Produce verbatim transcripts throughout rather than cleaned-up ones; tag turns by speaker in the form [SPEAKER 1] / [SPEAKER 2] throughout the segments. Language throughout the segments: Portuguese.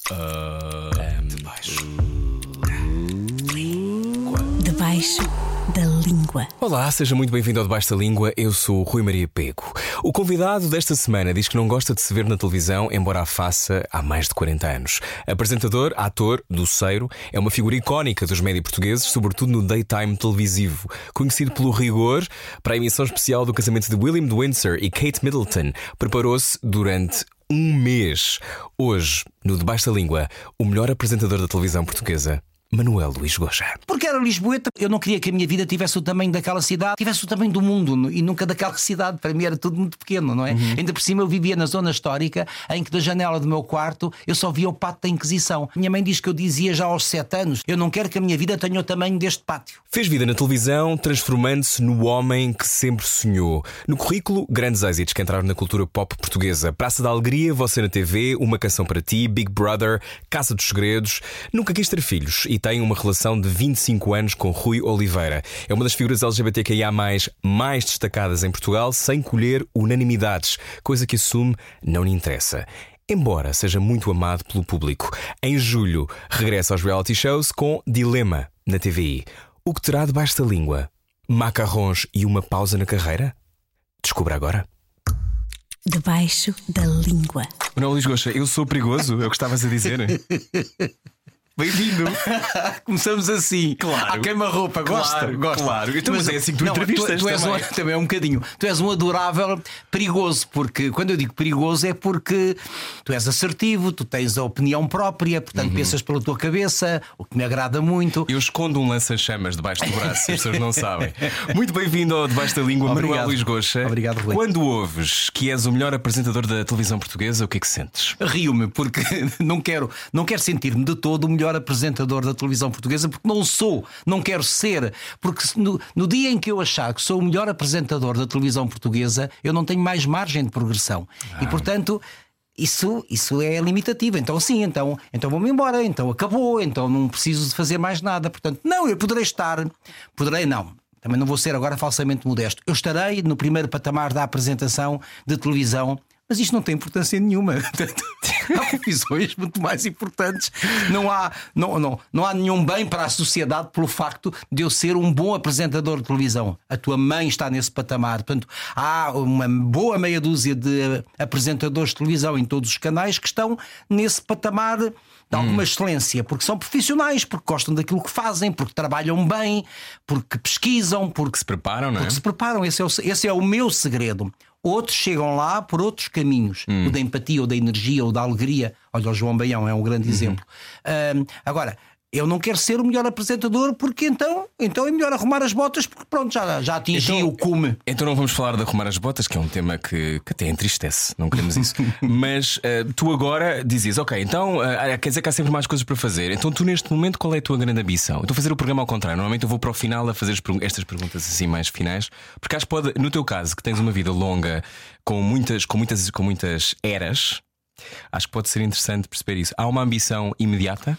[SPEAKER 1] Uh, debaixo. Debaixo da língua.
[SPEAKER 2] Olá, seja muito bem-vindo ao Debaixo da Língua. Eu sou o Rui Maria Pego. O convidado desta semana diz que não gosta de se ver na televisão, embora a faça há mais de quarenta anos. Apresentador, ator, doceiro, é uma figura icónica dos média portugueses, sobretudo no daytime televisivo. Conhecido pelo rigor, para a emissão especial do casamento de William de Windsor e Kate Middleton, preparou-se durante um mês. Hoje, no Debaixo da Língua, o melhor apresentador da televisão portuguesa, Manuel Luís Goxa.
[SPEAKER 3] Porque era lisboeta, eu não queria que a minha vida tivesse o tamanho daquela cidade, tivesse o tamanho do mundo e nunca daquela cidade. Para mim era tudo muito pequeno, não é? Uhum. Ainda por cima eu vivia na zona histórica, em que da janela do meu quarto eu só via o pátio da Inquisição. Minha mãe diz que eu dizia já aos sete anos: eu não quero que a minha vida tenha o tamanho deste pátio.
[SPEAKER 2] Fez vida na televisão, transformando-se no homem que sempre sonhou. No currículo, grandes êxitos que entraram na cultura pop portuguesa: Praça da Alegria, Você na T V, Uma Canção para Ti, Big Brother, Casa dos Segredos. Nunca quis ter filhos e tem uma relação de vinte e cinco anos com Rui Oliveira. É uma das figuras L G B T Q I A mais, mais destacadas em Portugal, sem colher unanimidades, coisa que assume não lhe interessa, embora seja muito amado pelo público. Em julho, regressa aos reality shows com Dilema na T V I. O que terá debaixo da língua? Macarrons e uma pausa na carreira? Descubra agora.
[SPEAKER 1] Debaixo da língua.
[SPEAKER 2] Manuel Luís Goxa, eu sou perigoso, é o que estavas a dizer. Bem-vindo.
[SPEAKER 3] Começamos assim.
[SPEAKER 2] Claro.
[SPEAKER 3] À queima-roupa. Gosta,
[SPEAKER 2] claro,
[SPEAKER 3] gosta.
[SPEAKER 2] Claro. Então, mas é assim que tu não, entrevistas
[SPEAKER 3] tu, tu és
[SPEAKER 2] também.
[SPEAKER 3] Um, também é um bocadinho. Tu és um adorável perigoso. Porque quando eu digo perigoso é porque tu és assertivo, tu tens a opinião própria, portanto uhum. pensas pela tua cabeça, o que me agrada muito.
[SPEAKER 2] Eu escondo um lança-chamas debaixo do braço, as pessoas não sabem. Muito bem-vindo ao Debaixo da Língua, Manuel Luís Goxa.
[SPEAKER 3] Obrigado, Rui.
[SPEAKER 2] Quando ouves que és o melhor apresentador da televisão portuguesa, o que é que sentes?
[SPEAKER 3] Rio-me, porque não quero, não quero sentir-me de todo o melhor apresentador da televisão portuguesa, porque não sou, não quero ser, porque no, no dia em que eu achar que sou o melhor apresentador da televisão portuguesa, eu não tenho mais margem de progressão. Ah. E portanto isso, isso é limitativo. Então sim, então, então vou-me embora, então acabou, então não preciso de fazer mais nada. Portanto, não, eu poderei estar, poderei não. Também não vou ser agora falsamente modesto. Eu estarei no primeiro patamar da apresentação de televisão, mas isto não tem importância nenhuma. Há profissões muito mais importantes. Não há, não, não, não há nenhum bem para a sociedade pelo facto de eu ser um bom apresentador de televisão. A tua mãe está nesse patamar. Portanto, há uma boa meia dúzia de apresentadores de televisão em todos os canais que estão nesse patamar de alguma hum. excelência, porque são profissionais, porque gostam daquilo que fazem, porque trabalham bem, porque pesquisam, porque
[SPEAKER 2] se preparam, não é?
[SPEAKER 3] Porque se preparam. Esse é o, esse é o meu segredo. Outros chegam lá por outros caminhos, hum. o da empatia, ou da energia, ou da alegria. Olha, o João Baião é um grande uhum. exemplo. Um, agora, eu não quero ser o melhor apresentador, porque então, então é melhor arrumar as botas, porque pronto, já, já atingi então, o cume.
[SPEAKER 2] Então não vamos falar de arrumar as botas, que é um tema que, que até entristece, não queremos isso. Mas uh, tu agora dizes, ok, então uh, quer dizer que há sempre mais coisas para fazer. Então tu neste momento, qual é a tua grande ambição? Eu estou a fazer o programa ao contrário. Normalmente eu vou para o final a fazer estas perguntas assim mais finais, porque acho que pode, no teu caso, que tens uma vida longa com muitas, com muitas, com muitas eras, acho que pode ser interessante perceber isso. Há uma ambição imediata?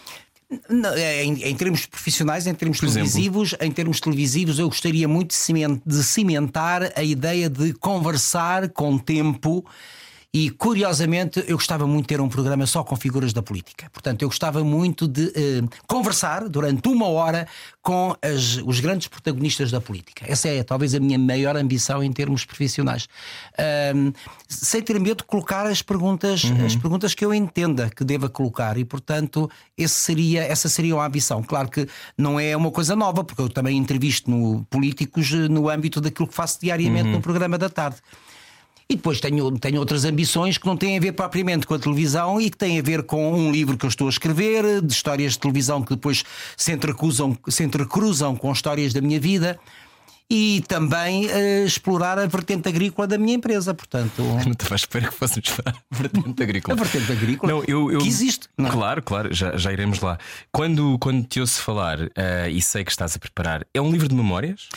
[SPEAKER 3] Em, em termos profissionais, em termos Por televisivos, exemplo? Em termos televisivos, eu gostaria muito de cimentar a ideia de conversar com tempo. E curiosamente eu gostava muito de ter um programa só com figuras da política. Portanto, eu gostava muito de eh, conversar durante uma hora com as, os grandes protagonistas da política. Essa é talvez a minha maior ambição em termos profissionais. Um, sem ter medo de colocar as perguntas, uhum. as perguntas que eu entenda que deva colocar. E portanto esse seria, essa seria uma ambição. Claro que não é uma coisa nova, porque eu também entrevisto no, políticos no âmbito daquilo que faço diariamente uhum. no programa da tarde. E depois tenho, tenho outras ambições que não têm a ver propriamente com a televisão e que têm a ver com um livro que eu estou a escrever, de histórias de televisão que depois se entrecruzam, se entrecruzam com histórias da minha vida. E também uh, explorar a vertente agrícola da minha empresa. Portanto,
[SPEAKER 2] não estava à espera que fôssemos explorar a vertente agrícola.
[SPEAKER 3] A vertente agrícola
[SPEAKER 2] não, eu, eu...
[SPEAKER 3] que existe. Não.
[SPEAKER 2] Claro, claro, já, já iremos lá. Quando, quando te ouço falar, uh, e sei que estás a preparar, é um livro de memórias?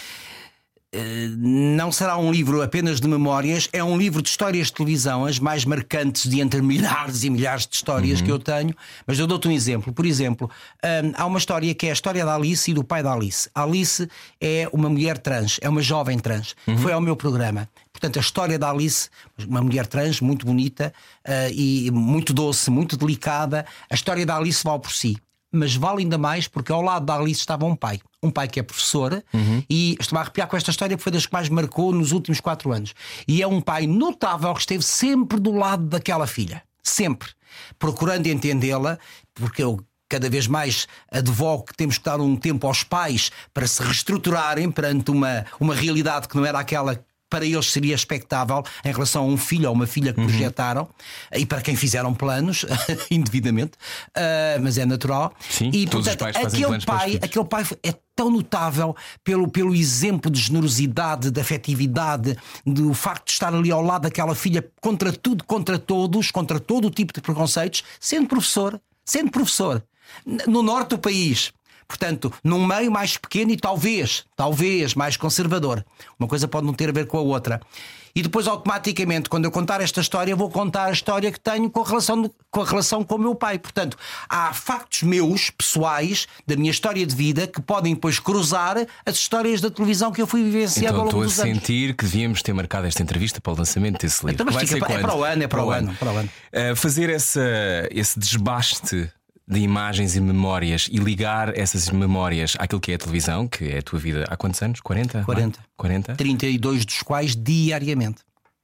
[SPEAKER 3] Não será um livro apenas de memórias, é um livro de histórias de televisão, as mais marcantes de entre milhares e milhares de histórias uhum. que eu tenho. Mas eu dou-te um exemplo. Por exemplo, hum, há uma história que é a história da Alice e do pai da Alice. A Alice é uma mulher trans, é uma jovem trans, uhum. foi ao meu programa. Portanto, a história da Alice, uma mulher trans muito bonita uh, e muito doce, muito delicada, a história da Alice vale por si. Mas vale ainda mais porque ao lado da Alice estava um pai. Um pai que é professor, uhum. e estou a arrepiar com esta história que foi das que mais marcou nos últimos quatro anos. E é um pai notável que esteve sempre do lado daquela filha. Sempre. Procurando entendê-la, porque eu cada vez mais advogo que temos que dar um tempo aos pais para se reestruturarem perante uma, uma realidade que não era aquela para eles seria expectável em relação a um filho ou uma filha que uhum. projetaram, e para quem fizeram planos indevidamente, uh, mas é natural.
[SPEAKER 2] Sim,
[SPEAKER 3] e
[SPEAKER 2] todos
[SPEAKER 3] portanto,
[SPEAKER 2] os pais fazem
[SPEAKER 3] aquele pai, aquele pai é tão notável pelo, pelo exemplo de generosidade, de afetividade, do facto de estar ali ao lado daquela filha contra tudo, contra todos, contra todo o tipo de preconceitos, sendo professor, sendo professor no norte do país. Portanto, num meio mais pequeno e talvez, talvez mais conservador. Uma coisa pode não ter a ver com a outra. E depois, automaticamente, quando eu contar esta história, vou contar a história que tenho com a relação, com a relação com o meu pai. Portanto, há factos meus, pessoais, da minha história de vida, que podem depois cruzar as histórias da televisão que eu fui vivenciando
[SPEAKER 2] então,
[SPEAKER 3] ao longo dos anos.
[SPEAKER 2] Estou a sentir que devíamos ter marcado esta entrevista para o lançamento desse livro.
[SPEAKER 3] Então, mas
[SPEAKER 2] vai
[SPEAKER 3] fica,
[SPEAKER 2] ser
[SPEAKER 3] é para o ano, é para, para o ano. ano. Para o ano.
[SPEAKER 2] Uh, fazer essa, esse desbaste de imagens e memórias e ligar essas memórias àquilo que é a televisão, que é a tua vida há quantos anos? quarenta?
[SPEAKER 3] quarenta.
[SPEAKER 2] quarenta?
[SPEAKER 3] trinta e dois dos quais diariamente.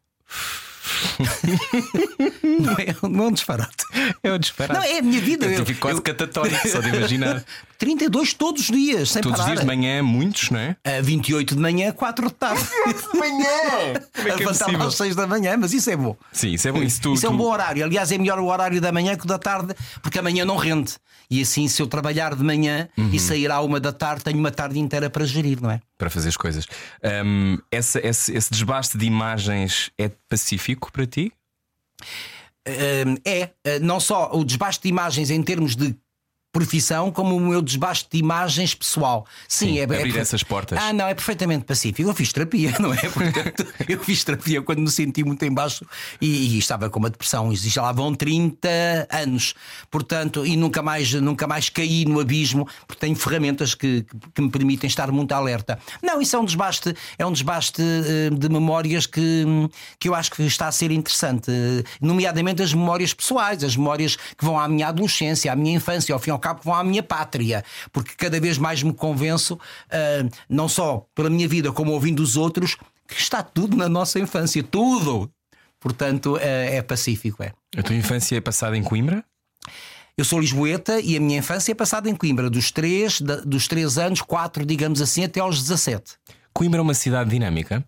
[SPEAKER 3] Não é, não é um disparate.
[SPEAKER 2] É um disparate.
[SPEAKER 3] Não, é a minha vida.
[SPEAKER 2] Eu tive quase eu... catatónico, só de imaginar.
[SPEAKER 3] trinta e dois todos os dias, sem
[SPEAKER 2] todos
[SPEAKER 3] parar.
[SPEAKER 2] Todos os dias de manhã, muitos, não é?
[SPEAKER 3] A vinte e oito de manhã, quatro de tarde.
[SPEAKER 2] De manhã! Como é que é possível?
[SPEAKER 3] Às seis da manhã, mas isso é bom.
[SPEAKER 2] Sim, isso é bom. Isso, tu,
[SPEAKER 3] isso
[SPEAKER 2] tu...
[SPEAKER 3] é um bom horário. Aliás, é melhor o horário da manhã que o da tarde, porque amanhã não rende. E assim, se eu trabalhar de manhã uhum. e sair à uma da tarde, tenho uma tarde inteira para gerir, não é?
[SPEAKER 2] Para fazer as coisas. Um, essa, esse, esse desbaste de imagens é pacífico para ti?
[SPEAKER 3] É, não só o desbaste de imagens em termos de profissão, como o meu desbaste de imagens pessoal. Sim,
[SPEAKER 2] Sim
[SPEAKER 3] é
[SPEAKER 2] abrir
[SPEAKER 3] é,
[SPEAKER 2] essas portas.
[SPEAKER 3] Ah, não, é perfeitamente pacífico. Eu fiz terapia, não é? Portanto, eu fiz terapia quando me senti muito em baixo e, e estava com uma depressão. E já lá vão trinta anos. Portanto, e nunca mais, nunca mais caí no abismo, porque tenho ferramentas que, que, que me permitem estar muito alerta. Não, isso é um desbaste, é um desbaste de memórias que, que eu acho que está a ser interessante. Nomeadamente as memórias pessoais, as memórias que vão à minha adolescência, à minha infância, ao fim e ao cabo que vão à minha pátria, porque cada vez mais me convenço, uh, não só pela minha vida como ouvindo os outros, que está tudo na nossa infância, tudo. Portanto, uh, é pacífico. É.
[SPEAKER 2] A tua infância é passada em Coimbra?
[SPEAKER 3] Eu sou lisboeta e a minha infância é passada em Coimbra, dos três, dos três anos, quatro, digamos assim, até aos dezassete.
[SPEAKER 2] Coimbra é uma cidade dinâmica?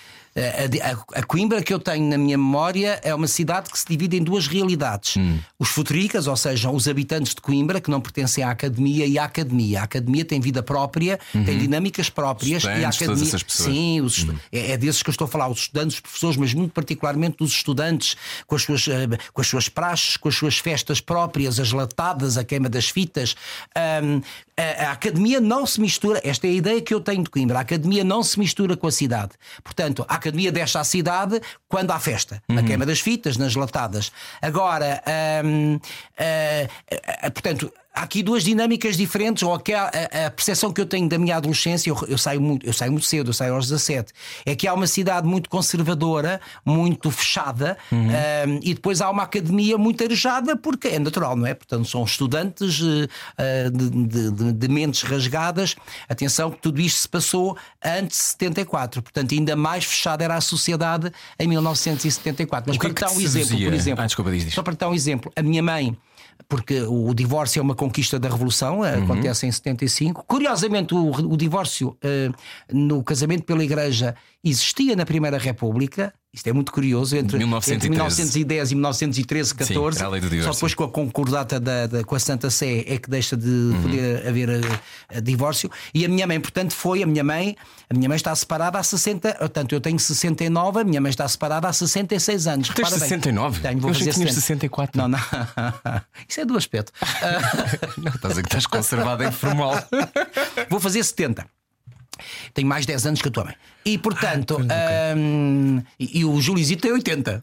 [SPEAKER 3] A, a, a Coimbra que eu tenho na minha memória é uma cidade que se divide em duas realidades. Hum. Os futuricas, ou seja, os habitantes de Coimbra, que não pertencem à academia, e à academia. A academia tem vida própria, uhum. tem dinâmicas próprias.
[SPEAKER 2] Estudantes,
[SPEAKER 3] e a academia,
[SPEAKER 2] todas essas pessoas.
[SPEAKER 3] Sim, os, uhum. é, é desses que eu estou a falar, os estudantes, os professores, mas muito particularmente os estudantes, com as suas, com as suas praxes, com as suas festas próprias, as latadas, a queima das fitas. Um, a, a academia não se mistura, esta é a ideia que eu tenho de Coimbra, a academia não se mistura com a cidade. Portanto, a academia deixa a cidade quando há festa, uhum. na queima das fitas, nas latadas. Agora, hum, uh, uh, uh, portanto, há aqui duas dinâmicas diferentes, ou a, a, a percepção que eu tenho da minha adolescência, eu, eu, saio muito, eu saio muito cedo, eu saio aos dezassete, é que há uma cidade muito conservadora, muito fechada, uhum. um, e depois há uma academia muito arejada, porque é natural, não é? Portanto, são estudantes uh, de, de, de, de mentes rasgadas. Atenção que tudo isto se passou antes de setenta e quatro, portanto, ainda mais fechada era a sociedade em mil novecentos e setenta e quatro. Mas
[SPEAKER 2] o que
[SPEAKER 3] para
[SPEAKER 2] é que
[SPEAKER 3] dar um exemplo, por exemplo,
[SPEAKER 2] ah, desculpa, diz, diz.
[SPEAKER 3] só para dar um exemplo, a minha mãe, porque o divórcio é uma conquista da Revolução, uhum. acontece em setenta e cinco. Curiosamente, o, o divórcio uh, no casamento pela Igreja existia na Primeira República. Isto é muito curioso, entre mil novecentos e, entre mil novecentos e dez e mil novecentos e treze, catorze. Sim, só depois com a concordata da, da, com a Santa Sé é que deixa de uhum. poder haver a, a divórcio. E a minha mãe, portanto, foi a minha mãe. A minha mãe está separada há sessenta. Portanto, eu tenho sestenta e nove, a minha mãe está separada há sessenta e seis anos.
[SPEAKER 2] Tens sessenta e nove?
[SPEAKER 3] Tenho, vou
[SPEAKER 2] eu
[SPEAKER 3] fazer
[SPEAKER 2] achei que tinhas sessenta e quatro.
[SPEAKER 3] Não, não. Isso é do aspecto.
[SPEAKER 2] Não, estás a dizer que estás conservado em formal.
[SPEAKER 3] Vou fazer setenta. Tenho mais dez anos que a tua mãe. E portanto,
[SPEAKER 2] ah,
[SPEAKER 3] um, e, e o Julizito tem oitenta.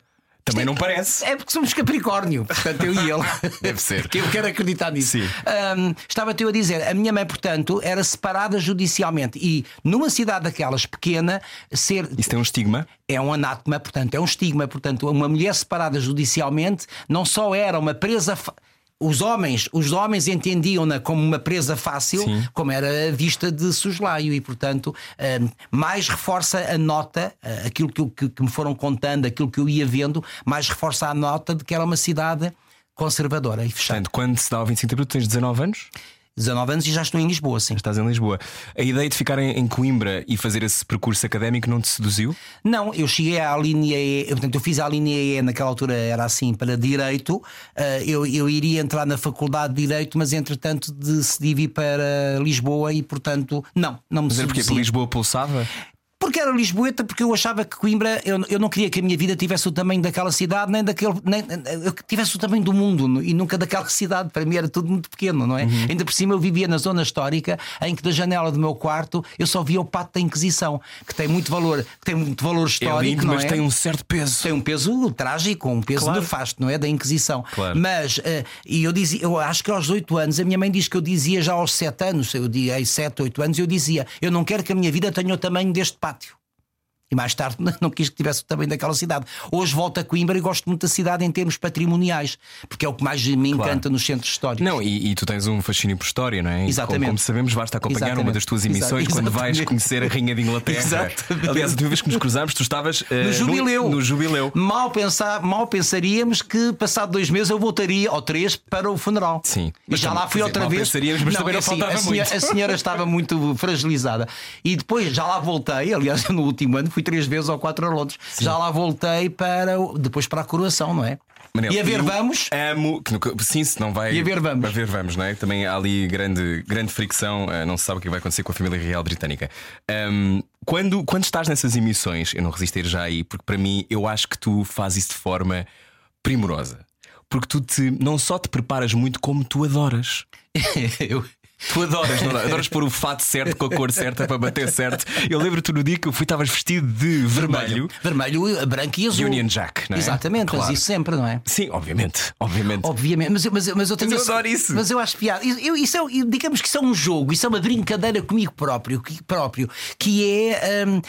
[SPEAKER 2] Também não parece.
[SPEAKER 3] É porque somos Capricórnio, portanto, eu e ele.
[SPEAKER 2] Deve ser.
[SPEAKER 3] Que eu quero acreditar nisso.
[SPEAKER 2] Sim.
[SPEAKER 3] Um, Estava-te eu a dizer, a minha mãe, portanto, era separada judicialmente. E numa cidade daquelas pequena, ser.
[SPEAKER 2] Isso tem um estigma?
[SPEAKER 3] É um anátema, portanto, é um estigma. Portanto, uma mulher separada judicialmente não só era uma presa. Fa... Os homens, os homens entendiam-na como uma presa fácil, Sim. como era vista de soslaio, e portanto um, mais reforça a nota, uh, aquilo que, que, que me foram contando, aquilo que eu ia vendo, mais reforça a nota de que era uma cidade conservadora e fechada.
[SPEAKER 2] Portanto, quando se dá ao vinte e cinco de Abril, tens dezanove anos?
[SPEAKER 3] dezanove anos e já estou em Lisboa, sim.
[SPEAKER 2] Estás em Lisboa. A ideia de ficar em Coimbra e fazer esse percurso académico não te seduziu?
[SPEAKER 3] Não, eu cheguei à linha E, portanto, eu fiz a linha E, naquela altura era assim, para Direito. Eu, eu iria entrar na Faculdade de Direito, mas entretanto decidi vir para Lisboa e, portanto, não, não me seduzia.
[SPEAKER 2] Mas é porque por Lisboa pulsava?
[SPEAKER 3] Porque era Lisboeta, porque eu achava que Coimbra, eu, eu não queria que a minha vida tivesse o tamanho daquela cidade, nem daquele, nem, eu tivesse o tamanho do mundo e nunca daquela cidade. Para mim era tudo muito pequeno, não é? Uhum. Ainda por cima eu vivia na zona histórica, em que da janela do meu quarto eu só via o Pátio da Inquisição, que tem muito valor, que tem muito valor histórico,
[SPEAKER 2] é lindo,
[SPEAKER 3] não
[SPEAKER 2] mas
[SPEAKER 3] é?
[SPEAKER 2] tem um certo peso.
[SPEAKER 3] Tem um peso trágico, um peso claro. nefasto, não é? Da Inquisição.
[SPEAKER 2] Claro.
[SPEAKER 3] Mas, uh, e eu dizia, eu acho que aos oito anos, a minha mãe diz que eu dizia já aos sete anos, eu dizia sete, oito anos, eu dizia, eu não quero que a minha vida tenha o tamanho deste pátio. E mais tarde não quis que tivesse também daquela cidade. Hoje volto a Coimbra e gosto muito da cidade em termos patrimoniais, porque é o que mais me encanta claro. nos centros históricos.
[SPEAKER 2] Não, e, e tu tens um fascínio por história, não é?
[SPEAKER 3] Exatamente.
[SPEAKER 2] Como, como sabemos, basta acompanhar Exatamente. uma das tuas emissões Exatamente. quando vais conhecer a Rainha de Inglaterra.
[SPEAKER 3] Exatamente.
[SPEAKER 2] Aliás, a última vez que nos cruzámos, tu estavas uh,
[SPEAKER 3] no, jubileu.
[SPEAKER 2] No, no jubileu.
[SPEAKER 3] Mal, pensar, mal pensaríamos que, passado dois meses, eu voltaria, ou três, para o funeral.
[SPEAKER 2] Sim.
[SPEAKER 3] E já lá fui outra
[SPEAKER 2] mal
[SPEAKER 3] vez.
[SPEAKER 2] Pensaríamos, mas
[SPEAKER 3] não,
[SPEAKER 2] também não
[SPEAKER 3] assim,
[SPEAKER 2] faltava
[SPEAKER 3] a senhora,
[SPEAKER 2] muito.
[SPEAKER 3] A senhora estava muito fragilizada. E depois já lá voltei. Aliás, no último ano fui três vezes ou quatro a Londres. Sim. Já lá voltei para depois para a coroação, não é?
[SPEAKER 2] Manel,
[SPEAKER 3] e a ver vamos?
[SPEAKER 2] Amo, sim, se não vai.
[SPEAKER 3] E a ver vamos.
[SPEAKER 2] A ver vamos, não é? Também há ali grande, grande fricção, não se sabe o que vai acontecer com a família real britânica. Um, quando, quando estás nessas emissões, eu não resisto a ir já aí, porque para mim eu acho que tu fazes isso de forma primorosa. Porque tu te, não só te preparas muito, como tu adoras.
[SPEAKER 3] eu.
[SPEAKER 2] Tu adoras, não é? Adoras pôr o fato certo com a cor certa para bater certo. Eu lembro-te no dia que eu fui, estavas vestido de vermelho.
[SPEAKER 3] Vermelho, branco e azul.
[SPEAKER 2] Union Jack, não é?
[SPEAKER 3] Exatamente,
[SPEAKER 2] claro.
[SPEAKER 3] mas isso sempre, não é?
[SPEAKER 2] Sim, obviamente. Obviamente.
[SPEAKER 3] Obviamente. Mas, mas, mas eu tenho.
[SPEAKER 2] Mas eu adoro isso.
[SPEAKER 3] Mas eu acho piada. Eu, isso é, digamos que isso é um jogo, isso é uma brincadeira comigo próprio, que, próprio, que é um,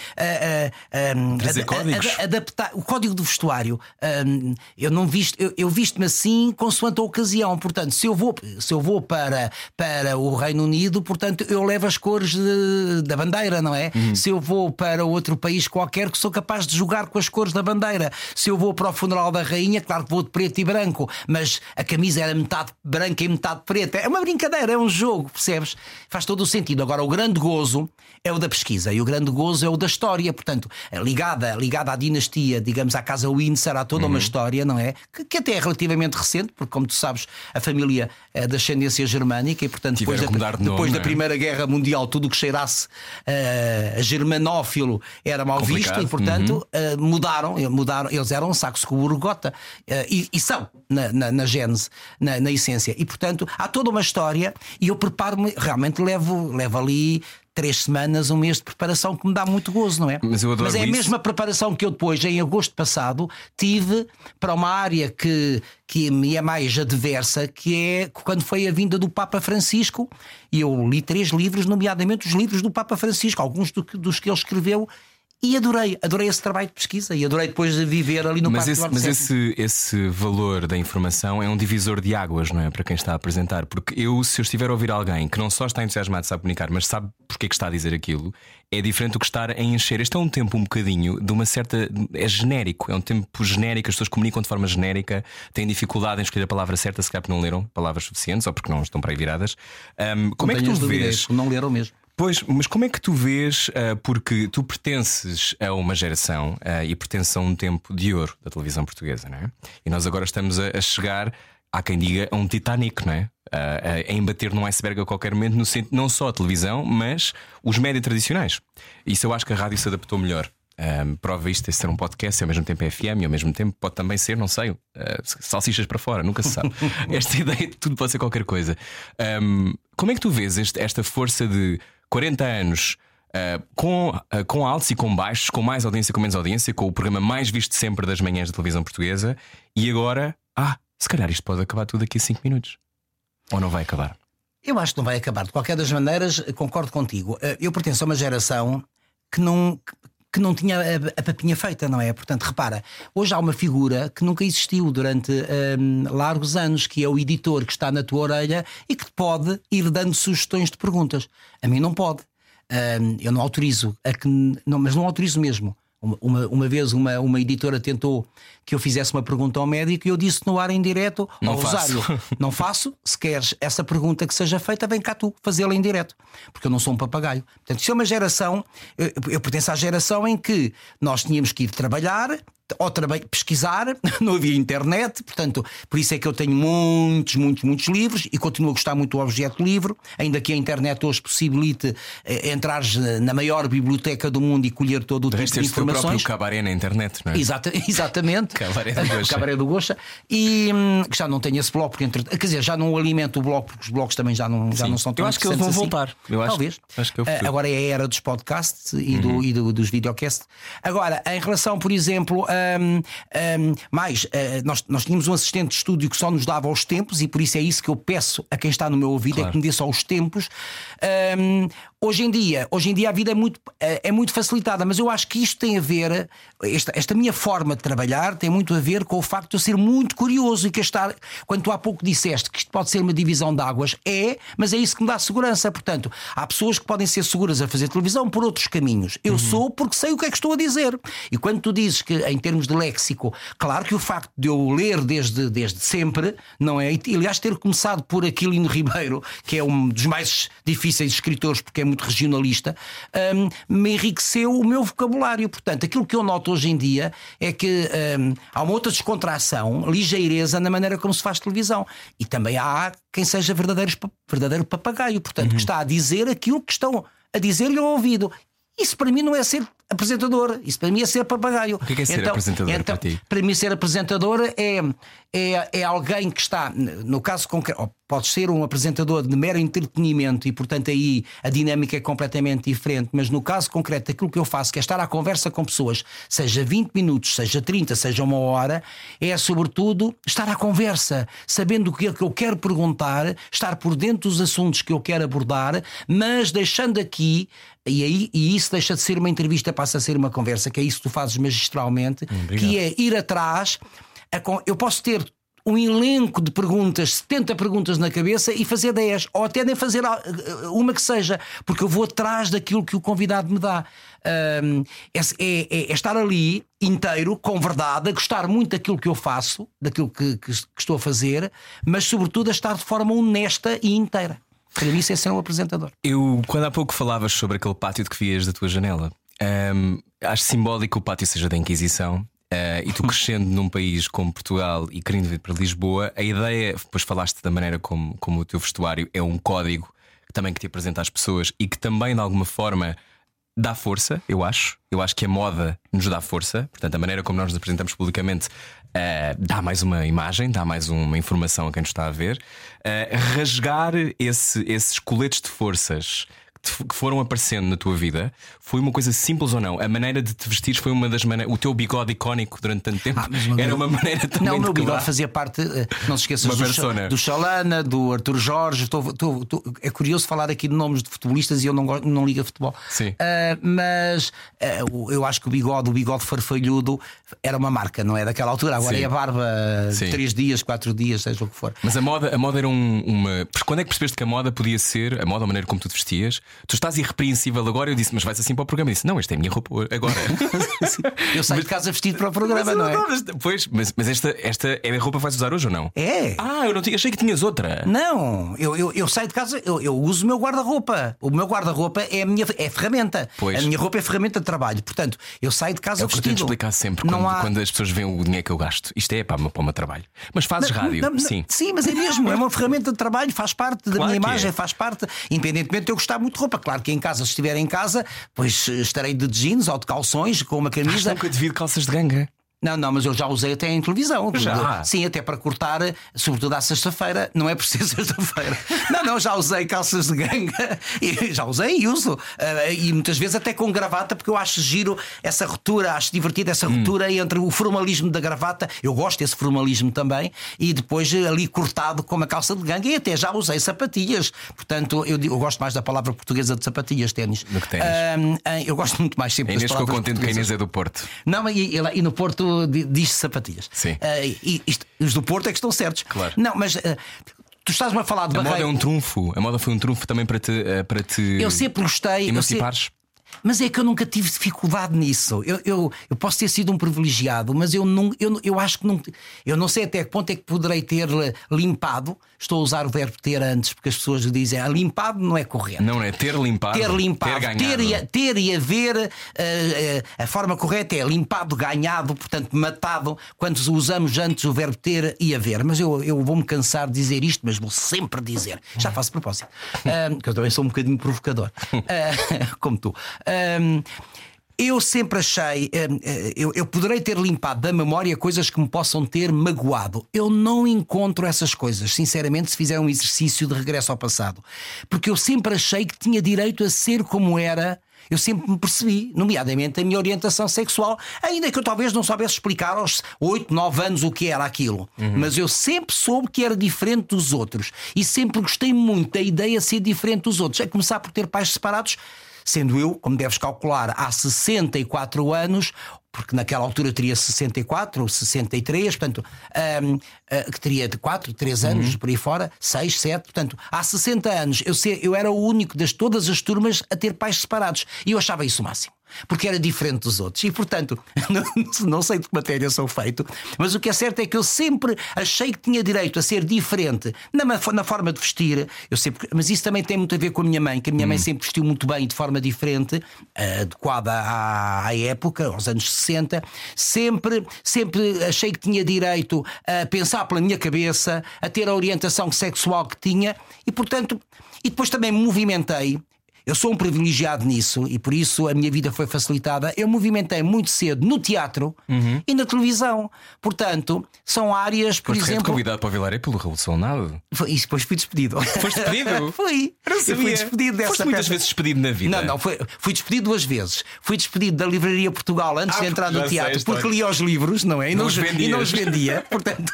[SPEAKER 3] um, um,
[SPEAKER 2] trazer ad, códigos.
[SPEAKER 3] Ad, adaptar o código do vestuário. Um, eu não visto, eu, eu visto-me assim consoante a ocasião. Portanto, se eu vou, se eu vou para, para o Reino Unido, portanto, eu levo as cores de, da bandeira, não é? Uhum. Se eu vou para outro país qualquer, que sou capaz de jogar com as cores da bandeira. Se eu vou para o funeral da rainha, claro que vou de preto e branco, mas a camisa era metade branca e metade preta. É uma brincadeira, é um jogo, percebes? Faz todo o sentido. Agora, o grande gozo é o da pesquisa e o grande gozo é o da história. Portanto, ligada, ligada à dinastia, digamos, à casa Windsor, há toda uhum. uma história, não é? Que, que até é relativamente recente, porque, como tu sabes, a família é de ascendência germânica e, portanto, depois da,
[SPEAKER 2] de nome,
[SPEAKER 3] depois da
[SPEAKER 2] é?
[SPEAKER 3] Primeira Guerra Mundial, tudo o que cheirasse uh, a germanófilo era mal
[SPEAKER 2] complicado.
[SPEAKER 3] visto e, portanto,
[SPEAKER 2] uhum.
[SPEAKER 3] uh, mudaram, mudaram. Eles eram Saxo-Coburgo-Gotha uh, e, e são na, na, na gênese, na, na essência. E, portanto, há toda uma história e eu preparo-me, realmente levo, levo ali três semanas, um mês de preparação que me dá muito gozo, não é?
[SPEAKER 2] Mas, eu adoro
[SPEAKER 3] Mas é a
[SPEAKER 2] isso.
[SPEAKER 3] mesma preparação que eu depois, em agosto passado, tive para uma área que, que me é mais adversa, que é quando foi a vinda do Papa Francisco, e eu li três livros, nomeadamente os livros do Papa Francisco, alguns do, dos que ele escreveu. E adorei, adorei esse trabalho de pesquisa e adorei depois de viver ali no
[SPEAKER 2] Mas,
[SPEAKER 3] Parque
[SPEAKER 2] esse,
[SPEAKER 3] do
[SPEAKER 2] mas esse, esse valor da informação é um divisor de águas, não é? Para quem está a apresentar. Porque eu, se eu estiver a ouvir alguém que não só está entusiasmado, sabe comunicar, mas sabe porque é que está a dizer aquilo, é diferente do que estar a encher. Este é um tempo um bocadinho de uma certa. É genérico, é um tempo genérico, as pessoas comunicam de forma genérica, têm dificuldade em escolher a palavra certa, se calhar porque não leram palavras suficientes ou porque não estão para aí viradas. Um, como é que tu vês?
[SPEAKER 3] Não leram mesmo.
[SPEAKER 2] Pois, mas como é que tu vês, uh, porque tu pertences a uma geração uh, e pertences a um tempo de ouro da televisão portuguesa, não é? E nós agora estamos a, a chegar, há quem diga, a um Titanic, não é? Uh, a, a embater num iceberg a qualquer momento, no sentido, não só a televisão, mas os médias tradicionais. Isso eu acho que a rádio se adaptou melhor. Um, prova isto é ser um podcast, ao mesmo tempo é F M e ao mesmo tempo pode também ser, não sei, uh, salsichas para fora, nunca se sabe. Esta ideia de tudo pode ser qualquer coisa. Um, como é que tu vês este, esta força de quarenta anos Uh, com, uh, com altos e com baixos, com mais audiência, com menos audiência, com o programa mais visto sempre das manhãs da televisão portuguesa. E agora, ah, se calhar isto pode acabar tudo daqui a cinco minutos. Ou não vai acabar?
[SPEAKER 3] Eu acho que não vai acabar. De qualquer das maneiras, concordo contigo. Eu pertenço a uma geração que não, que não tinha a, a papinha feita, não é? Portanto, repara, hoje há uma figura que nunca existiu durante hum, largos anos, que é o editor que está na tua orelha e que te pode ir dando sugestões de perguntas. A mim não pode. Um, eu não autorizo, a que, não, mas não autorizo mesmo. Uma, uma, uma vez uma, uma editora tentou que eu fizesse uma pergunta ao médico e eu disse no ar em direto ao Rosário: não faço, se queres essa pergunta que seja feita, vem cá tu fazê-la em direto, porque eu não sou um papagaio. Portanto, isso é uma geração, eu, eu pertenço à geração em que nós tínhamos que ir trabalhar ou traba- pesquisar, não havia internet, portanto, por isso é que eu tenho muitos, muitos, muitos livros e continuo a gostar muito do objeto livro, ainda que a internet hoje possibilite eh, entrares na maior biblioteca do mundo e colher todo o
[SPEAKER 2] de
[SPEAKER 3] tipo de informações.
[SPEAKER 2] O próprio cabaré na internet, não é?
[SPEAKER 3] Exata, exatamente.
[SPEAKER 2] Cabaré do Gocha.
[SPEAKER 3] Cabaré do Gocha. E hum, que já não tenho esse blog, porque entre, quer dizer, já não alimento o blog, porque os blogs também já não, já não são tão
[SPEAKER 2] Eu acho que eles vão
[SPEAKER 3] assim.
[SPEAKER 2] voltar. Eu acho,
[SPEAKER 3] Talvez.
[SPEAKER 2] Acho que eu
[SPEAKER 3] Uh, agora é a era dos podcasts e, do,
[SPEAKER 2] Uhum.
[SPEAKER 3] e do, dos videocasts. Agora, em relação, por exemplo, um, um, mais, uh, nós, nós tínhamos um assistente de estúdio que só nos dava os tempos, e por isso é isso que eu peço a quem está no meu ouvido,
[SPEAKER 2] Claro.
[SPEAKER 3] é que me dê só os tempos. Um, hoje em dia, hoje em dia a vida é muito, é muito facilitada, mas eu acho que isto tem a ver, esta, esta minha forma de trabalhar tem muito a ver com o facto de eu ser muito curioso e que estar, quando tu há pouco disseste que isto pode ser uma divisão de águas, é, mas é isso que me dá segurança. Portanto, há pessoas que podem ser seguras a fazer televisão por outros caminhos. Eu uhum. sou porque sei o que é que estou a dizer. E quando tu dizes que, em termos de léxico, claro que o facto de eu ler desde, desde sempre, não é? E, aliás, ter começado por Aquilino Ribeiro, que é um dos mais difíceis escritores porque é muito regionalista, um, me enriqueceu o meu vocabulário. Portanto, aquilo que eu noto hoje em dia é que um, há uma outra descontração, ligeireza na maneira como se faz televisão. E também há quem seja verdadeiro, verdadeiro papagaio, portanto, uhum. que está a dizer aquilo que estão a dizer-lhe ao ouvido. Isso para mim não é ser apresentador, isso para mim é ser papagaio.
[SPEAKER 2] O que é, que é ser
[SPEAKER 3] então,
[SPEAKER 2] apresentador
[SPEAKER 3] então,
[SPEAKER 2] para ti?
[SPEAKER 3] Para mim ser apresentador é, é, é alguém que está, no caso concreto, pode ser um apresentador de mero entretenimento e portanto aí a dinâmica é completamente diferente, mas no caso concreto aquilo que eu faço, que é estar à conversa com pessoas, seja vinte minutos, seja trinta, seja uma hora, é sobretudo estar à conversa, sabendo o que é que eu quero perguntar, estar por dentro dos assuntos que eu quero abordar, mas deixando aqui, e, aí, e isso deixa de ser uma entrevista, passa a ser uma conversa, que é isso que tu fazes magistralmente. Obrigado. Que é ir atrás. A, eu posso ter um elenco de perguntas, setenta perguntas na cabeça e fazer dez, ou até nem fazer uma que seja, porque eu vou atrás daquilo que o convidado me dá. Um, é, é, é estar ali inteiro, com verdade, a gostar muito daquilo que eu faço, daquilo que, que, que estou a fazer, mas sobretudo a estar de forma honesta e inteira. Para mim isso é ser um apresentador.
[SPEAKER 2] Eu, quando há pouco falavas sobre aquele pátio de que vias da tua janela, um, acho simbólico que o pátio seja da Inquisição. Uh, e tu crescendo num país como Portugal e querendo vir para Lisboa, a ideia, depois falaste da maneira como, como o teu vestuário é um código também que te apresenta às pessoas e que também de alguma forma dá força, eu acho. Eu acho que a moda nos dá força. Portanto, a maneira como nós nos apresentamos publicamente uh, dá mais uma imagem, dá mais uma informação a quem nos está a ver. Uh, rasgar esse, esses coletes de forças que foram aparecendo na tua vida, foi uma coisa simples ou não? A maneira de te vestir foi uma das maneiras. O teu bigode icónico durante tanto tempo ah, uma... era uma maneira também.
[SPEAKER 3] Não, o meu
[SPEAKER 2] de
[SPEAKER 3] bigode fazia parte. Não se esqueças do, do Chalana, do Arthur Jorge. Tô, tô, tô, é curioso falar aqui de nomes de futebolistas e eu não, não ligo a futebol.
[SPEAKER 2] Sim.
[SPEAKER 3] Uh, mas uh, eu acho que o bigode, o bigode farfalhudo, era uma marca, não é? Daquela altura. Agora Sim. é a barba de três dias, quatro dias, seja o que for.
[SPEAKER 2] Mas a moda, a moda era um, uma. Quando é que percebeste que a moda podia ser, a moda, a maneira como tu te vestias? Tu estás irrepreensível agora. Eu disse, mas vais assim para o programa? Eu disse, não, esta é a minha roupa agora.
[SPEAKER 3] Eu saio de casa vestido para o programa, mas, não é? Não,
[SPEAKER 2] pois, mas, mas esta, esta é a roupa que vais usar hoje ou não?
[SPEAKER 3] É.
[SPEAKER 2] Ah, eu não tinha, achei que tinhas outra.
[SPEAKER 3] Não, eu, eu, eu saio de casa, eu, eu uso o meu guarda-roupa. O meu guarda-roupa é a minha é a ferramenta.
[SPEAKER 2] Pois.
[SPEAKER 3] A minha roupa é ferramenta de trabalho. Portanto, eu saio de casa
[SPEAKER 2] é o que
[SPEAKER 3] vestido.
[SPEAKER 2] Eu tento explicar sempre
[SPEAKER 3] não
[SPEAKER 2] quando,
[SPEAKER 3] há...
[SPEAKER 2] quando as pessoas veem o dinheiro que eu gasto. Isto é para, para o meu trabalho. Mas fazes
[SPEAKER 3] não,
[SPEAKER 2] rádio,
[SPEAKER 3] não, não,
[SPEAKER 2] sim.
[SPEAKER 3] Sim, mas é mesmo, é uma ferramenta de trabalho, faz parte da
[SPEAKER 2] claro
[SPEAKER 3] minha imagem,
[SPEAKER 2] é.
[SPEAKER 3] faz parte, independentemente de eu gostar muito de roupa. Claro que em casa, se estiver em casa, pois estarei de jeans ou de calções, com uma camisa.
[SPEAKER 2] Nunca te vi de calças de ganga.
[SPEAKER 3] Não, não, mas eu já usei até em televisão.
[SPEAKER 2] Já?
[SPEAKER 3] Sim, até para cortar, sobretudo à sexta-feira. Não é por ser sexta-feira. Não, não, já usei calças de ganga. E já usei e uso. Uh, e muitas vezes até com gravata, porque eu acho giro essa ruptura, acho divertida essa ruptura hum. entre o formalismo da gravata. Eu gosto desse formalismo também. E depois ali cortado com uma calça de ganga. E até já usei sapatilhas. Portanto, eu, eu gosto mais da palavra portuguesa de sapatilhas, ténis.
[SPEAKER 2] Do que ténis.
[SPEAKER 3] Uh, eu gosto muito mais sempre
[SPEAKER 2] a Inês
[SPEAKER 3] das palavras
[SPEAKER 2] ficou contente que a
[SPEAKER 3] portuguesas.
[SPEAKER 2] Inês é do Porto.
[SPEAKER 3] Não, e, e, e no Porto diz-se sapatilhas.
[SPEAKER 2] Sim.
[SPEAKER 3] Uh, e, isto, os do Porto é que estão certos.
[SPEAKER 2] Claro.
[SPEAKER 3] Não, mas uh, tu estás-me a falar de
[SPEAKER 2] A
[SPEAKER 3] barreira.
[SPEAKER 2] moda é um trunfo. A moda foi um trunfo também para te, uh, para te
[SPEAKER 3] Eu sempre gostei.
[SPEAKER 2] emancipares.
[SPEAKER 3] Eu sempre... Mas é que eu nunca tive dificuldade nisso. Eu, eu, eu posso ter sido um privilegiado, mas eu não, eu, eu acho que não. Eu não sei até que ponto é que poderei ter limpado. Estou a usar o verbo ter antes, porque as pessoas dizem ah, limpado não é correto.
[SPEAKER 2] Não é ter limpado.
[SPEAKER 3] Ter limpado,
[SPEAKER 2] ter ganhado.
[SPEAKER 3] ter e, ter e haver. Uh, uh, a forma correta é limpado, ganhado, portanto matado. Quando usamos antes o verbo ter e haver. Mas eu, eu vou-me cansar de dizer isto, mas vou sempre dizer. Já faço propósito. Uh, que eu também sou um bocadinho provocador. Uh, como tu. Um, eu sempre achei, um, eu, eu poderei ter limpado da memória coisas que me possam ter magoado. Eu não encontro essas coisas, sinceramente, se fizer um exercício de regresso ao passado. Porque eu sempre achei que tinha direito a ser como era. Eu sempre me percebi, nomeadamente a minha orientação sexual, ainda que eu talvez não soubesse explicar aos oito, nove anos o que era aquilo. Uhum. Mas eu sempre soube que era diferente dos outros. E sempre gostei muito da ideia de ser diferente dos outros. A começar por ter pais separados, sendo eu, como deves calcular, há sessenta e quatro anos, porque naquela altura eu teria sessenta e quatro ou sessenta e três, portanto, um, uh, que teria de quatro, três anos, uhum. por aí fora, seis, sete, portanto, há sessenta anos eu, sei, eu era o único das todas as turmas a ter pais separados. E eu achava isso o máximo. Porque era diferente dos outros. E portanto, não, não sei de que matéria sou feito, mas o que é certo é que eu sempre achei que tinha direito a ser diferente na, na forma de vestir. Eu sempre, mas isso também tem muito a ver com a minha mãe, que a minha hum. mãe sempre vestiu muito bem, de forma diferente, adequada à, à época, aos anos sessenta. Sempre, sempre achei que tinha direito a pensar pela minha cabeça, a ter a orientação sexual que tinha. E portanto, e depois também me movimentei. Eu sou um privilegiado nisso e por isso a minha vida foi facilitada. Eu movimentei muito cedo no teatro uhum. e na televisão. Portanto, são áreas, por
[SPEAKER 2] Foste
[SPEAKER 3] exemplo.
[SPEAKER 2] convidado para o Vilaré pelo Raul Solnado.
[SPEAKER 3] E depois fui despedido.
[SPEAKER 2] Foste despedido?
[SPEAKER 3] Fui. Eu fui despedido dessa
[SPEAKER 2] Foste muitas peça. vezes despedido na vida.
[SPEAKER 3] Não, não, foi, fui despedido duas vezes. Fui despedido da Livraria Portugal antes ah, de entrar no teatro, porque lia os livros, não é? E não, não, os, e não os vendia. Portanto.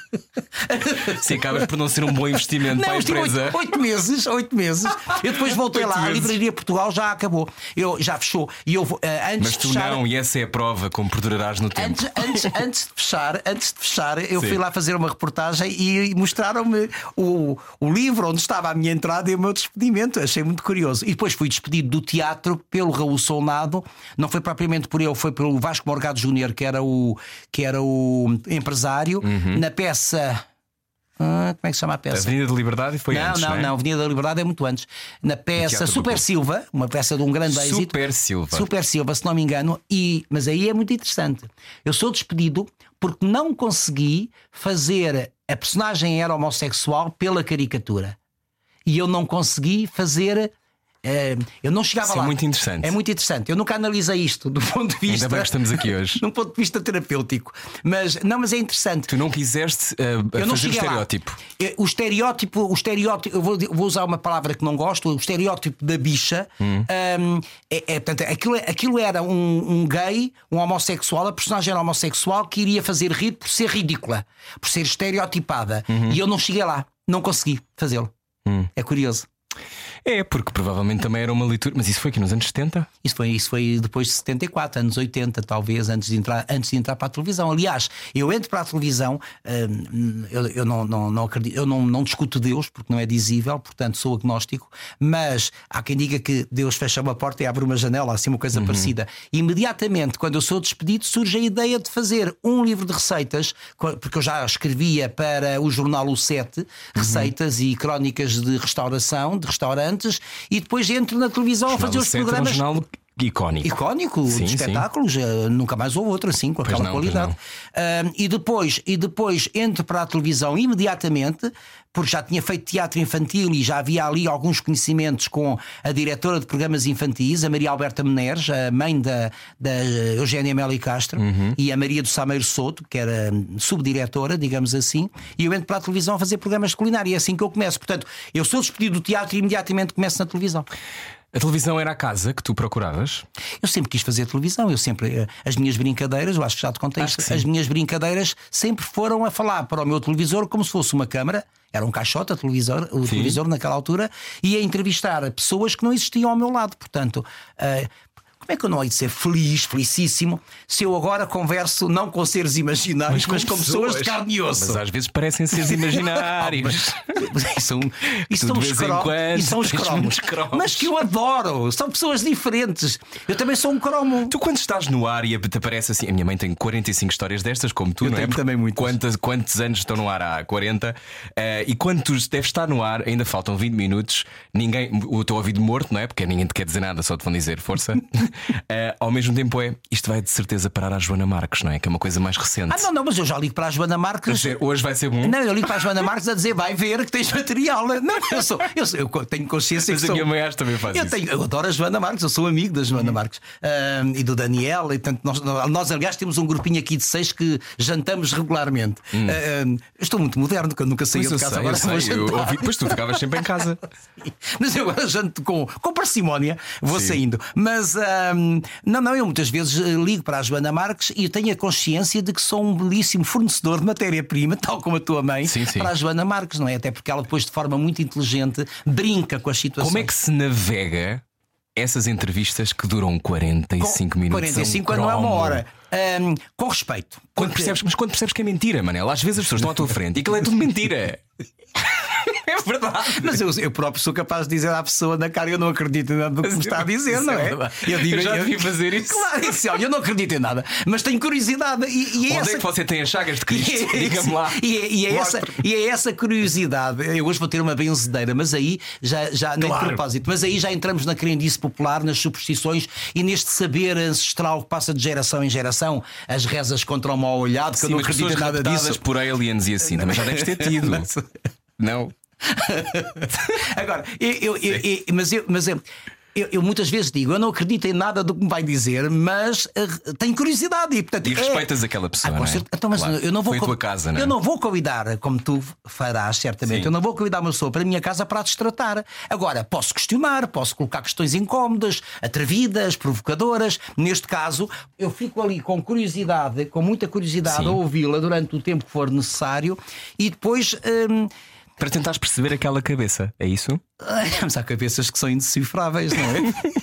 [SPEAKER 2] Se acabas por não ser um bom investimento não, para a empresa.
[SPEAKER 3] Oito, oito meses, oito meses. Eu depois voltei lá, a Livraria Portugal já acabou, eu, já fechou. E eu, uh, antes
[SPEAKER 2] Mas tu
[SPEAKER 3] de fechar,
[SPEAKER 2] não, e essa é a prova como perdurarás no tempo.
[SPEAKER 3] Antes, antes, antes de fechar, antes de fechar, eu Sim. fui lá fazer uma reportagem e mostraram-me o, o livro onde estava a minha entrada e o meu despedimento. Achei muito curioso. E depois fui despedido do teatro pelo Raul Solnado. Não foi propriamente por ele, foi pelo Vasco Morgado Júnior, que era o, que era o empresário, uhum. na peça. Ah, como é que se chama a peça?
[SPEAKER 2] Avenida da Liberdade foi
[SPEAKER 3] não,
[SPEAKER 2] antes,
[SPEAKER 3] não,
[SPEAKER 2] não, é?
[SPEAKER 3] não, Avenida da Liberdade é muito antes. Na peça Super Silva, uma peça de um grande êxito.
[SPEAKER 2] Super Silva.
[SPEAKER 3] Super Silva, se não me engano. E, mas aí é muito interessante. Eu sou despedido porque não consegui fazer a personagem era homossexual pela caricatura. E eu não consegui fazer. Uh, eu não chegava
[SPEAKER 2] Isso
[SPEAKER 3] lá.
[SPEAKER 2] É muito interessante.
[SPEAKER 3] É muito interessante. Eu nunca analisei isto do ponto de vista.
[SPEAKER 2] Ainda bem que estamos aqui hoje.
[SPEAKER 3] Do ponto de vista terapêutico. Mas não, mas é interessante.
[SPEAKER 2] Tu não quiseste uh,
[SPEAKER 3] eu não
[SPEAKER 2] fazer o estereótipo.
[SPEAKER 3] Lá. O estereótipo, o estereótipo, eu vou, vou usar uma palavra que não gosto, o estereótipo da bicha. Hum. Um, é, é, portanto, aquilo, aquilo era um, um gay, um homossexual, a personagem era homossexual que iria fazer rir por ser ridícula, por ser estereotipada. Uhum. E eu não cheguei lá, não consegui fazê-lo. Hum. É curioso.
[SPEAKER 2] É, porque provavelmente também era uma leitura. Mas isso foi aqui nos anos setenta?
[SPEAKER 3] Isso foi, isso foi depois de setenta e quatro, anos oitenta, talvez, antes de entrar, antes de entrar para a televisão. Aliás, eu entro para a televisão, hum, eu, eu, não, não, não acredito, eu não, não discuto Deus, porque não é dizível, portanto sou agnóstico, mas há quem diga que Deus fecha uma porta e abre uma janela, assim uma coisa uhum. parecida. E imediatamente, quando eu sou despedido, surge a ideia de fazer um livro de receitas, porque eu já escrevia para o jornal O Sete, receitas uhum. e crónicas de restauração, de restaurantes, e depois entro na televisão a fazer os programas.
[SPEAKER 2] É um jornal icónico.
[SPEAKER 3] Icónico
[SPEAKER 2] sim,
[SPEAKER 3] de espetáculos, sim. Nunca mais houve outro assim, com aquela não, qualidade. Uh, e, depois, e depois entro para a televisão imediatamente, porque já tinha feito teatro infantil e já havia ali alguns conhecimentos com a diretora de programas infantis, a Maria Alberta Meneres, a mãe da, da Eugénia Meli Castro, uhum. e a Maria do Sameiro Souto, que era subdiretora, digamos assim, e eu entro para a televisão a fazer programas de culinária. E é assim que eu começo. Portanto, eu sou despedido do teatro e imediatamente começo na televisão.
[SPEAKER 2] A televisão era a casa que tu procuravas?
[SPEAKER 3] Eu sempre quis fazer televisão. Eu sempre, as minhas brincadeiras, eu acho que já te contei, as minhas brincadeiras sempre foram a falar para o meu televisor como se fosse uma câmara. Era um caixote, a televisor, o Sim. televisor naquela altura, e a entrevistar pessoas que não existiam ao meu lado. Portanto, uh, como é que eu não hei de ser feliz, felicíssimo, se eu agora converso não com seres imaginários, mas com, mas com pessoas de carne e osso?
[SPEAKER 2] Mas às vezes parecem seres imaginários.
[SPEAKER 3] São, isso são os cromos, são os cromos. cromos. Mas que eu adoro, são pessoas diferentes. Eu também sou um cromo.
[SPEAKER 2] Tu, quando estás no ar e te aparece assim, a minha mãe tem quarenta e cinco histórias destas, como tu,
[SPEAKER 3] eu
[SPEAKER 2] não é?
[SPEAKER 3] Também muitas.
[SPEAKER 2] Quantos, quantos anos estão no ar? Há quarenta. Uh, e quando tu deves estar no ar, ainda faltam vinte minutos, ninguém, o teu ouvido morto, não é? Porque ninguém te quer dizer nada, só te vão dizer força. Uh, ao mesmo tempo é, isto vai de certeza parar à Joana Marques, não é? Que é uma coisa mais recente.
[SPEAKER 3] Ah, não, não, mas eu já ligo para a Joana Marques.
[SPEAKER 2] Dizer, hoje vai ser bom.
[SPEAKER 3] Não, eu ligo para a Joana Marques a dizer, vai ver que tens material. Não, eu, sou, eu, sou, eu tenho consciência
[SPEAKER 2] mas
[SPEAKER 3] que
[SPEAKER 2] a
[SPEAKER 3] sou...
[SPEAKER 2] minha mãe acho também faz
[SPEAKER 3] eu
[SPEAKER 2] isso.
[SPEAKER 3] Tenho, eu adoro a Joana Marques, eu sou amigo da Joana hum. Marques uh, e do Daniel. E, tanto, nós, nós, aliás, temos um grupinho aqui de seis que jantamos regularmente. Hum. Uh, eu estou muito moderno, porque eu nunca saía de casa.
[SPEAKER 2] Sei,
[SPEAKER 3] agora
[SPEAKER 2] eu sei, eu ouvi, depois tu ficavas sempre em casa.
[SPEAKER 3] Mas eu agora janto com, com parcimónia, vou Sim. saindo. Mas um, não, não, eu muitas vezes ligo para a Joana Marques e eu tenho a consciência de que sou um belíssimo fornecedor de matéria-prima, tal como a tua mãe,
[SPEAKER 2] sim, sim.
[SPEAKER 3] para a Joana Marques, não é? Até porque ela depois, de forma muito inteligente, brinca com as situações.
[SPEAKER 2] Como é que se navega essas entrevistas que duram quarenta e cinco
[SPEAKER 3] com,
[SPEAKER 2] minutos?
[SPEAKER 3] quarenta e cinco quando não é uma hora. Um, com respeito.
[SPEAKER 2] Quando
[SPEAKER 3] porque...
[SPEAKER 2] percebes, mas quando percebes que é mentira, Manel, às vezes as pessoas estão à tua frente e aquilo é tudo mentira. É verdade.
[SPEAKER 3] Mas eu, eu próprio sou capaz de dizer à pessoa na cara: eu não acredito em nada do que me está a dizer, isso não é? é?
[SPEAKER 2] Eu, digo, eu já devia fazer isso.
[SPEAKER 3] Claro, isso, olha, eu não acredito em nada, mas tenho curiosidade. E, e
[SPEAKER 2] Onde
[SPEAKER 3] essa...
[SPEAKER 2] é que você tem as chagas de Cristo? É, diga-me lá.
[SPEAKER 3] E é, e, é essa, e é essa curiosidade. Eu hoje vou ter uma benzedeira, mas aí já, já nem claro. de propósito, mas aí já entramos na crendice popular, nas superstições e neste saber ancestral que passa de geração em geração, as rezas contra o mal olhado, que Sim, eu não acredito em nada disso.
[SPEAKER 2] Por aliens e assim, também já deves ter tido. Não.
[SPEAKER 3] Agora, eu, eu, eu, eu, mas, eu, mas eu, eu, eu muitas vezes digo: eu não acredito em nada do que me vai dizer, mas uh, tenho curiosidade e, portanto,
[SPEAKER 2] e respeitas é... aquela pessoa. Ah, não é?
[SPEAKER 3] Então, mas claro. eu não vou
[SPEAKER 2] Foi a tua casa, não é?
[SPEAKER 3] Eu não vou convidar, como tu farás certamente, Sim. eu não vou convidar uma pessoa para a minha casa para a destratar. Agora, posso questionar, posso colocar questões incómodas, atrevidas, provocadoras. Neste caso, eu fico ali com curiosidade, com muita curiosidade, Sim. a ouvi-la durante o tempo que for necessário e depois. Hum,
[SPEAKER 2] Para tentares perceber aquela cabeça, é isso?
[SPEAKER 3] Mas há cabeças que são indecifráveis, não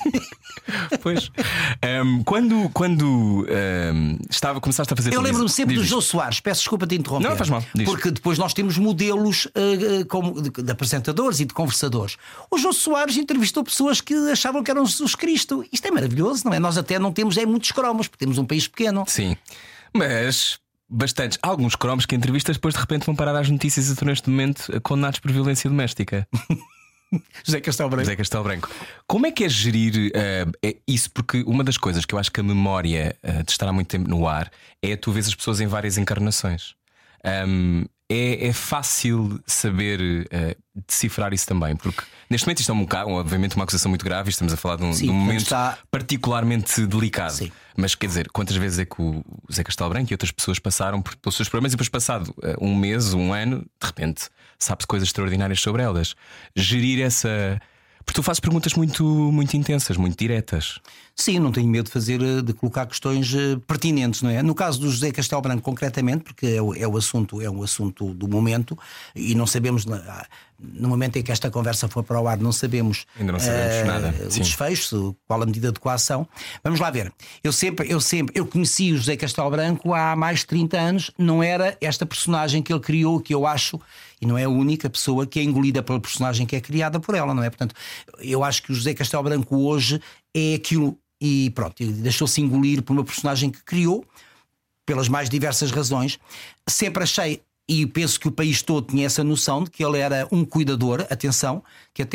[SPEAKER 3] é?
[SPEAKER 2] Pois. Um, quando quando um, estava, começaste a fazer.
[SPEAKER 3] Eu lembro-me sempre do Jô Soares, peço desculpa de interromper.
[SPEAKER 2] Não, faz mal. Diz.
[SPEAKER 3] Porque depois nós temos modelos uh, como de, de apresentadores e de conversadores. O Jô Soares entrevistou pessoas que achavam que eram Jesus Cristo. Isto é maravilhoso, não é? Nós até não temos é muitos cromos, porque temos um país pequeno.
[SPEAKER 2] Sim, mas. Bastantes, alguns cromos que entrevistas depois de repente vão parar às notícias e estão neste momento condenados por violência doméstica.
[SPEAKER 3] José Castelo Branco.
[SPEAKER 2] José Castelo Branco. Como é que é gerir uh, é isso? Porque uma das coisas que eu acho que a memória uh, de estar há muito tempo no ar é tu vês as pessoas em várias encarnações. Um, é, é fácil saber uh, decifrar isso também, porque neste momento isto é um, obviamente uma acusação muito grave. Estamos a falar de um, Sim, de um momento está... particularmente delicado. Sim. Mas quer dizer, quantas vezes é que o José Castelo Branco e outras pessoas passaram por, pelos seus problemas e depois, passado uh, um mês, um ano, de repente sabe-se coisas extraordinárias sobre elas. Gerir essa. Porque tu fazes perguntas muito, muito intensas, muito diretas.
[SPEAKER 3] Sim, não tenho medo de fazer, de colocar questões pertinentes, não é? No caso do José Castelo Branco, concretamente, porque é o, é o assunto, é um assunto do momento e não sabemos. No momento em que esta conversa for para o ar, não sabemos,
[SPEAKER 2] Ainda não sabemos
[SPEAKER 3] uh,
[SPEAKER 2] nada.
[SPEAKER 3] o
[SPEAKER 2] Sim.
[SPEAKER 3] desfecho, qual a medida de coação. Vamos lá ver. Eu sempre, eu sempre, eu conheci o José Castelo Branco há mais de trinta anos. Não era esta personagem que ele criou, que eu acho, e não é a única pessoa que é engolida pela personagem que é criada por ela, não é? Portanto, eu acho que o José Castelo Branco hoje é aquilo e pronto, deixou-se engolir por uma personagem que criou pelas mais diversas razões. Sempre achei. E penso que o país todo tinha essa noção de que ele era um cuidador, atenção, que até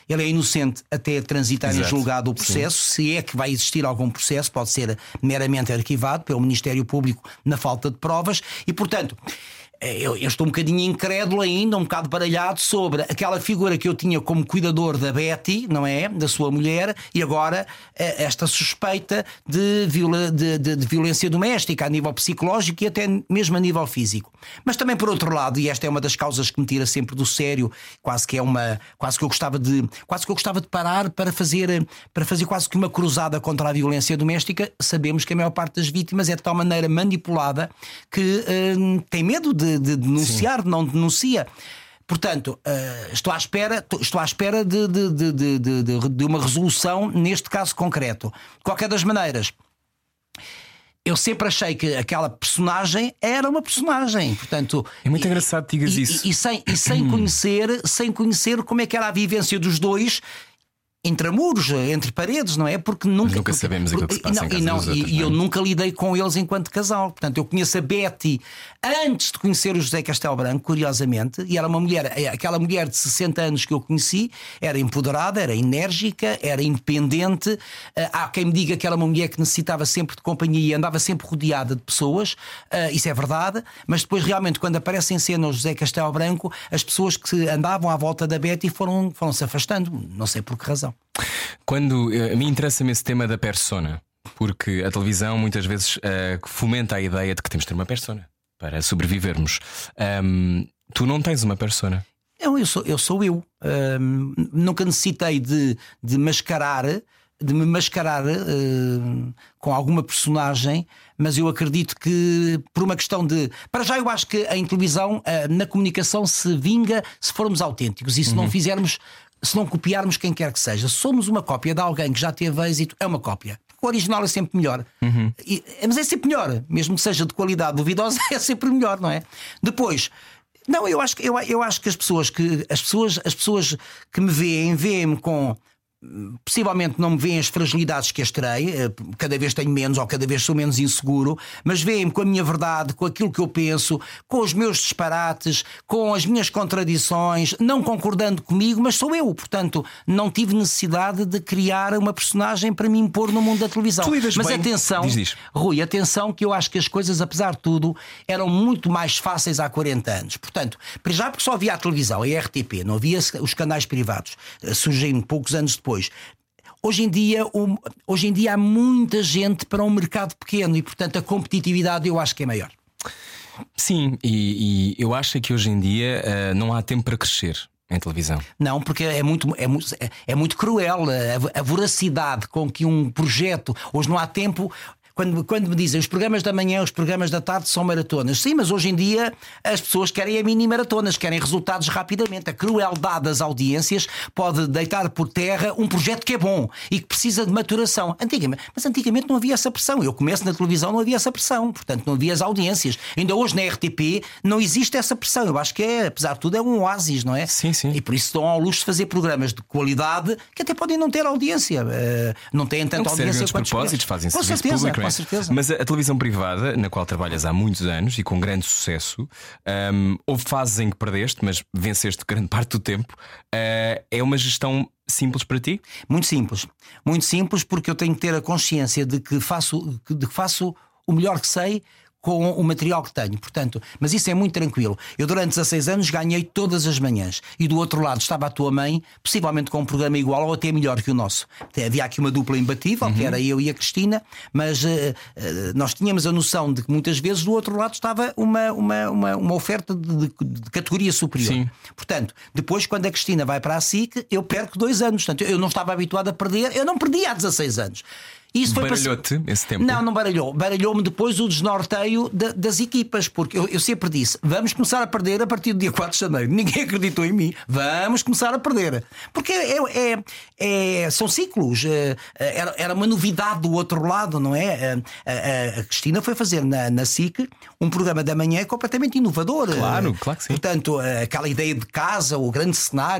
[SPEAKER 3] ele é inocente até transitar em
[SPEAKER 2] Exato.
[SPEAKER 3] julgado o processo. Sim. Se é que vai existir algum processo, pode ser meramente arquivado pelo Ministério Público na falta de provas. E, portanto, Eu, eu estou um bocadinho incrédulo ainda, um bocado baralhado sobre aquela figura que eu tinha como cuidador da Betty, não é? Da sua mulher, e agora esta suspeita de, viola, de, de, de violência doméstica a nível psicológico e até mesmo a nível físico. Mas também por outro lado, e esta é uma das causas que me tira sempre do sério, quase que é uma. Quase que eu gostava de. Quase que eu gostava de parar para fazer, para fazer quase que uma cruzada contra a violência doméstica. Sabemos que a maior parte das vítimas é de tal maneira manipulada que hum, tem medo de. De denunciar, Sim. não denuncia. Portanto, uh, estou à espera, estou à espera de, de, de, de, de, de uma resolução neste caso concreto. De qualquer das maneiras, eu sempre achei que aquela personagem era uma personagem. Portanto,
[SPEAKER 2] é muito
[SPEAKER 3] e,
[SPEAKER 2] engraçado que digas
[SPEAKER 3] e,
[SPEAKER 2] isso.
[SPEAKER 3] E, e, sem, e sem, conhecer, sem conhecer como é que era a vivência dos dois. Intramuros, entre paredes, não é? Porque nunca,
[SPEAKER 2] nunca sabemos aquilo que se passa
[SPEAKER 3] não,
[SPEAKER 2] em casa
[SPEAKER 3] e, não,
[SPEAKER 2] dos outros,
[SPEAKER 3] e, e
[SPEAKER 2] não é?
[SPEAKER 3] eu nunca lidei com eles enquanto casal. Portanto, eu conheço a Betty antes de conhecer o José Castelo Branco, curiosamente, e era uma mulher, aquela mulher de sessenta anos que eu conheci, era empoderada, era enérgica, era independente. Há quem me diga que era uma mulher que necessitava sempre de companhia e andava sempre rodeada de pessoas. Isso é verdade, mas depois realmente quando aparece em cena o José Castelo Branco, as pessoas que andavam à volta da Betty foram, foram se afastando, não sei por que razão.
[SPEAKER 2] Quando a mim interessa-me esse tema da persona, porque a televisão muitas vezes uh, fomenta a ideia de que temos de ter uma persona para sobrevivermos. Um, tu não tens uma persona.
[SPEAKER 3] Eu, eu, sou, eu sou eu. Um, nunca necessitei de, de mascarar, de me mascarar uh, com alguma personagem, mas eu acredito que por uma questão de. Para já, eu acho que em televisão, uh, na comunicação, se vinga se formos autênticos e se uhum. não fizermos. Se não copiarmos quem quer que seja. Se somos uma cópia de alguém que já teve êxito, é uma cópia. O original é sempre melhor. Uhum. E, mas é sempre melhor. Mesmo que seja de qualidade duvidosa, é sempre melhor, não é? Depois, não, eu acho, eu, eu acho que as pessoas que as pessoas, as pessoas que me veem, veem-me com. Possivelmente não me veem as fragilidades que as terei, cada vez tenho menos ou cada vez sou menos inseguro, mas veem-me com a minha verdade, com aquilo que eu penso, com os meus disparates, com as minhas contradições, não concordando comigo, mas sou eu. Portanto, não tive necessidade de criar uma personagem para me impor no mundo da televisão. Mas
[SPEAKER 2] bem.
[SPEAKER 3] atenção,
[SPEAKER 2] diz, diz.
[SPEAKER 3] Rui, atenção que eu acho que as coisas, apesar de tudo, eram muito mais fáceis há quarenta anos. Portanto, já porque só havia a televisão, a R T P, não havia os canais privados, surgiram poucos anos depois. Hoje em dia, hoje em dia há muita gente para um mercado pequeno e, portanto, a competitividade eu acho que é maior.
[SPEAKER 2] Sim, e, e eu acho que hoje em dia uh, não há tempo para crescer em televisão.
[SPEAKER 3] Não, porque é muito, é muito, é muito cruel a, a voracidade com que um projeto. Hoje não há tempo. Quando, quando me dizem os programas da manhã, os programas da tarde são maratonas. Sim, mas hoje em dia as pessoas querem a mini maratonas, querem resultados rapidamente. A crueldade das audiências pode deitar por terra um projeto que é bom e que precisa de maturação. Antigamente, mas antigamente não havia essa pressão. Eu começo na televisão, não havia essa pressão. Portanto, não havia as audiências. Ainda hoje na R T P não existe essa pressão. Eu acho que é, apesar de tudo, é um oásis, não é?
[SPEAKER 2] Sim, sim.
[SPEAKER 3] E por isso dão ao luxo de fazer programas de qualidade que até podem não ter audiência. Uh, não têm tanta audiência quanto
[SPEAKER 2] propósitos, fazem
[SPEAKER 3] com
[SPEAKER 2] serviço
[SPEAKER 3] certeza,
[SPEAKER 2] público,
[SPEAKER 3] com certeza.
[SPEAKER 2] Mas a, a televisão privada, na qual trabalhas há muitos anos e com grande sucesso, um, houve fases em que perdeste, mas venceste grande parte do tempo. Uh, é uma gestão simples para ti?
[SPEAKER 3] Muito simples. Muito simples, porque eu tenho que ter a consciência de que faço, de que faço o melhor que sei com o material que tenho, portanto, mas isso é muito tranquilo. Eu durante dezasseis anos ganhei todas as manhãs e do outro lado estava a tua mãe, possivelmente com um programa igual ou até melhor que o nosso. Havia aqui uma dupla imbatível, uhum. que era eu e a Cristina, mas uh, uh, nós tínhamos a noção de que muitas vezes do outro lado estava uma, uma, uma, uma oferta de, de, de categoria superior.
[SPEAKER 2] Sim.
[SPEAKER 3] Portanto, depois quando a Cristina vai para a S I C, eu perco dois anos. Portanto, eu não estava habituado a perder, eu não perdi há dezasseis anos. Isso foi
[SPEAKER 2] baralhou-te esse tempo?
[SPEAKER 3] Não, não baralhou. Baralhou-me depois o desnorteio de, das equipas, porque eu, eu sempre disse: vamos começar a perder a partir do dia quatro de janeiro. Ninguém acreditou em mim. Vamos começar a perder. Porque é, é, é, são ciclos. Era, era uma novidade do outro lado, não é? A, a, a Cristina foi fazer na, na S I C um programa da manhã completamente inovador.
[SPEAKER 2] Claro, claro que sim.
[SPEAKER 3] Portanto, aquela ideia de casa, o grande cenário.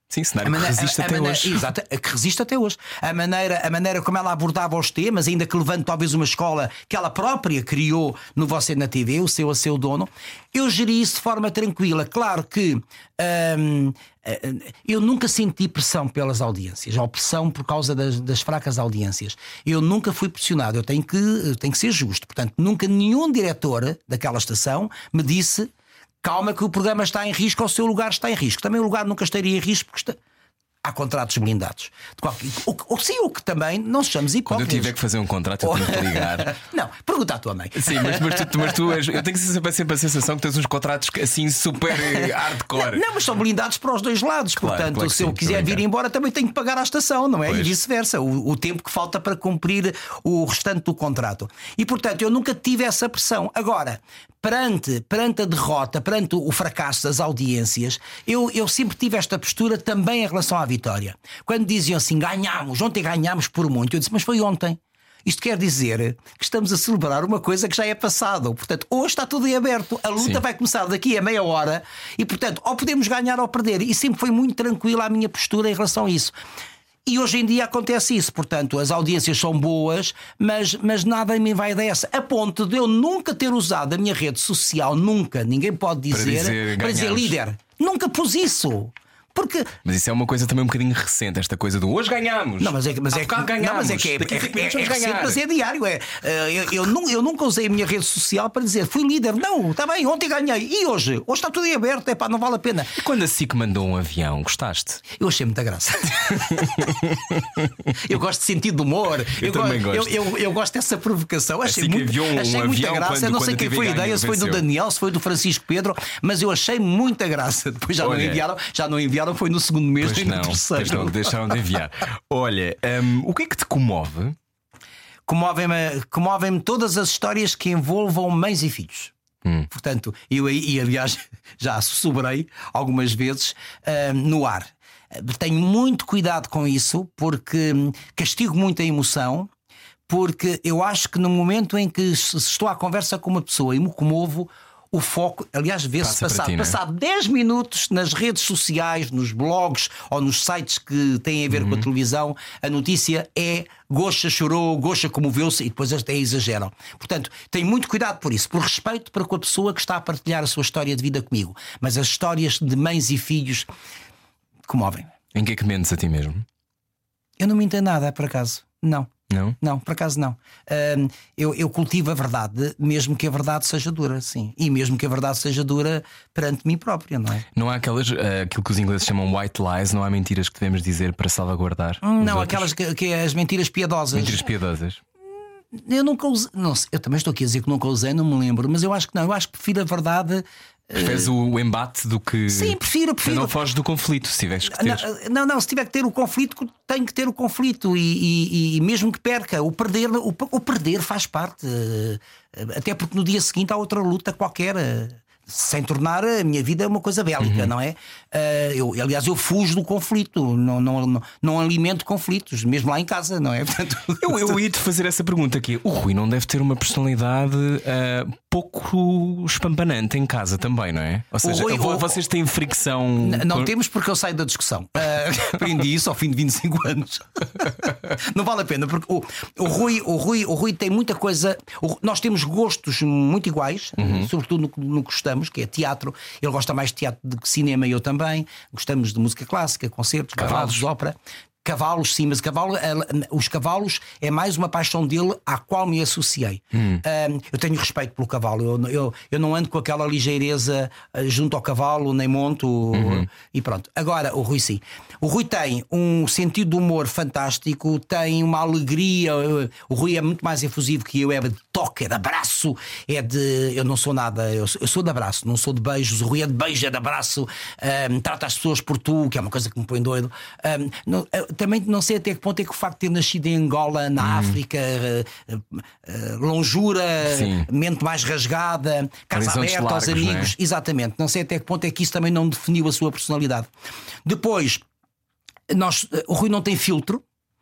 [SPEAKER 2] Sim, cenário
[SPEAKER 3] maneira,
[SPEAKER 2] que resiste
[SPEAKER 3] a, a
[SPEAKER 2] até
[SPEAKER 3] maneira,
[SPEAKER 2] hoje.
[SPEAKER 3] Exato, que resiste até hoje. A maneira, a maneira como ela abordava os temas, ainda que levando talvez uma escola que ela própria criou no Você na T V, o seu a seu dono, eu geri isso de forma tranquila. Claro que hum, eu nunca senti pressão pelas audiências, ou pressão por causa das, das fracas audiências. Eu nunca fui pressionado, eu tenho que, eu tenho que ser justo. Portanto, nunca nenhum diretor daquela estação me disse: calma que o programa está em risco, ou o seu lugar está em risco. Também o lugar nunca estaria em risco porque está... há contratos blindados. De qualquer... o, o, sim, o que também não sejamos hipócritas.
[SPEAKER 2] Quando eu tiver que fazer um contrato, eu tenho que ligar.
[SPEAKER 3] Não, pergunta à tua mãe.
[SPEAKER 2] Sim, mas, mas, tu, mas tu és, eu tenho sempre, sempre a sensação que tens uns contratos assim super hardcore.
[SPEAKER 3] Não, não, mas são blindados para os dois lados.
[SPEAKER 2] Claro,
[SPEAKER 3] Portanto,
[SPEAKER 2] claro
[SPEAKER 3] se eu
[SPEAKER 2] sim,
[SPEAKER 3] quiser vir embora, também tenho que pagar à estação, não é? Pois. E vice-versa. O, o tempo que falta para cumprir o restante do contrato. E portanto, eu nunca tive essa pressão. Agora, perante, perante a derrota, perante o fracasso das audiências, eu, eu sempre tive esta postura também em relação à vitória. Quando diziam assim: ganhámos, ontem ganhámos por muito, eu disse: mas foi ontem. Isto quer dizer que estamos a celebrar uma coisa que já é passado. Portanto, hoje está tudo em aberto. A luta Sim. vai começar daqui a meia hora. E portanto, ou podemos ganhar ou perder. E sempre foi muito tranquila a minha postura em relação a isso. E hoje em dia acontece isso. Portanto, as audiências são boas, mas, mas nada me vai dessa. A ponto de eu nunca ter usado a minha rede social, nunca, ninguém pode dizer, para dizer, para dizer líder. Nunca pus isso. Porque...
[SPEAKER 2] Mas isso é uma coisa também um bocadinho recente, esta coisa do hoje ganhamos.
[SPEAKER 3] Não, mas é, mas é, que, ganhamos. Não, mas é que é, é, é, é recente, mas é diário. É, eu, eu, eu, eu nunca usei a minha rede social para dizer fui líder. Não, está bem, ontem ganhei. E hoje? Hoje está tudo em aberto, é pá, não vale a pena.
[SPEAKER 2] E quando a S I C mandou um avião, gostaste?
[SPEAKER 3] Eu achei muita graça. Eu gosto de sentido de humor.
[SPEAKER 2] Eu, eu também gosto.
[SPEAKER 3] Eu, eu, eu gosto dessa provocação. Achei, muito,
[SPEAKER 2] um
[SPEAKER 3] achei muita graça.
[SPEAKER 2] Quando,
[SPEAKER 3] não sei quem foi a ideia, se foi do Daniel, se foi do Francisco Pedro, mas eu achei muita graça. Depois já Olha, não enviaram, já não enviaram, foi no segundo mês.
[SPEAKER 2] Pois não, pois não, deixaram de enviar. Olha, um, o que é que te comove?
[SPEAKER 3] Comovem-me, comovem-me todas as histórias que envolvam mães e filhos. Hum. Portanto, eu e aliás já sobrei algumas vezes uh, no ar. Tenho muito cuidado com isso, porque castigo muito a emoção. Porque eu acho que no momento em que estou à conversa com uma pessoa e me comovo, o foco, aliás, vê-se passado, passado dez minutos nas redes sociais, nos blogs ou nos sites que têm a ver uhum. com a televisão, a notícia é Goxa chorou, Goxa comoveu-se e depois até exageram. Portanto, tenho muito cuidado por isso, por respeito para com a pessoa que está a partilhar a sua história de vida comigo. Mas as histórias de mães e filhos comovem.
[SPEAKER 2] Em que é que mentes a ti mesmo?
[SPEAKER 3] Eu não me entendo nada, por acaso. Não.
[SPEAKER 2] Não?
[SPEAKER 3] Não, por acaso não. Uh, eu, eu cultivo a verdade, mesmo que a verdade seja dura, sim. E mesmo que a verdade seja dura perante mim própria, não é?
[SPEAKER 2] Não há aquelas, uh, aquilo que os ingleses chamam white lies, não há mentiras que devemos dizer para salvaguardar?
[SPEAKER 3] Hum, não, aquelas que, que é as mentiras piedosas.
[SPEAKER 2] Mentiras piedosas.
[SPEAKER 3] Eu nunca usei, não sei, eu também estou aqui a dizer que nunca usei, não me lembro, mas eu acho que não, eu acho que prefiro a verdade.
[SPEAKER 2] Preferes uh... o embate do que.
[SPEAKER 3] Sim, prefiro, prefiro.
[SPEAKER 2] Mas não foges do conflito, se tiveres que ter.
[SPEAKER 3] Não, não, não, se tiver que ter o conflito, tem que ter o conflito. E, e, e mesmo que perca, o perder, o, o perder faz parte. Até porque no dia seguinte há outra luta qualquer. Sem tornar a minha vida uma coisa bélica, uhum. não é? Uh, eu, aliás, eu fujo do conflito, não, não, não, não alimento conflitos, mesmo lá em casa, não é? Portanto...
[SPEAKER 2] Eu, eu ia te fazer essa pergunta aqui. O Rui não deve ter uma personalidade uh, pouco espampanante em casa também, não é? Ou seja, Rui, eu, o, vocês têm fricção.
[SPEAKER 3] N- não com... temos, porque eu saio da discussão. Uh, aprendi isso ao fim de vinte e cinco anos. Não vale a pena, porque o, o, Rui, o, Rui, o Rui tem muita coisa. O, nós temos gostos muito iguais, uhum. sobretudo no, no que gostamos, que é teatro. Ele gosta mais de teatro do que cinema, e eu também. Gostamos de música clássica, concertos, cavalos de ópera. Cavalos, sim, mas cavalo, os cavalos é mais uma paixão dele à qual me associei. Hum. Um, eu tenho respeito pelo cavalo. Eu, eu, eu não ando com aquela ligeireza junto ao cavalo, nem monto uhum. e pronto. Agora, o Rui sim. O Rui tem um sentido de humor fantástico, tem uma alegria. O Rui é muito mais efusivo que eu, é de toque, é de abraço, é de. Eu não sou nada, eu sou, eu sou de abraço, não sou de beijos. O Rui é de beijo, é de abraço, um, trata as pessoas por tu, que é uma coisa que me põe doido. Um, não, também não sei até que ponto é que o facto de ter nascido em Angola, na hum. África, uh, uh, longura, Sim. mente mais rasgada, casa aberta largos, aos amigos, não é? Exatamente. Não sei até que ponto é que isso também não definiu a sua personalidade. Depois, nós, o Rui não tem filtro.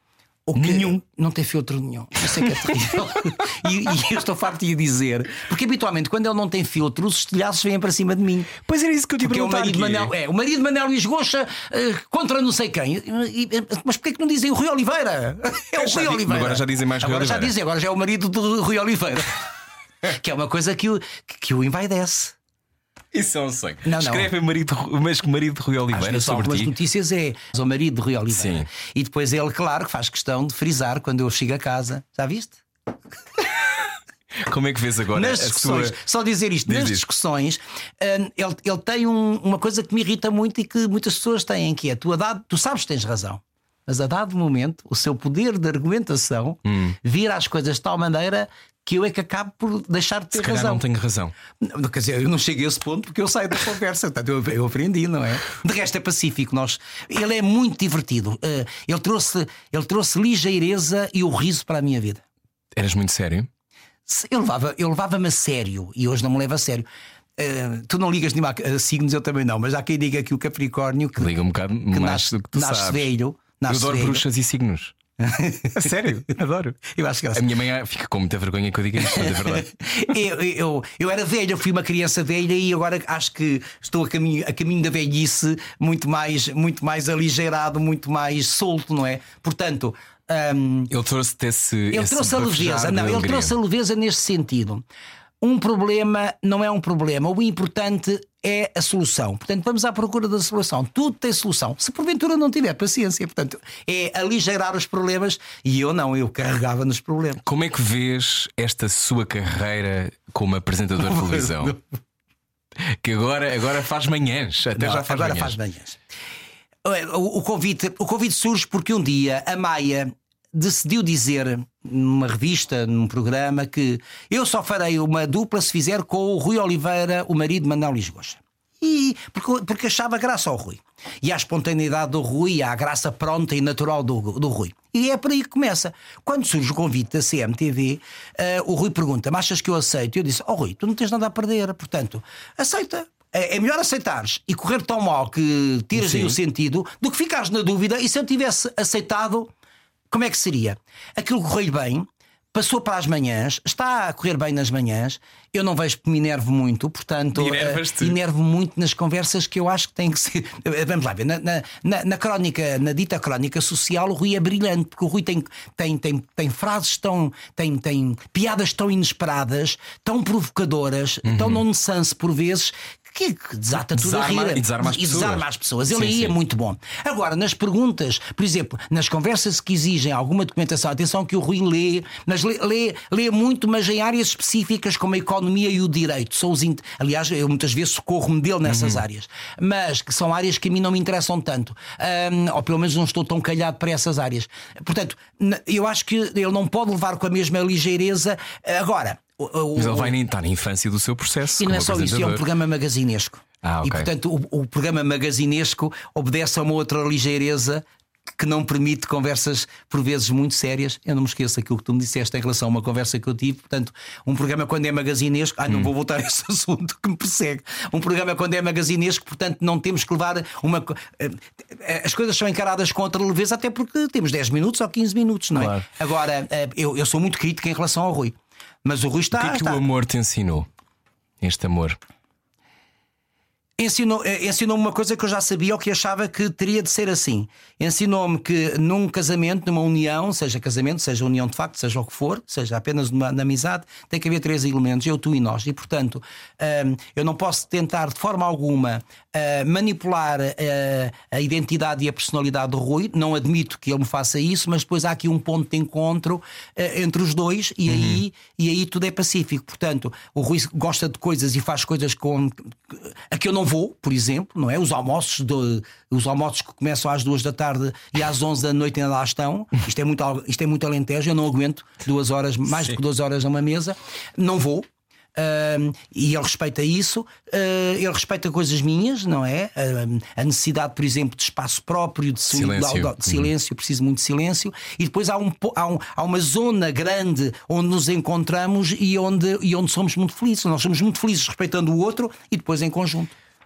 [SPEAKER 3] O que
[SPEAKER 2] Nenhum.
[SPEAKER 3] Não tem filtro nenhum. Isso é que é terrível. e, e eu estou farto de dizer, porque habitualmente, quando ele não tem filtro, os estilhaços vêm para cima de mim.
[SPEAKER 2] Pois era isso que eu te ia
[SPEAKER 3] Porque é o
[SPEAKER 2] perguntar.
[SPEAKER 3] marido de
[SPEAKER 2] aqui.
[SPEAKER 3] Manel, é, o marido de Manel Luís Goxa uh, contra não sei quem. E- e- mas porquê que não dizem o Rui Oliveira? É o
[SPEAKER 2] Já
[SPEAKER 3] Rui
[SPEAKER 2] di-
[SPEAKER 3] Oliveira.
[SPEAKER 2] agora já dizem mais Rui
[SPEAKER 3] agora
[SPEAKER 2] Oliveira.
[SPEAKER 3] Já dizem, agora já é o marido do Rui Oliveira. Que é uma coisa que o, que, que o envaidece.
[SPEAKER 2] Isso é um sonho.
[SPEAKER 3] Não, não.
[SPEAKER 2] Escreve marido, mas que marido de Rui
[SPEAKER 3] Às
[SPEAKER 2] Oliveira
[SPEAKER 3] vezes
[SPEAKER 2] sobre
[SPEAKER 3] algumas
[SPEAKER 2] ti.
[SPEAKER 3] notícias é o marido de Rui Oliveira.
[SPEAKER 2] Sim.
[SPEAKER 3] E depois ele, claro, que faz questão de frisar quando eu chego a casa. Já viste?
[SPEAKER 2] Como é que vês agora
[SPEAKER 3] Nas
[SPEAKER 2] a
[SPEAKER 3] discussões,
[SPEAKER 2] sua...
[SPEAKER 3] só dizer isto,
[SPEAKER 2] Diz
[SPEAKER 3] nas
[SPEAKER 2] isso.
[SPEAKER 3] discussões, hum, ele, ele tem um- uma coisa que me irrita muito e que muitas pessoas têm, que é tu, a dado, tu sabes que tens razão, mas a dado momento o seu poder de argumentação
[SPEAKER 2] Hum.
[SPEAKER 3] vira as coisas de tal maneira que eu é que acabo por deixar de ter
[SPEAKER 2] Se calhar
[SPEAKER 3] razão.
[SPEAKER 2] não tenho razão.
[SPEAKER 3] Não, quer dizer, eu não cheguei a esse ponto porque eu saio da conversa. Portanto, eu, eu aprendi, não é? De resto é pacífico. Nós, ele é muito divertido. Uh, ele, trouxe, ele trouxe ligeireza e o riso para a minha vida.
[SPEAKER 2] Eras muito sério?
[SPEAKER 3] Se- Eu levava, eu levava-me a sério e hoje não me levo a sério. Uh, tu não ligas nenhuma a signos, eu também não, mas há quem diga que o Capricórnio que,
[SPEAKER 2] Liga um bocado
[SPEAKER 3] que
[SPEAKER 2] mais
[SPEAKER 3] nasce,
[SPEAKER 2] do que tu
[SPEAKER 3] nasce
[SPEAKER 2] sabes.
[SPEAKER 3] velho.
[SPEAKER 2] Eu
[SPEAKER 3] Nasce
[SPEAKER 2] adoro
[SPEAKER 3] velho.
[SPEAKER 2] bruxas e signos. A sério, adoro.
[SPEAKER 3] Eu acho que
[SPEAKER 2] A minha mãe fica com muita vergonha que eu diga isto, mas é verdade.
[SPEAKER 3] eu, eu, eu era velho, eu fui uma criança velha e agora acho que estou a caminho, a caminho da velhice muito mais, muito mais aligeirado, muito mais solto, não é? Portanto, hum,
[SPEAKER 2] Ele trouxe-te esse.
[SPEAKER 3] ele
[SPEAKER 2] esse
[SPEAKER 3] trouxe a
[SPEAKER 2] bafejar
[SPEAKER 3] leveza.
[SPEAKER 2] de
[SPEAKER 3] Não, ele
[SPEAKER 2] alegria.
[SPEAKER 3] trouxe a leveza neste sentido. Um problema não é um problema. O importante é a solução. Portanto, vamos à procura da solução. Tudo tem solução. Se porventura não tiver paciência, portanto, é aligeirar os problemas. E eu não, eu carregava nos problemas.
[SPEAKER 2] Como é que vês esta sua carreira como apresentador de televisão? Que agora, agora faz manhãs, até
[SPEAKER 3] Não,
[SPEAKER 2] já faz
[SPEAKER 3] agora
[SPEAKER 2] manhãs.
[SPEAKER 3] faz manhãs. O, o convite, o convite surge porque um dia a Maia decidiu dizer numa revista, num programa, que eu só farei uma dupla se fizer com o Rui Oliveira, o marido de Manel Luís Goxa. E porque, porque achava graça ao Rui. E à espontaneidade do Rui, à graça pronta e natural do, do Rui. E é por aí que começa. Quando surge o convite da C M T V, uh, o Rui pergunta: mas achas que eu aceito? E eu disse: ó Rui, tu não tens nada a perder, portanto, aceita. É melhor aceitares e correr tão mal que tiras aí o sentido do que ficares na dúvida. E se eu tivesse aceitado, como é que seria? Aquilo correu bem, passou para as manhãs, está a correr bem nas manhãs. Eu não vejo que me enervo muito, portanto,
[SPEAKER 2] Enervas-te?
[SPEAKER 3] uh, enervo muito nas conversas que eu acho que tem que ser. Vamos lá ver, na, na, na, na crónica, na dita crónica social, o Rui é brilhante, porque o Rui tem, tem, tem, tem frases tão. Tem, tem piadas tão inesperadas, tão provocadoras,
[SPEAKER 2] Uhum.
[SPEAKER 3] tão nonsense por vezes. Que que desata tudo
[SPEAKER 2] Desarma-
[SPEAKER 3] a rir
[SPEAKER 2] e desarma as
[SPEAKER 3] E desarma
[SPEAKER 2] pessoas.
[SPEAKER 3] as pessoas. Ele
[SPEAKER 2] Sim,
[SPEAKER 3] aí é
[SPEAKER 2] sim.
[SPEAKER 3] muito bom. Agora, nas perguntas, por exemplo, nas conversas que exigem alguma documentação, atenção que o Rui lê, mas lê, lê, lê muito, mas em áreas específicas como a economia e o direito. São os int... Aliás, eu muitas vezes socorro-me dele nessas
[SPEAKER 2] Uhum.
[SPEAKER 3] áreas, mas que são áreas que a mim não me interessam tanto. Ahm, ou pelo menos não estou tão calhado para essas áreas. Portanto, n- eu acho que ele não pode levar com a mesma ligeireza. Agora, o- o-
[SPEAKER 2] Mas ele vai nem estar na infância do seu processo.
[SPEAKER 3] e não é
[SPEAKER 2] como
[SPEAKER 3] só isso, é um
[SPEAKER 2] apresentador.
[SPEAKER 3] programa magazinesco.
[SPEAKER 2] Ah, ok.
[SPEAKER 3] E portanto o, o programa magazinesco obedece a uma outra ligeireza que não permite conversas por vezes muito sérias. Eu não me esqueço aquilo que tu me disseste em relação a uma conversa que eu tive. Portanto, um programa quando é magazinesco, ah, não
[SPEAKER 2] Hum.
[SPEAKER 3] vou voltar a esse assunto que me persegue. Um programa quando é magazinesco, portanto, não temos que levar uma. co- eh, As coisas são encaradas com outra leveza, até porque temos dez minutos ou quinze minutos, não é?
[SPEAKER 2] Claro.
[SPEAKER 3] Agora, eh, eu, eu sou muito crítico em relação ao Rui. Mas o Rui está.
[SPEAKER 2] O que é que
[SPEAKER 3] está...
[SPEAKER 2] o amor te ensinou? Este amor.
[SPEAKER 3] Ensinou, eh, ensinou-me uma coisa que eu já sabia ou que achava que teria de ser assim. Ensinou-me que num casamento, numa união, seja casamento, seja união de facto, seja o que for, seja apenas uma, na amizade, tem que haver três elementos: eu, tu e nós. E portanto, hum, eu não posso tentar de forma alguma uh, manipular uh, a identidade e a personalidade do Rui. Não admito que ele me faça isso, mas depois há aqui um ponto de encontro uh, entre os dois e, aí, e aí tudo é pacífico. Portanto, o Rui gosta de coisas e faz coisas com a que eu não vou, por exemplo, não é? Os almoços, de, os almoços que começam às duas da tarde e às onze da noite ainda lá estão. Isto é muito, isto é muito Alentejo. Eu não aguento duas horas, mais
[SPEAKER 2] Sim.
[SPEAKER 3] do que duas horas numa mesa. Não vou. Um, e ele respeita isso, uh, ele respeita coisas minhas, não é? Um, a necessidade, por exemplo, de espaço próprio, de
[SPEAKER 2] Silêncio.
[SPEAKER 3] de, de, de silêncio, preciso muito de silêncio. E depois há, um, há, um, há uma zona grande onde nos encontramos e onde, e onde somos muito felizes. Nós somos muito felizes respeitando o outro e depois em conjunto.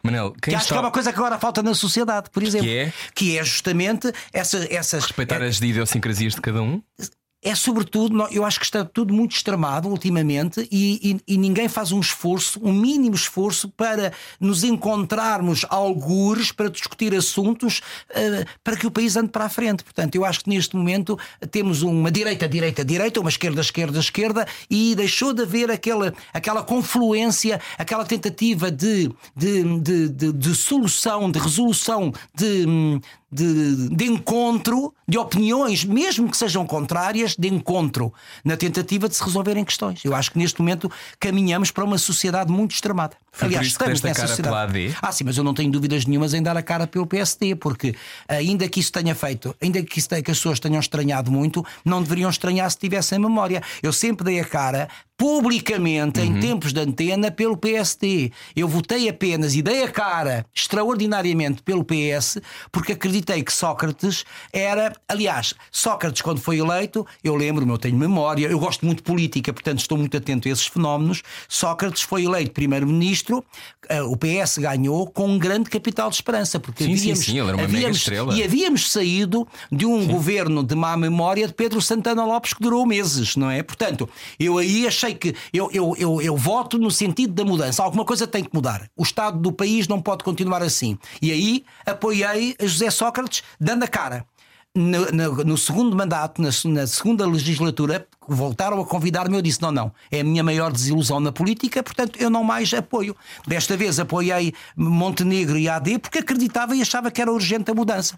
[SPEAKER 2] Manel, quem
[SPEAKER 3] que acho
[SPEAKER 2] está...
[SPEAKER 3] que é uma coisa que agora falta na sociedade, por exemplo.
[SPEAKER 2] Que é?
[SPEAKER 3] Que é justamente essa, essas.
[SPEAKER 2] Respeitar
[SPEAKER 3] é,
[SPEAKER 2] as idiosincrasias de cada um.
[SPEAKER 3] É sobretudo, eu acho que está tudo muito extremado ultimamente e, e, e ninguém faz um esforço, um mínimo esforço para nos encontrarmos algures para discutir assuntos uh, para que o país ande para a frente. Portanto, eu acho que neste momento temos uma direita, direita, direita, uma esquerda, esquerda, esquerda e deixou de haver aquela, aquela confluência, aquela tentativa de, de, de, de, de solução, de resolução, de. De, de encontro de opiniões, mesmo que sejam contrárias, de encontro na tentativa de se resolverem questões. Eu acho que neste momento caminhamos para uma sociedade muito extremada.
[SPEAKER 2] Foi
[SPEAKER 3] Aliás,
[SPEAKER 2] por isso que
[SPEAKER 3] estamos
[SPEAKER 2] deste a
[SPEAKER 3] nessa
[SPEAKER 2] cara pela
[SPEAKER 3] sociedade.
[SPEAKER 2] A D?
[SPEAKER 3] Ah, sim, mas eu não tenho dúvidas nenhumas em dar a cara pelo P S D, porque ainda que isso tenha feito, ainda que, isso tenha, que as pessoas tenham estranhado muito, não deveriam estranhar se tivessem memória. Eu sempre dei a cara publicamente, uhum. em tempos de antena, pelo P S D. Eu votei apenas e dei a cara extraordinariamente pelo P S, porque acreditei que Sócrates era. Aliás, Sócrates, quando foi eleito, eu lembro-me, eu tenho memória, eu gosto muito de política, portanto estou muito atento a esses fenómenos. Sócrates foi eleito primeiro-ministro, o P S ganhou com um grande capital de esperança, porque
[SPEAKER 2] sim,
[SPEAKER 3] havíamos,
[SPEAKER 2] sim, sim, ele era uma
[SPEAKER 3] havíamos,
[SPEAKER 2] mega estrela.
[SPEAKER 3] E havíamos saído de um
[SPEAKER 2] sim.
[SPEAKER 3] governo de má memória de Pedro Santana Lopes que durou meses, não é? Portanto, eu aí achei que eu, eu, eu, eu voto no sentido da mudança. Alguma coisa tem que mudar. O estado do país não pode continuar assim. E aí apoiei a José Sócrates dando a cara. No, no, no segundo mandato, na, na segunda legislatura, voltaram a convidar-me. Eu disse: não, não, é a minha maior desilusão na política, portanto eu não mais apoio. Desta vez apoiei Montenegro e A D porque acreditava e achava que era urgente a mudança.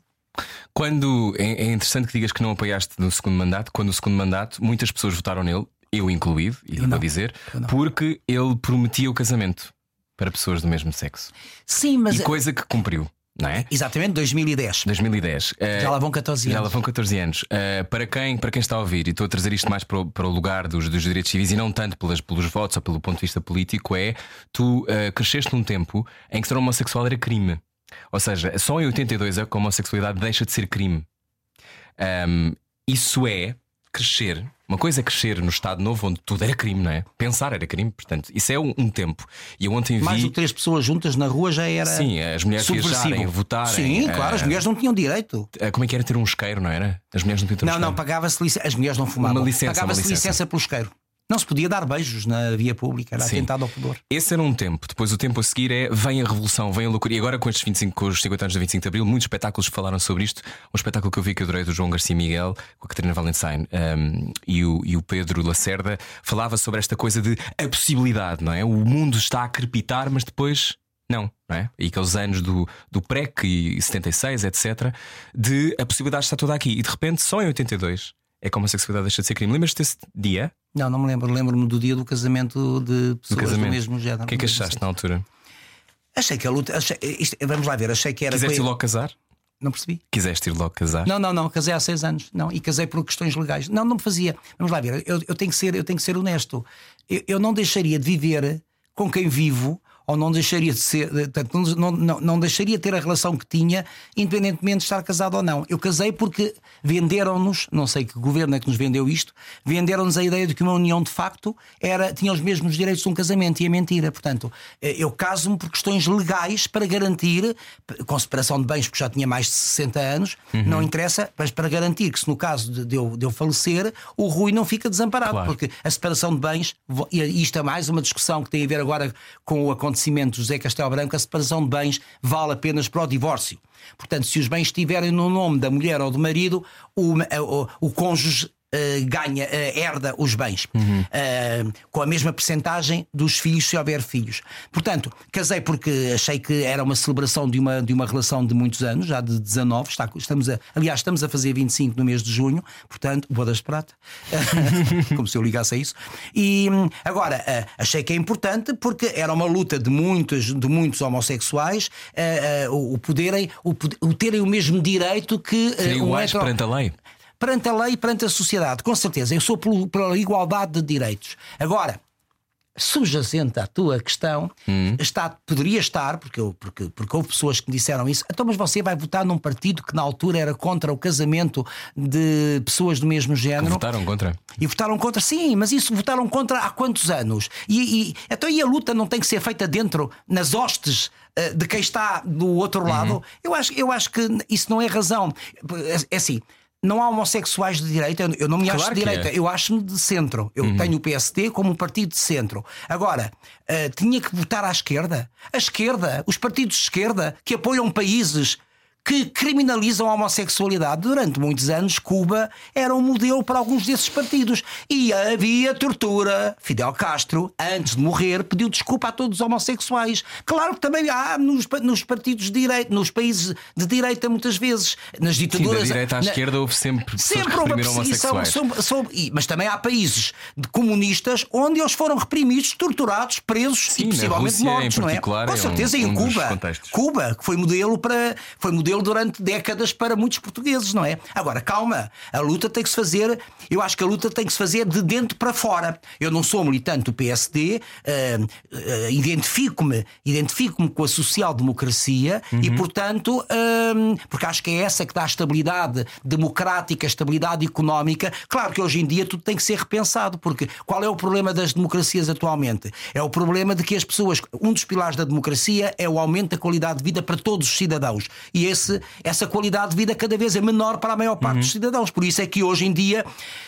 [SPEAKER 2] Quando é, é interessante que digas que não apoiaste no segundo mandato, quando no segundo mandato muitas pessoas votaram nele, eu incluído, e vou dizer, porque ele prometia o casamento para pessoas do mesmo sexo.
[SPEAKER 3] Sim, mas.
[SPEAKER 2] E coisa que cumpriu. Não é?
[SPEAKER 3] Exatamente, dois mil e dez.
[SPEAKER 2] dois mil e dez.
[SPEAKER 3] Já lá vão catorze anos.
[SPEAKER 2] Já lá vão catorze anos. Uh, para, quem, para quem está a ouvir, e estou a trazer isto mais para o, para o lugar dos, dos direitos civis e não tanto pelas, pelos votos ou pelo ponto de vista político, é tu uh, cresceste num tempo em que ser homossexual era crime. Ou seja, só em oitenta e dois é que a homossexualidade deixa de ser crime. Um, isso é crescer. Uma coisa é crescer no Estado Novo onde tudo era crime, não é? Pensar era crime, portanto, isso é um, um tempo. E eu ontem vi.
[SPEAKER 3] Mais do que três pessoas juntas na rua já era.
[SPEAKER 2] Sim, as mulheres viajarem, votarem.
[SPEAKER 3] Sim, claro, uh, as mulheres não tinham direito.
[SPEAKER 2] Uh, como é que era ter um isqueiro, não era? As mulheres não tinham ter um
[SPEAKER 3] Não,
[SPEAKER 2] isqueiro.
[SPEAKER 3] não, pagava-se licença. As mulheres não fumavam.
[SPEAKER 2] Uma licença,
[SPEAKER 3] pagava-se
[SPEAKER 2] uma licença.
[SPEAKER 3] licença pelo isqueiro. Não se podia dar beijos na via pública, era
[SPEAKER 2] Sim.
[SPEAKER 3] atentado ao pudor.
[SPEAKER 2] Esse era um tempo. Depois o tempo a seguir é vem a revolução, vem a loucura. E agora com estes vinte e cinco, com os cinquenta anos do vinte e cinco de Abril, muitos espetáculos falaram sobre isto. Um espetáculo que eu vi que eu adorei do João Garcia Miguel, com a Catarina Valenstein um, e, o, e o Pedro Lacerda, falava sobre esta coisa de a possibilidade, não é? O mundo está a crepitar, mas depois não, não é? E aqueles anos do, do P R E C e setenta e seis, etcétera, de a possibilidade está toda aqui. E de repente, só em oitenta e dois é que a homossexualidade deixa de ser crime. Lembras-te desse dia?
[SPEAKER 3] Não, não me lembro. Lembro-me do dia do casamento de pessoas do, casamento. do mesmo género.
[SPEAKER 2] O que é que achaste na altura?
[SPEAKER 3] Achei que a luta. Achei, isto, vamos lá ver, achei que era.
[SPEAKER 2] Quiseste ir logo casar?
[SPEAKER 3] Não percebi.
[SPEAKER 2] Quiseste ir logo casar?
[SPEAKER 3] Não, não, não. Casei há seis anos. Não, e casei por questões legais. Não, não me fazia. Vamos lá ver. Eu, eu, tenho, que ser, eu tenho que ser honesto. Eu, eu não deixaria de viver com quem vivo. Ou não deixaria de ser, portanto, não, não, não deixaria de ter a relação que tinha, independentemente de estar casado ou não. Eu casei porque venderam-nos, não sei que governo é que nos vendeu isto, venderam-nos a ideia de que uma união de facto era, tinha os mesmos direitos de um casamento, e é mentira. Portanto, eu caso-me por questões legais para garantir, com separação de bens, porque já tinha mais de sessenta anos, uhum. não interessa, mas para garantir que se no caso de eu, de eu falecer, o Rui não fica desamparado, claro. Porque a separação de bens, e isto é mais uma discussão que tem a ver agora com o acontecimento de José Castelo Branco, a separação de bens vale apenas para o divórcio. Portanto, se os bens estiverem no nome da mulher ou do marido, o, o, o cônjuge Uh, ganha, uh, herda os bens uhum. uh, com a mesma percentagem dos filhos, se houver filhos. Portanto, casei porque achei que era uma celebração de uma, de uma relação de muitos anos, já de dezanove. Está, estamos a, aliás, estamos a fazer vinte e cinco no mês de junho, portanto, bodas de prata, como se eu ligasse a isso. E agora, uh, achei que é importante porque era uma luta de muitos, de muitos homossexuais uh, uh, o, poderem, o, o terem o mesmo direito que.
[SPEAKER 2] Serem
[SPEAKER 3] uh, um
[SPEAKER 2] iguais
[SPEAKER 3] hetero...
[SPEAKER 2] perante a lei.
[SPEAKER 3] Perante a lei e perante a sociedade, com certeza. Eu sou pela igualdade de direitos. Agora, subjacente à tua questão hum. está, poderia estar, porque, eu, porque, porque houve pessoas que me disseram isso. Então, mas você vai votar num partido que na altura era contra o casamento de pessoas do mesmo género? Que
[SPEAKER 2] votaram contra.
[SPEAKER 3] E votaram contra, sim, mas isso votaram contra há quantos anos? E, e, então, e a luta não tem que ser feita dentro, nas hostes uh, de quem está do outro lado? Uhum. Eu, acho, eu acho que isso não é razão. É, é assim. Não há homossexuais de direita, eu não me acho claro de direita, é. Eu acho-me de centro. Eu uhum. tenho o P S D como um partido de centro. Agora, uh, tinha que votar à esquerda? A esquerda, os partidos de esquerda que apoiam países que criminalizam a homossexualidade. Durante muitos anos, Cuba era um modelo para alguns desses partidos. E havia tortura. Fidel Castro, antes de morrer, pediu desculpa a todos os homossexuais. Claro que também há nos, nos partidos de direita, nos países de direita, muitas vezes, nas ditaduras.
[SPEAKER 2] Sim, da direita à na... esquerda houve sempre pessoas sempre que reprimiram homossexuais. Sobre, sobre, mas também há países de comunistas onde eles foram reprimidos, torturados, presos Sim, e possivelmente mortos, não é? Com certeza, é um, em um Cuba. Cuba, que foi modelo para. Foi modelo durante décadas para muitos portugueses, não é? Agora, calma, a luta tem que se fazer, eu acho que a luta tem que se fazer de dentro para fora. Eu não sou militante do P S D, uh, uh, identifico-me identifico-me com a social-democracia uhum. e, portanto, uh, porque acho que é essa que dá estabilidade democrática, estabilidade económica. Claro que hoje em dia tudo tem que ser repensado, porque qual é o problema das democracias atualmente? É o problema de que as pessoas, um dos pilares da democracia é o aumento da qualidade de vida para todos os cidadãos. E esse essa qualidade de vida cada vez é menor para a maior parte uhum. dos cidadãos. Por isso é que hoje em dia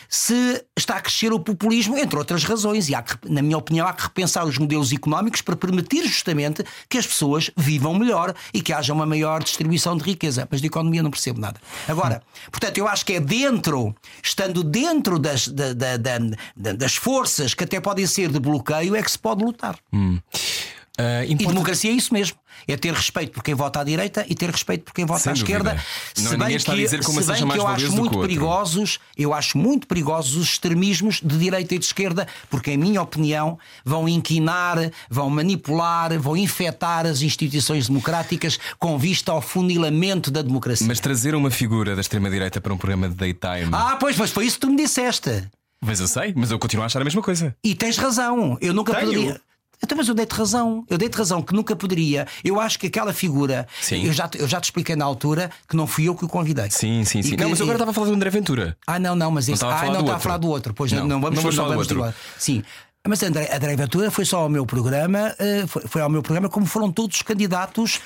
[SPEAKER 2] se está a crescer o populismo, entre outras razões, e há que, na minha opinião, há que repensar os modelos económicos para permitir justamente que as pessoas vivam melhor e que haja uma maior distribuição de riqueza. Mas de economia não percebo nada. Agora, uhum. portanto, eu acho que é dentro, estando dentro das, da, da, da, das forças que até podem ser de bloqueio, é que se pode lutar. Hum. Uh,
[SPEAKER 3] importa... E democracia é isso mesmo. É ter respeito por quem vota à direita e ter respeito por quem vota Sem à dúvida. esquerda.
[SPEAKER 2] Não,
[SPEAKER 3] se bem que,
[SPEAKER 2] a dizer como
[SPEAKER 3] se bem que eu acho muito perigosos, eu acho muito perigosos os extremismos de direita e de esquerda, porque, em minha opinião, vão inquinar, vão manipular, vão infectar as instituições democráticas com vista ao funilamento da democracia.
[SPEAKER 2] Mas trazer uma figura da extrema-direita para um programa de daytime.
[SPEAKER 3] Ah, pois, mas foi isso que tu me disseste.
[SPEAKER 2] Mas eu sei, mas eu continuo a achar a mesma coisa.
[SPEAKER 3] E tens razão. Eu nunca
[SPEAKER 2] Tenho.
[SPEAKER 3] poderia. Então, mas eu dei-te razão, eu dei-te razão que nunca poderia. Eu acho que aquela figura, eu já, eu já te expliquei na altura que não fui eu que o convidei.
[SPEAKER 2] Sim, sim, sim.
[SPEAKER 3] Que,
[SPEAKER 2] não, mas eu agora estava a falar do André Ventura.
[SPEAKER 3] Ah, não, não, mas
[SPEAKER 2] não
[SPEAKER 3] esse,
[SPEAKER 2] estava
[SPEAKER 3] ah, não estava a falar do outro. Pois não, não vamos,
[SPEAKER 2] não
[SPEAKER 3] não
[SPEAKER 2] vamos
[SPEAKER 3] do outro. Sim. Mas André, André Ventura foi só ao meu programa, foi, foi ao meu programa como foram todos os candidatos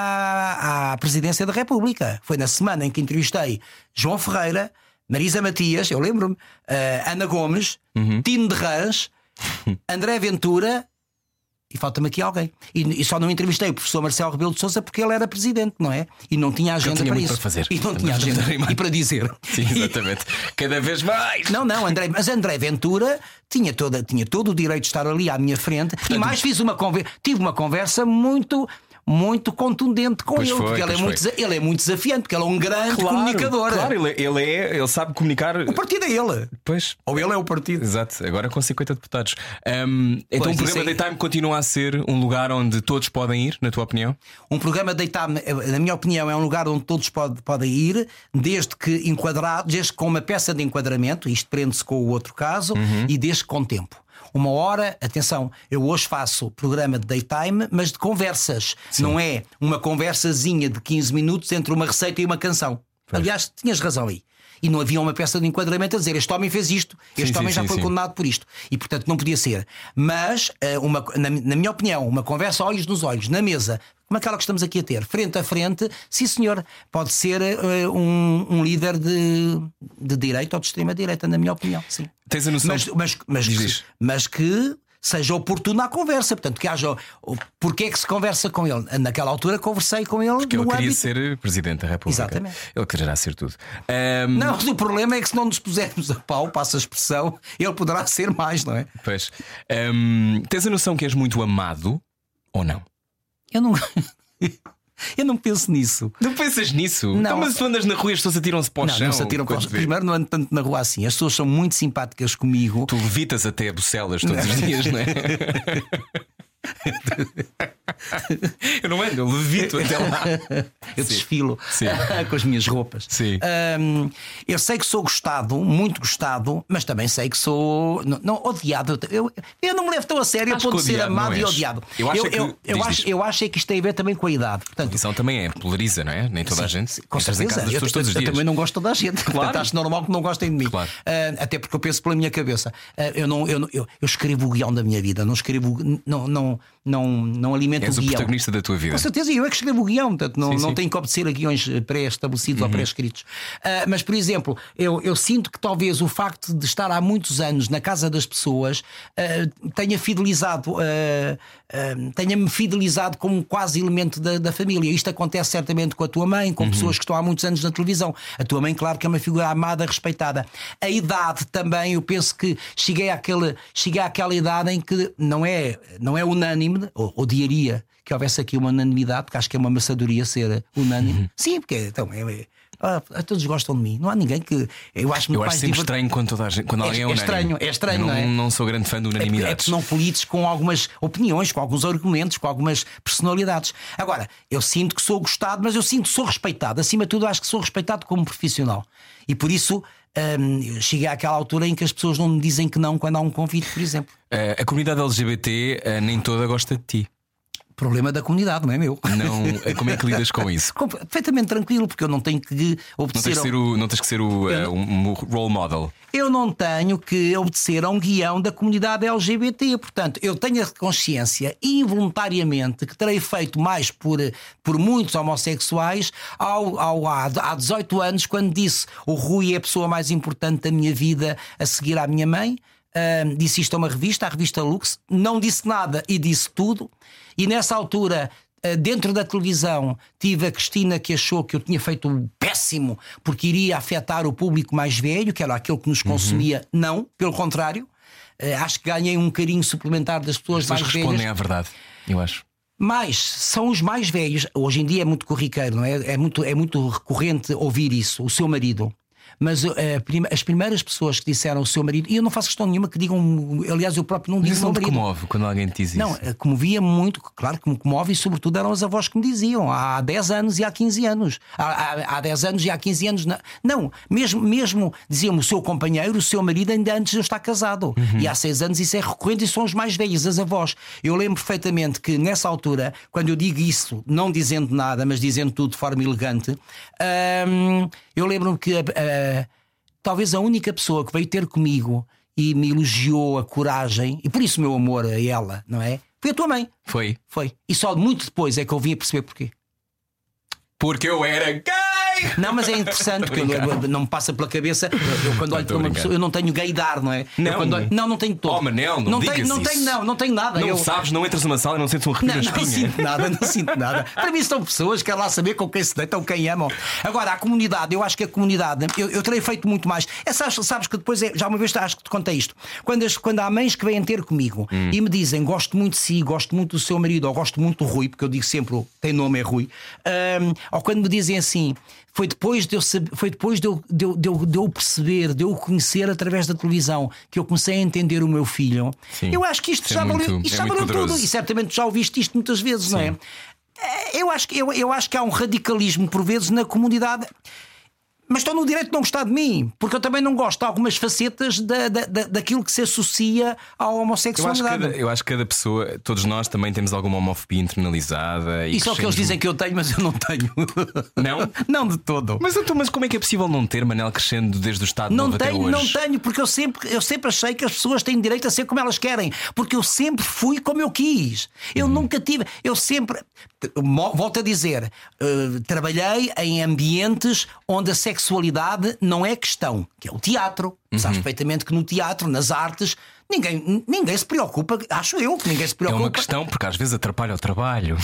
[SPEAKER 3] à, à presidência da República. Foi na semana em que entrevistei João Ferreira, Marisa Matias, eu lembro-me, uh, Ana Gomes, uhum. Tino de Rãs, André Ventura. E falta-me aqui alguém. E, e só não entrevistei o professor Marcelo Rebelo de Sousa porque ele era presidente, não é? E não tinha agenda
[SPEAKER 2] tinha
[SPEAKER 3] para
[SPEAKER 2] muito
[SPEAKER 3] isso.
[SPEAKER 2] Para fazer.
[SPEAKER 3] E não tinha agenda e para dizer.
[SPEAKER 2] Sim, exatamente. Cada vez mais.
[SPEAKER 3] Não, não, André, mas André Ventura tinha, toda, tinha todo o direito de estar ali à minha frente. Portanto, e mais fiz uma conversa, tive uma conversa muito. Muito contundente com
[SPEAKER 2] pois
[SPEAKER 3] ele,
[SPEAKER 2] foi,
[SPEAKER 3] porque ele é, muito, ele é muito desafiante, porque ele é um grande
[SPEAKER 2] claro,
[SPEAKER 3] comunicador.
[SPEAKER 2] Claro, ele, ele, é, ele sabe comunicar.
[SPEAKER 3] O partido é ele.
[SPEAKER 2] Pois.
[SPEAKER 3] Ou ele é o partido.
[SPEAKER 2] Exato, agora com cinquenta deputados. Um, então pois, o programa é... Daytime continua a ser um lugar onde todos podem ir, na tua opinião?
[SPEAKER 3] Um programa Daytime, na minha opinião, é um lugar onde todos pode, podem ir, desde que enquadrado, desde que com uma peça de enquadramento, isto prende-se com o outro caso, uhum. e desde que com tempo. Uma hora, atenção, eu hoje faço programa de daytime, mas de conversas. Sim. Não é uma conversazinha de quinze minutos entre uma receita e uma canção. Pois. Aliás, tinhas razão aí. E não havia uma peça de enquadramento a dizer este homem fez isto, este sim, homem sim, já sim, foi sim. condenado por isto. E portanto não podia ser. Mas, uma, na, na minha opinião, uma conversa olhos nos olhos, na mesa, como aquela que estamos aqui a ter, frente a frente, sim senhor, pode ser uh, um, um líder de, de direita ou de extrema-direita, na minha opinião. Sim.
[SPEAKER 2] Tens a noção?
[SPEAKER 3] Mas, mas, mas, que, mas que seja oportuna a conversa, portanto, que haja. Porque é que se conversa com ele? Naquela altura conversei com ele.
[SPEAKER 2] Porque ele
[SPEAKER 3] no
[SPEAKER 2] queria
[SPEAKER 3] âmbito...
[SPEAKER 2] ser Presidente da República.
[SPEAKER 3] Exatamente.
[SPEAKER 2] Ele quererá ser tudo. Um...
[SPEAKER 3] Não, o problema é que se não nos pusermos a pau, passa a expressão, ele poderá ser mais, não é?
[SPEAKER 2] Pois. Um... Tens a noção que és muito amado ou não?
[SPEAKER 3] Eu não. Eu não penso nisso.
[SPEAKER 2] Não pensas nisso?
[SPEAKER 3] Não.
[SPEAKER 2] Então, mas tu andas na rua e as pessoas atiram-se para o
[SPEAKER 3] não,
[SPEAKER 2] chão.
[SPEAKER 3] Não, se atiram para o chão. Primeiro, não ando tanto na rua assim. As pessoas são muito simpáticas comigo.
[SPEAKER 2] Tu levitas até a Bucelas todos não. os dias, não é? Eu não ando, eu levito até lá.
[SPEAKER 3] Eu
[SPEAKER 2] Sim.
[SPEAKER 3] desfilo
[SPEAKER 2] Sim.
[SPEAKER 3] com as minhas roupas.
[SPEAKER 2] Sim.
[SPEAKER 3] Um, eu sei que sou gostado, muito gostado, mas também sei que sou não, não, odiado. Eu, eu não me levo tão a sério a
[SPEAKER 2] Acho
[SPEAKER 3] ponto
[SPEAKER 2] que
[SPEAKER 3] de ser
[SPEAKER 2] odiado
[SPEAKER 3] amado
[SPEAKER 2] não
[SPEAKER 3] e
[SPEAKER 2] és.
[SPEAKER 3] odiado.
[SPEAKER 2] Eu acho
[SPEAKER 3] eu,
[SPEAKER 2] é que-
[SPEAKER 3] eu, eu
[SPEAKER 2] diz,
[SPEAKER 3] acho,
[SPEAKER 2] diz.
[SPEAKER 3] eu acho é que isto tem a ver também com a idade. Portanto,
[SPEAKER 2] Isso também é, polariza, não é? Nem toda a gente.
[SPEAKER 3] com
[SPEAKER 2] Entras em
[SPEAKER 3] certeza.
[SPEAKER 2] casa das
[SPEAKER 3] Eu,
[SPEAKER 2] pessoas
[SPEAKER 3] eu,
[SPEAKER 2] todos os
[SPEAKER 3] eu
[SPEAKER 2] dias.
[SPEAKER 3] também não gosto de toda a gente.
[SPEAKER 2] Claro.
[SPEAKER 3] Portanto, acho normal que não gostem de mim.
[SPEAKER 2] Claro.
[SPEAKER 3] Uh, até porque eu penso pela minha cabeça. Uh, eu, não, eu, não- eu, eu escrevo o guião da minha vida, não escrevo, não, não, não, não alimento
[SPEAKER 2] És
[SPEAKER 3] o
[SPEAKER 2] o
[SPEAKER 3] guião.
[SPEAKER 2] protagonista da tua vida.
[SPEAKER 3] Com certeza, eu é que escrevo o guião, portanto, não,
[SPEAKER 2] Sim,
[SPEAKER 3] não
[SPEAKER 2] sim.
[SPEAKER 3] tenho que obedecer a guiões pré-estabelecidos ou pré-escritos. Uh, mas, por exemplo, eu, eu sinto que talvez o facto de estar há muitos anos na casa das pessoas uh, tenha fidelizado, uh, uh, tenha-me fidelizado como quase elemento da, da família. Isto acontece certamente com a tua mãe, com pessoas que estão há muitos anos na televisão. A tua mãe, claro que é uma figura amada, respeitada. A idade também, eu penso que cheguei àquele, cheguei àquela idade em que não é, não é unânime, ou, odiaria que houvesse aqui uma unanimidade, porque acho que é uma maçadoria ser unânime.
[SPEAKER 2] Uhum.
[SPEAKER 3] Sim, porque então, é, é, ah, todos gostam de mim. Não há ninguém que. Eu acho,
[SPEAKER 2] Eu acho
[SPEAKER 3] mais
[SPEAKER 2] sempre
[SPEAKER 3] divert-
[SPEAKER 2] estranho quando, toda a gente, quando
[SPEAKER 3] É-
[SPEAKER 2] alguém é
[SPEAKER 3] é
[SPEAKER 2] unânime.
[SPEAKER 3] estranho, é estranho,
[SPEAKER 2] Eu não,
[SPEAKER 3] não é?
[SPEAKER 2] não sou grande fã de
[SPEAKER 3] É porque, é
[SPEAKER 2] unanimidades.
[SPEAKER 3] porque não polides com algumas opiniões, com alguns argumentos, com algumas personalidades. Agora, eu sinto que sou gostado, mas eu sinto que sou respeitado. Acima de tudo, acho que sou respeitado como profissional. E por isso hum, eu cheguei àquela altura em que as pessoas não me dizem que não quando há um convite, por exemplo.
[SPEAKER 2] Eh, a comunidade L G B T eh, nem toda gosta de ti.
[SPEAKER 3] Problema da comunidade, não é meu?
[SPEAKER 2] Não, eh, como é que lidas com isso?
[SPEAKER 3] Com- Perfeitamente tranquilo, porque eu não tenho que
[SPEAKER 2] Não tens
[SPEAKER 3] obedecer.
[SPEAKER 2] que
[SPEAKER 3] ao-
[SPEAKER 2] ser o, não tens que ser o, eh, um, um role model.
[SPEAKER 3] Eu não tenho que obedecer a um guião da comunidade L G B T. Portanto, eu tenho a consciência involuntariamente que terei feito mais por, por muitos homossexuais ao, ao, há, há dezoito anos, quando disse o Rui é a pessoa mais importante da minha vida a seguir à minha mãe. Uh, disse isto a uma revista, a revista Lux. Não disse nada e disse tudo. E nessa altura, uh, dentro da televisão, tive a Cristina que achou que eu tinha feito um péssimo porque iria afetar o público mais velho, que era aquele que nos consumia. Não, pelo contrário. Uh, acho que ganhei um carinho suplementar das pessoas,
[SPEAKER 2] As pessoas
[SPEAKER 3] mais
[SPEAKER 2] respondem
[SPEAKER 3] velhas.
[SPEAKER 2] à verdade, eu acho.
[SPEAKER 3] Mas são os mais velhos. Hoje em dia é muito corriqueiro, não é? É muito, é muito recorrente ouvir isso, o seu marido. Mas uh, prima- as primeiras pessoas que disseram o seu marido, e eu não faço questão nenhuma que digam, aliás, eu próprio não
[SPEAKER 2] Mas
[SPEAKER 3] digo o
[SPEAKER 2] isso
[SPEAKER 3] meu
[SPEAKER 2] não te
[SPEAKER 3] marido.
[SPEAKER 2] comove quando alguém te diz
[SPEAKER 3] Não,
[SPEAKER 2] isso?
[SPEAKER 3] eh, comovia muito, claro que me comove, e sobretudo eram as avós que me diziam há dez anos e há quinze anos. Há, há, há dez anos e há quinze anos. Não, não mesmo, mesmo diziam-me o seu companheiro, o seu marido, ainda antes de eu estar casado.
[SPEAKER 2] Uhum.
[SPEAKER 3] E há seis anos isso é recorrente e são os mais velhos, as avós. Eu lembro perfeitamente que nessa altura, quando eu digo isso, não dizendo nada, mas dizendo tudo de forma elegante, hum, eu lembro-me que. Uh, Talvez a única pessoa que veio ter comigo e me elogiou a coragem, e por isso o meu amor a ela, não é? Foi a tua mãe.
[SPEAKER 2] Foi.
[SPEAKER 3] Foi. E só muito depois é que eu vim a perceber porquê.
[SPEAKER 2] Porque eu era gay!
[SPEAKER 3] Não, mas é interessante porque eu, eu- não me passa pela cabeça. Eu, eu quando olho
[SPEAKER 2] Estou
[SPEAKER 3] para
[SPEAKER 2] a
[SPEAKER 3] uma
[SPEAKER 2] brincar.
[SPEAKER 3] pessoa, eu não tenho gaydar, não é?
[SPEAKER 2] Não.
[SPEAKER 3] Eu quando olho- não, não tenho todo.
[SPEAKER 2] Oh, Manel, não
[SPEAKER 3] tenho,
[SPEAKER 2] digas
[SPEAKER 3] não
[SPEAKER 2] isso.
[SPEAKER 3] tenho, não, não tenho nada.
[SPEAKER 2] Não
[SPEAKER 3] eu,
[SPEAKER 2] sabes, não entras numa sala e não sentes um arrepio
[SPEAKER 3] Não,
[SPEAKER 2] na
[SPEAKER 3] não
[SPEAKER 2] espinha.
[SPEAKER 3] sinto nada, não sinto nada. Para mim são pessoas que querem lá saber com quem se deitam, quem amam. Agora, a comunidade, eu acho que a comunidade, eu, eu terei feito muito mais. É, sabes, sabes que depois, é, já uma vez acho que te contei isto. Quando, as, quando há mães que vêm ter comigo
[SPEAKER 2] Hum.
[SPEAKER 3] e me dizem gosto muito de si, gosto muito do seu marido, ou gosto muito do Rui, porque eu digo sempre tem nome é Rui, hum, ou quando me dizem assim. Foi depois de eu, saber, foi depois de eu, de, eu, de, eu, de eu perceber, de eu conhecer através da televisão, que eu comecei a entender o meu filho.
[SPEAKER 2] Sim.
[SPEAKER 3] Eu acho que isto
[SPEAKER 2] Isso é
[SPEAKER 3] já
[SPEAKER 2] muito-
[SPEAKER 3] valeu, isto
[SPEAKER 2] é
[SPEAKER 3] já
[SPEAKER 2] muito
[SPEAKER 3] valeu tudo.
[SPEAKER 2] poderoso.
[SPEAKER 3] E certamente já ouviste isto muitas vezes, não é? É, Eu acho, que, eu, eu acho que há um radicalismo, por vezes, na comunidade. Mas estou no direito de não gostar de mim, porque eu também não gosto de algumas facetas da, da, da- daquilo que se associa à
[SPEAKER 2] Eu acho, que
[SPEAKER 3] homossexualidade.
[SPEAKER 2] cada, eu acho que cada pessoa, todos nós também temos alguma homofobia internalizada. E
[SPEAKER 3] Isso é o que eles
[SPEAKER 2] crescemos-
[SPEAKER 3] dizem que eu tenho, mas eu não tenho.
[SPEAKER 2] Não?
[SPEAKER 3] Não de todo.
[SPEAKER 2] Mas, então, mas como é que é possível não ter, Manel, crescendo desde o Estado
[SPEAKER 3] Não
[SPEAKER 2] Novo até
[SPEAKER 3] tenho,
[SPEAKER 2] hoje?
[SPEAKER 3] não tenho, porque eu sempre, eu sempre achei que as pessoas têm direito a ser como elas querem, porque eu sempre fui como eu quis. Eu
[SPEAKER 2] Uhum.
[SPEAKER 3] nunca tive, eu sempre, mo- volto a dizer, eh, trabalhei em ambientes onde a sexualidade não é questão, que é o teatro.
[SPEAKER 2] Uhum.
[SPEAKER 3] Sabes perfeitamente que no teatro, nas artes, ninguém, ninguém se preocupa, acho eu que ninguém se
[SPEAKER 2] É
[SPEAKER 3] preocupa.
[SPEAKER 2] uma questão, porque às vezes atrapalha o trabalho.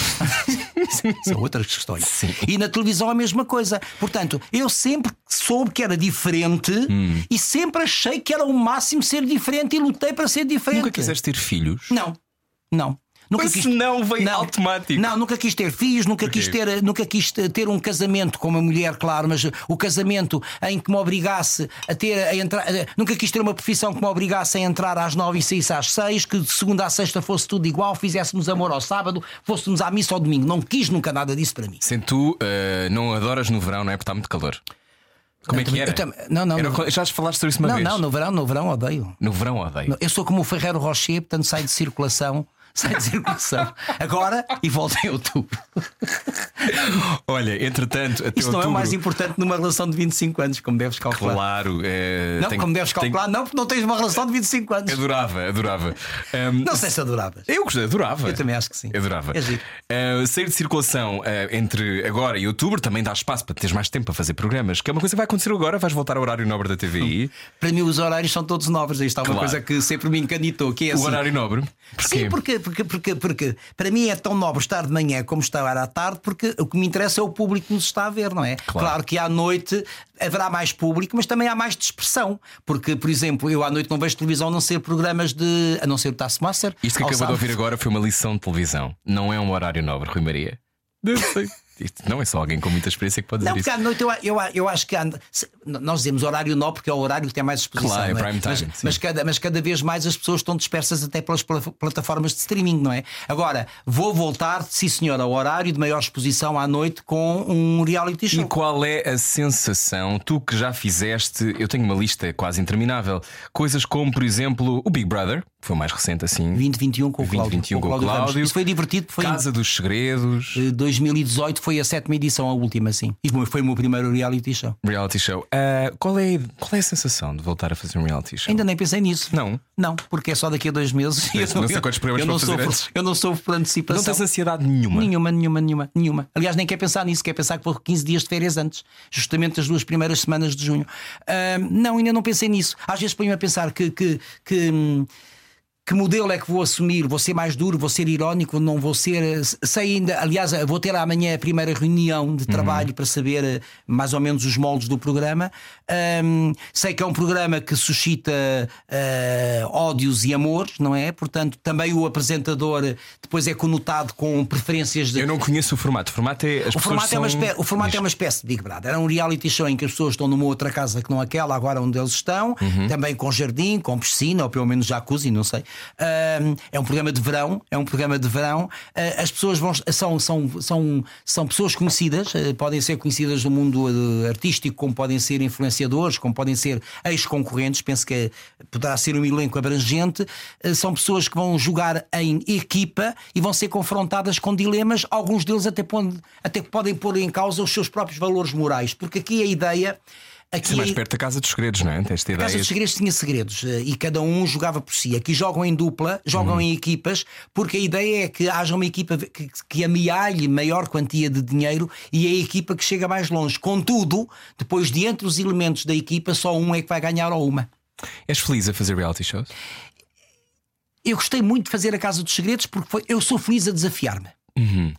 [SPEAKER 3] São outras questões.
[SPEAKER 2] Sim.
[SPEAKER 3] E na televisão a mesma coisa. Portanto, eu sempre soube que era diferente
[SPEAKER 2] Hum.
[SPEAKER 3] e sempre achei que era o máximo ser diferente e lutei para ser diferente.
[SPEAKER 2] Nunca quiseste ter filhos?
[SPEAKER 3] Não, não. Nunca
[SPEAKER 2] Mas
[SPEAKER 3] quis...
[SPEAKER 2] não veio automático.
[SPEAKER 3] Não, nunca quis ter filhos, nunca quis ter, nunca quis ter um casamento com uma mulher, claro, mas o casamento em que me obrigasse a ter a entrar, nunca quis ter uma profissão que me obrigasse a entrar às nove e saísse às seis, que de segunda à sexta fosse tudo igual, fizéssemos amor ao sábado, fôssemos à missa ao domingo. Não quis nunca nada disso para mim.
[SPEAKER 2] Sendo tu, uh, não adoras no verão, não é? Porque está muito calor. Como
[SPEAKER 3] não,
[SPEAKER 2] é que era?
[SPEAKER 3] Tam... Não, não,
[SPEAKER 2] era
[SPEAKER 3] no...
[SPEAKER 2] Já te falaste sobre isso uma
[SPEAKER 3] não,
[SPEAKER 2] vez?
[SPEAKER 3] Não, no verão, no verão odeio.
[SPEAKER 2] No verão odeio.
[SPEAKER 3] Eu sou como o Ferrero Rocher, portanto sai de circulação. Sai de circulação agora e volta em outubro.
[SPEAKER 2] Olha, entretanto, até
[SPEAKER 3] Isto não
[SPEAKER 2] outubro...
[SPEAKER 3] é o mais importante numa relação de vinte e cinco anos, como deves calcular.
[SPEAKER 2] Claro, é...
[SPEAKER 3] Não,
[SPEAKER 2] tenho...
[SPEAKER 3] como deves calcular,
[SPEAKER 2] tenho...
[SPEAKER 3] não, porque não tens uma relação de vinte e cinco anos.
[SPEAKER 2] Adorava, adorava. Um...
[SPEAKER 3] Não sei se adoravas.
[SPEAKER 2] Eu gostei, adorava.
[SPEAKER 3] Eu também acho que sim.
[SPEAKER 2] Adorava.
[SPEAKER 3] É giro.
[SPEAKER 2] Uh, sair de circulação uh, entre agora e outubro também dá espaço para teres mais tempo para fazer programas, que é uma coisa que vai acontecer agora. Vais voltar ao horário nobre da T V I.
[SPEAKER 3] Para mim, os horários são todos novos. Isto é uma
[SPEAKER 2] Claro.
[SPEAKER 3] coisa que sempre me encanitou. Que é
[SPEAKER 2] O
[SPEAKER 3] assim.
[SPEAKER 2] horário nobre? Porquê?
[SPEAKER 3] Sim, porque, porque, porque, porque para mim é tão nobre estar de manhã como estar à tarde, porque o que me interessa é o público que nos está a ver, não é?
[SPEAKER 2] Claro,
[SPEAKER 3] claro que à noite haverá mais público, mas também há mais dispersão. Porque, por exemplo, eu à noite não vejo televisão a não ser programas de. A não ser o Taskmaster.
[SPEAKER 2] Isto que acabou de ouvir agora foi uma lição de televisão. Não é um horário nobre, Rui Maria. Não sei. Isto não é só alguém com muita experiência que pode dizer
[SPEAKER 3] Não, porque
[SPEAKER 2] isso.
[SPEAKER 3] à noite eu, eu, eu acho que há, nós dizemos horário nobre porque é o horário que tem mais exposição.
[SPEAKER 2] Claro, é
[SPEAKER 3] não é?
[SPEAKER 2] prime time,
[SPEAKER 3] mas,
[SPEAKER 2] sim.
[SPEAKER 3] mas, cada, mas cada vez mais as pessoas estão dispersas até pelas plataformas de streaming, não é? Agora, vou voltar, sim senhor, ao horário de maior exposição à noite com um reality show.
[SPEAKER 2] E qual é a sensação, tu que já fizeste, eu tenho uma lista quase interminável, coisas como, por exemplo, o Big Brother, que foi o mais recente assim,
[SPEAKER 3] vinte e vinte e um com o Cláudio,
[SPEAKER 2] vinte e vinte e um
[SPEAKER 3] com o
[SPEAKER 2] com o
[SPEAKER 3] Cláudio Ramos.
[SPEAKER 2] Cláudio.
[SPEAKER 3] Isso foi divertido. Foi
[SPEAKER 2] Casa dos Segredos,
[SPEAKER 3] em dois mil e dezoito foi a sétima edição, a última, sim. E foi o meu primeiro reality show.
[SPEAKER 2] reality show. Uh, qual, é, qual é a sensação de voltar a fazer um reality show?
[SPEAKER 3] Ainda nem pensei nisso.
[SPEAKER 2] Não.
[SPEAKER 3] Não, porque é só daqui a dois meses.
[SPEAKER 2] Não, não sei quantos programas
[SPEAKER 3] eu não
[SPEAKER 2] vou fazer
[SPEAKER 3] sofro,
[SPEAKER 2] antes.
[SPEAKER 3] eu não sofro por antecipação.
[SPEAKER 2] Não tens ansiedade nenhuma.
[SPEAKER 3] Nenhuma, nenhuma, nenhuma, nenhuma. Aliás, nem quer pensar nisso, quer pensar que vou quinze dias de férias antes, justamente as duas primeiras semanas de junho. Uh, não, ainda não pensei nisso. Às vezes ponho-me a pensar que. que, que hum, Que modelo é que vou assumir? Vou ser mais duro? Vou ser irónico? Não vou ser? Sei ainda. Aliás, vou ter amanhã a primeira reunião de trabalho uhum. para saber mais ou menos os moldes do programa. Um, sei que é um programa que suscita uh, ódios e amores, não é? Portanto, também o apresentador depois é conotado com preferências de.
[SPEAKER 2] Eu não conheço o formato. O formato é, as
[SPEAKER 3] o formato,
[SPEAKER 2] são...
[SPEAKER 3] é, uma espécie, o formato é uma espécie de Big Brother. É um reality show em que as pessoas estão numa outra casa que não aquela, agora onde eles estão, uhum. também com jardim, com piscina, ou pelo menos jacuzzi, não sei. Uh, é um programa de verão, é um programa de verão. Uh, as pessoas vão, são, são, são, são pessoas conhecidas, uh, podem ser conhecidas do mundo uh, artístico, como podem ser influenciadores, como podem ser ex-concorrentes. Penso que poderá ser um elenco abrangente. Uh, são pessoas que vão jogar em equipa e vão ser confrontadas com dilemas, alguns deles até, pode, até podem pôr em causa os seus próprios valores morais, porque aqui a ideia. Aqui,
[SPEAKER 2] é mais perto da Casa dos Segredos, não é? Esta
[SPEAKER 3] a
[SPEAKER 2] ideia...
[SPEAKER 3] Casa dos Segredos tinha segredos e cada um jogava por si. Aqui jogam em dupla, jogam uhum. em equipas, porque a ideia é que haja uma equipa que, que amealhe maior quantia de dinheiro e é a equipa que chega mais longe. Contudo, depois de entre os elementos da equipa, só um é que vai ganhar ou uma.
[SPEAKER 2] És feliz a fazer reality shows?
[SPEAKER 3] Eu gostei muito de fazer a Casa dos Segredos porque foi, eu sou feliz a desafiar-me.
[SPEAKER 2] Uhum.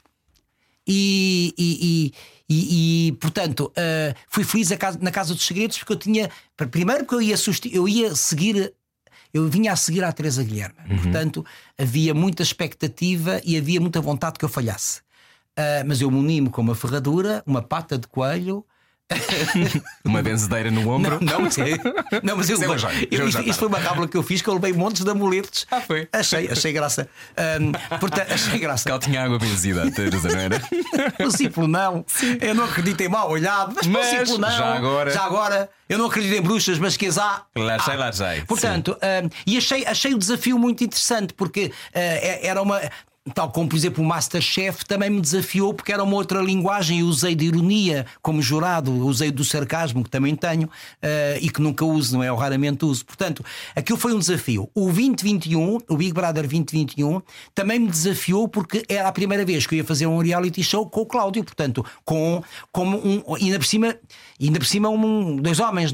[SPEAKER 3] E, e, e, e, e portanto uh, fui feliz a casa, na Casa dos Segredos porque eu tinha, primeiro porque eu ia, eu ia seguir, eu vinha a seguir a Teresa Guilherme, uhum. portanto havia muita expectativa e havia muita vontade que eu falhasse, uh, mas eu muni-me com uma ferradura, uma pata de coelho.
[SPEAKER 2] Uma benzedeira no ombro.
[SPEAKER 3] Não, não, mas, é, não, mas eu,
[SPEAKER 2] eu,
[SPEAKER 3] eu, isto, isto foi uma cábula que eu fiz, que eu levei montes de amuletos.
[SPEAKER 2] Ah, foi?
[SPEAKER 3] Achei, achei graça. Um, portanto, achei graça.
[SPEAKER 2] Que ela tinha água benzida, a Teresa, não era?
[SPEAKER 3] O ciclo não. Sim. Eu não acredito em mal olhado, mas, mas o ciclo não.
[SPEAKER 2] Já agora...
[SPEAKER 3] já agora, eu não acredito em bruxas, mas que as há.
[SPEAKER 2] Lá sei,
[SPEAKER 3] ah.
[SPEAKER 2] lá sei.
[SPEAKER 3] Portanto, um, e achei, achei o desafio muito interessante, porque uh, era uma. Tal como, por exemplo, o Masterchef também me desafiou porque era uma outra linguagem. Eu usei de ironia como jurado, usei do sarcasmo, que também tenho, uh, e que nunca uso, não é? Eu raramente uso. Portanto, aquilo foi um desafio. O vinte vinte e um, o Big Brother vinte vinte e um, também me desafiou porque era a primeira vez que eu ia fazer um reality show com o Cláudio. Portanto, com, com um. Ainda por cima, ainda por cima um, dois homens, não é?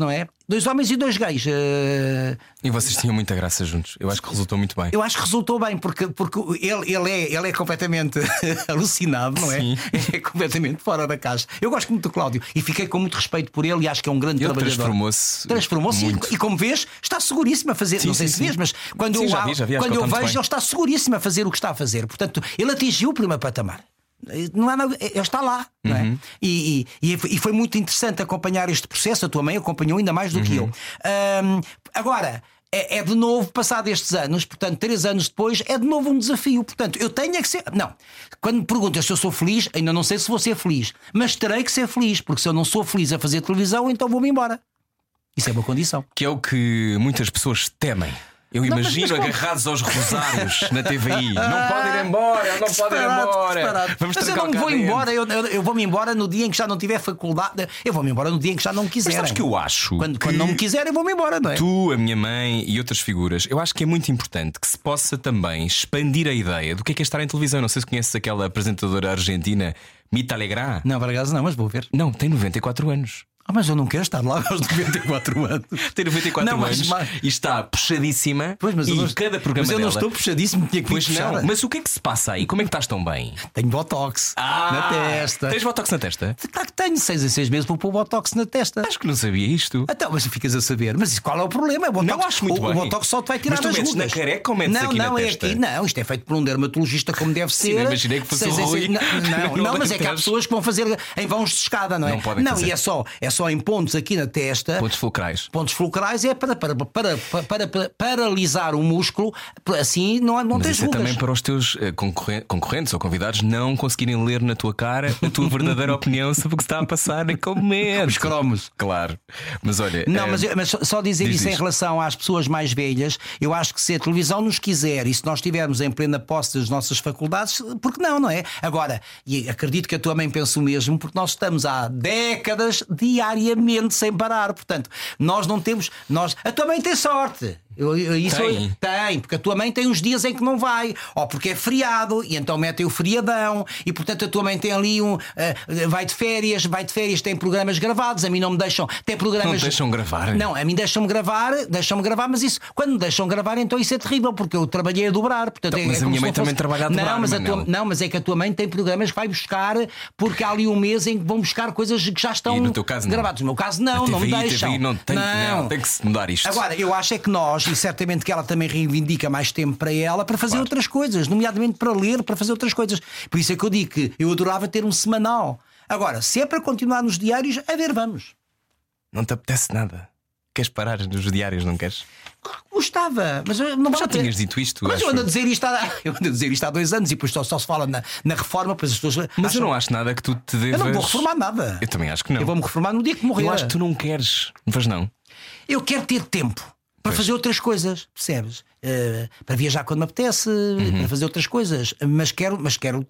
[SPEAKER 3] Dois homens e dois gays. Uh...
[SPEAKER 2] E vocês tinham muita graça juntos. Eu acho que resultou muito bem.
[SPEAKER 3] Eu acho que resultou bem, porque, porque ele, ele, é, ele é completamente alucinado, não é? Sim. É completamente fora da caixa. Eu gosto muito do Cláudio e fiquei com muito respeito por ele e acho que é um grande
[SPEAKER 2] ele
[SPEAKER 3] trabalhador.
[SPEAKER 2] Transformou-se.
[SPEAKER 3] Transformou-se e, e como vês, está seguríssimo a fazer.
[SPEAKER 2] Sim,
[SPEAKER 3] não sei
[SPEAKER 2] sim,
[SPEAKER 3] se
[SPEAKER 2] sim.
[SPEAKER 3] vês, mas quando
[SPEAKER 2] sim,
[SPEAKER 3] eu,
[SPEAKER 2] já vi, já vi,
[SPEAKER 3] quando eu
[SPEAKER 2] vejo,
[SPEAKER 3] ele está seguríssimo a fazer o que está a fazer. Portanto, ele atingiu o primeiro patamar. Não há nada, ele está lá,
[SPEAKER 2] uhum.
[SPEAKER 3] não é? e, e, e foi muito interessante acompanhar este processo. A tua mãe acompanhou ainda mais do uhum. que eu. Um, agora, é, é de novo, passado estes anos, portanto, três anos depois, é de novo um desafio. Portanto, eu tenho é que ser. Não, quando me perguntas se eu sou feliz, ainda não sei se vou ser feliz, mas terei que ser feliz, porque se eu não sou feliz a fazer televisão, então vou-me embora. Isso é uma condição.
[SPEAKER 2] Que é o que muitas pessoas temem. Eu não, imagino mas, mas, agarrados aos rosários na T V I. Não podem ir embora, não podem ir embora.
[SPEAKER 3] Vamos mas eu não me vou embora, eu, eu, eu vou-me embora no dia em que já não tiver faculdade. Eu vou-me embora no dia em que já não me quiserem.
[SPEAKER 2] Mas sabes que eu acho
[SPEAKER 3] Quando,
[SPEAKER 2] que
[SPEAKER 3] quando não me quiserem, eu vou-me embora, não é?
[SPEAKER 2] Tu, a minha mãe e outras figuras, eu acho que é muito importante que se possa também expandir a ideia do que é que é estar em televisão. Não sei se conheces aquela apresentadora argentina, Mita Legrand.
[SPEAKER 3] Não, por acaso não, mas vou ver.
[SPEAKER 2] Não, tem noventa e quatro anos.
[SPEAKER 3] Ah, mas eu não quero estar lá aos noventa e quatro anos.
[SPEAKER 2] Tem noventa e quatro não, mas, anos mas... e está puxadíssima.
[SPEAKER 3] Pois, mas
[SPEAKER 2] e
[SPEAKER 3] não...
[SPEAKER 2] cada programa
[SPEAKER 3] Mas eu
[SPEAKER 2] dela...
[SPEAKER 3] não estou puxadíssimo, tinha que
[SPEAKER 2] pois
[SPEAKER 3] puxar.
[SPEAKER 2] Não, mas o que é que se passa aí? Como é que estás tão bem?
[SPEAKER 3] Tenho botox
[SPEAKER 2] ah,
[SPEAKER 3] na testa.
[SPEAKER 2] Tens botox na testa?
[SPEAKER 3] Claro que tenho, seis em seis meses vou pôr botox na testa.
[SPEAKER 2] Acho que não sabia isto.
[SPEAKER 3] Então, mas ficas a saber. Mas qual é o problema? É botox.
[SPEAKER 2] Não acho muito
[SPEAKER 3] o,
[SPEAKER 2] bem.
[SPEAKER 3] O botox só te vai tirar
[SPEAKER 2] mas tu
[SPEAKER 3] as
[SPEAKER 2] metes
[SPEAKER 3] rugas.
[SPEAKER 2] Na careca ou metes
[SPEAKER 3] não,
[SPEAKER 2] aqui
[SPEAKER 3] não,
[SPEAKER 2] na
[SPEAKER 3] é
[SPEAKER 2] testa?
[SPEAKER 3] Aqui, não, isto é feito por um dermatologista como deve ser.
[SPEAKER 2] Sim, imaginei que fosse
[SPEAKER 3] seis,
[SPEAKER 2] o Rui.
[SPEAKER 3] seis, não, não, não mas é que há pessoas que vão fazer em vãos de escada, não é?
[SPEAKER 2] Não podem
[SPEAKER 3] Não,
[SPEAKER 2] fazer.
[SPEAKER 3] e é só, é só em pontos aqui na testa.
[SPEAKER 2] Pontos fulcrais.
[SPEAKER 3] Pontos fulcrais é para, para, para, para, para, para paralisar o músculo, assim não, não
[SPEAKER 2] mas
[SPEAKER 3] tens
[SPEAKER 2] isso
[SPEAKER 3] rugas.
[SPEAKER 2] É também para os teus concorrentes, concorrentes ou convidados não conseguirem ler na tua cara a tua verdadeira opinião sobre o que está a passar em como momento.
[SPEAKER 3] Os cromos.
[SPEAKER 2] Claro. Mas olha.
[SPEAKER 3] Não,
[SPEAKER 2] é...
[SPEAKER 3] mas, mas só dizer
[SPEAKER 2] Diz
[SPEAKER 3] isso
[SPEAKER 2] isto.
[SPEAKER 3] Em relação às pessoas mais velhas, eu acho que se a televisão nos quiser e se nós estivermos em plena posse das nossas faculdades, porque não, não é? Agora, e acredito que a tua mãe pensa o mesmo, porque nós estamos há décadas diariamente sem parar. Portanto, nós não temos. Nós... A tua mãe tem sorte. Eu, eu, isso
[SPEAKER 2] tem.
[SPEAKER 3] Eu, tem, porque a tua mãe tem uns dias em que não vai, ou porque é feriado, e então metem o feriadão, e portanto a tua mãe tem ali um. Uh, vai de férias, vai de férias, tem programas gravados, a mim não me deixam. Tem programas.
[SPEAKER 2] Não deixam gravar.
[SPEAKER 3] Não, a mim deixam-me gravar, deixam-me gravar, mas isso, quando me deixam gravar, então isso é terrível, porque eu trabalhei a dobrar. Portanto,
[SPEAKER 2] então,
[SPEAKER 3] é,
[SPEAKER 2] mas
[SPEAKER 3] é
[SPEAKER 2] a minha mãe
[SPEAKER 3] fosse...
[SPEAKER 2] também trabalha a dobrar.
[SPEAKER 3] Não mas, a tua, não, mas é que a tua mãe tem programas que vai buscar, porque há ali um mês em que vão buscar coisas que já estão
[SPEAKER 2] e no teu caso,
[SPEAKER 3] gravadas. No meu caso, não, não me deixam.
[SPEAKER 2] T V I não tem, não. Não, tem que se mudar isto.
[SPEAKER 3] Agora, eu acho é que nós, e certamente que ela também reivindica mais tempo para ela para fazer
[SPEAKER 2] claro.
[SPEAKER 3] Outras coisas, nomeadamente para ler, para fazer outras coisas. Por isso é que eu digo que eu adorava ter um semanal. Agora, se é para continuar nos diários, a ver, vamos.
[SPEAKER 2] Não te apetece nada? Queres parar nos diários, não queres?
[SPEAKER 3] Gostava, mas eu não
[SPEAKER 2] mas já tinhas dito isto.
[SPEAKER 3] Mas
[SPEAKER 2] acho.
[SPEAKER 3] eu ando a dizer isto há, eu ando a dizer isto há dois anos e depois só, só se fala na, na reforma. Pois as pessoas
[SPEAKER 2] mas
[SPEAKER 3] acham...
[SPEAKER 2] eu não acho nada que tu te devas.
[SPEAKER 3] Eu não vou reformar nada.
[SPEAKER 2] Eu também acho que não.
[SPEAKER 3] Eu vou-me reformar no dia que morrer.
[SPEAKER 2] Eu acho que tu não queres, mas não.
[SPEAKER 3] Eu quero ter tempo para
[SPEAKER 2] pois.
[SPEAKER 3] Fazer outras coisas, percebes? Uh, para viajar quando me apetece, uhum. Para fazer outras coisas, mas quero, mas quero.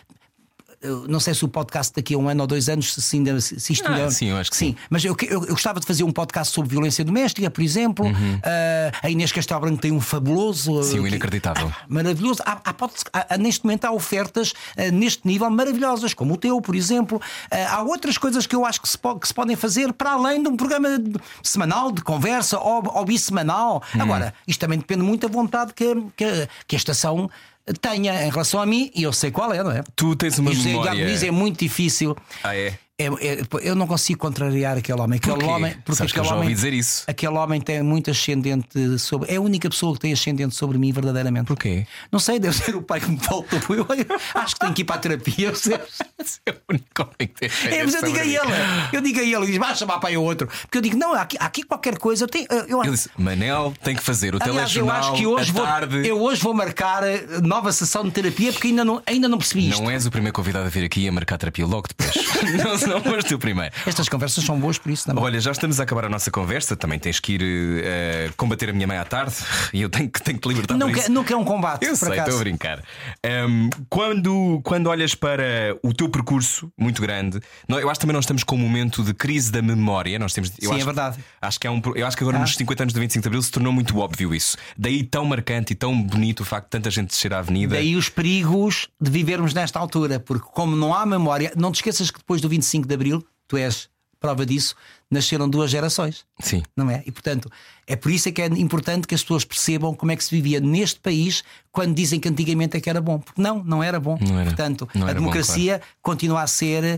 [SPEAKER 3] Não sei se o podcast daqui a um ano ou dois anos se ainda se isto
[SPEAKER 2] ah,
[SPEAKER 3] ainda...
[SPEAKER 2] sim, eu acho que
[SPEAKER 3] sim. sim. Mas eu, eu, eu gostava de fazer um podcast sobre violência doméstica, por exemplo. Uhum. Uh, a Inês Castelo Branco tem um fabuloso.
[SPEAKER 2] Sim, o inacreditável.
[SPEAKER 3] Ah, maravilhoso. Há, há, há, neste momento há ofertas uh, neste nível maravilhosas, como o teu, por exemplo. Uh, há outras coisas que eu acho que se, po- que se podem fazer para além de um programa de, semanal de conversa ou, ou bissemanal. Uhum. Agora, isto também depende muito da vontade que, que, que a estação tenha em relação a mim, e eu sei qual é, não é?
[SPEAKER 2] Tu tens uma
[SPEAKER 3] e
[SPEAKER 2] memória.
[SPEAKER 3] Diz, é muito difícil.
[SPEAKER 2] Ah, é?
[SPEAKER 3] É, é, eu não consigo contrariar aquele homem. Aquele
[SPEAKER 2] Porquê?
[SPEAKER 3] homem porque
[SPEAKER 2] Sabes que
[SPEAKER 3] aquele
[SPEAKER 2] eu já ouvi
[SPEAKER 3] homem,
[SPEAKER 2] dizer isso.
[SPEAKER 3] Aquele homem tem muito ascendente sobre. É a única pessoa que tem ascendente sobre mim, verdadeiramente.
[SPEAKER 2] Porquê?
[SPEAKER 3] Não sei, deve ser o pai que me faltou. Eu, eu acho que tenho que ir para a terapia.
[SPEAKER 2] É o único homem que tem ascendente.
[SPEAKER 3] É, mas eu digo a ele, eu digo a ele, ele diz, vai chamar pai ou outro. Porque eu digo, não, há aqui, há aqui qualquer coisa. Eu tenho, eu,
[SPEAKER 2] Ele disse, Manel tem que fazer o
[SPEAKER 3] aliás,
[SPEAKER 2] telejornal.
[SPEAKER 3] Eu acho que hoje vou,
[SPEAKER 2] tarde.
[SPEAKER 3] eu hoje vou marcar nova sessão de terapia porque ainda não, ainda não percebi isto.
[SPEAKER 2] Não és o primeiro convidado a vir aqui a marcar terapia logo depois. não, não foste o primeiro.
[SPEAKER 3] Estas conversas são boas por isso também.
[SPEAKER 2] Olha, já estamos a acabar a nossa conversa. Também tens que ir uh, combater a minha mãe à tarde. E eu tenho que, tenho que te libertar.
[SPEAKER 3] Nunca,
[SPEAKER 2] isso.
[SPEAKER 3] nunca é um combate.
[SPEAKER 2] Eu
[SPEAKER 3] por
[SPEAKER 2] sei,
[SPEAKER 3] acaso.
[SPEAKER 2] estou a brincar. Um, quando, quando olhas para o teu percurso muito grande, não, eu acho que também nós estamos com um momento de crise da memória. Nós temos, eu
[SPEAKER 3] Sim,
[SPEAKER 2] acho,
[SPEAKER 3] é verdade.
[SPEAKER 2] Acho que, é um, eu acho que agora ah. nos cinquenta anos do vinte e cinco de Abril se tornou muito óbvio isso. Daí tão marcante e tão bonito o facto de tanta gente descer à avenida.
[SPEAKER 3] Daí os perigos de vivermos nesta altura, porque como não há memória, não te esqueças que depois do vinte e cinco de Abril tu és prova disso, nasceram duas gerações.
[SPEAKER 2] Sim.
[SPEAKER 3] Não é? E portanto, é por isso é que é importante que as pessoas percebam como é que se vivia neste país quando dizem que antigamente é que era bom. Porque não, não era bom.
[SPEAKER 2] Não era,
[SPEAKER 3] portanto,
[SPEAKER 2] não
[SPEAKER 3] a
[SPEAKER 2] era
[SPEAKER 3] democracia
[SPEAKER 2] bom, claro.
[SPEAKER 3] continua a ser.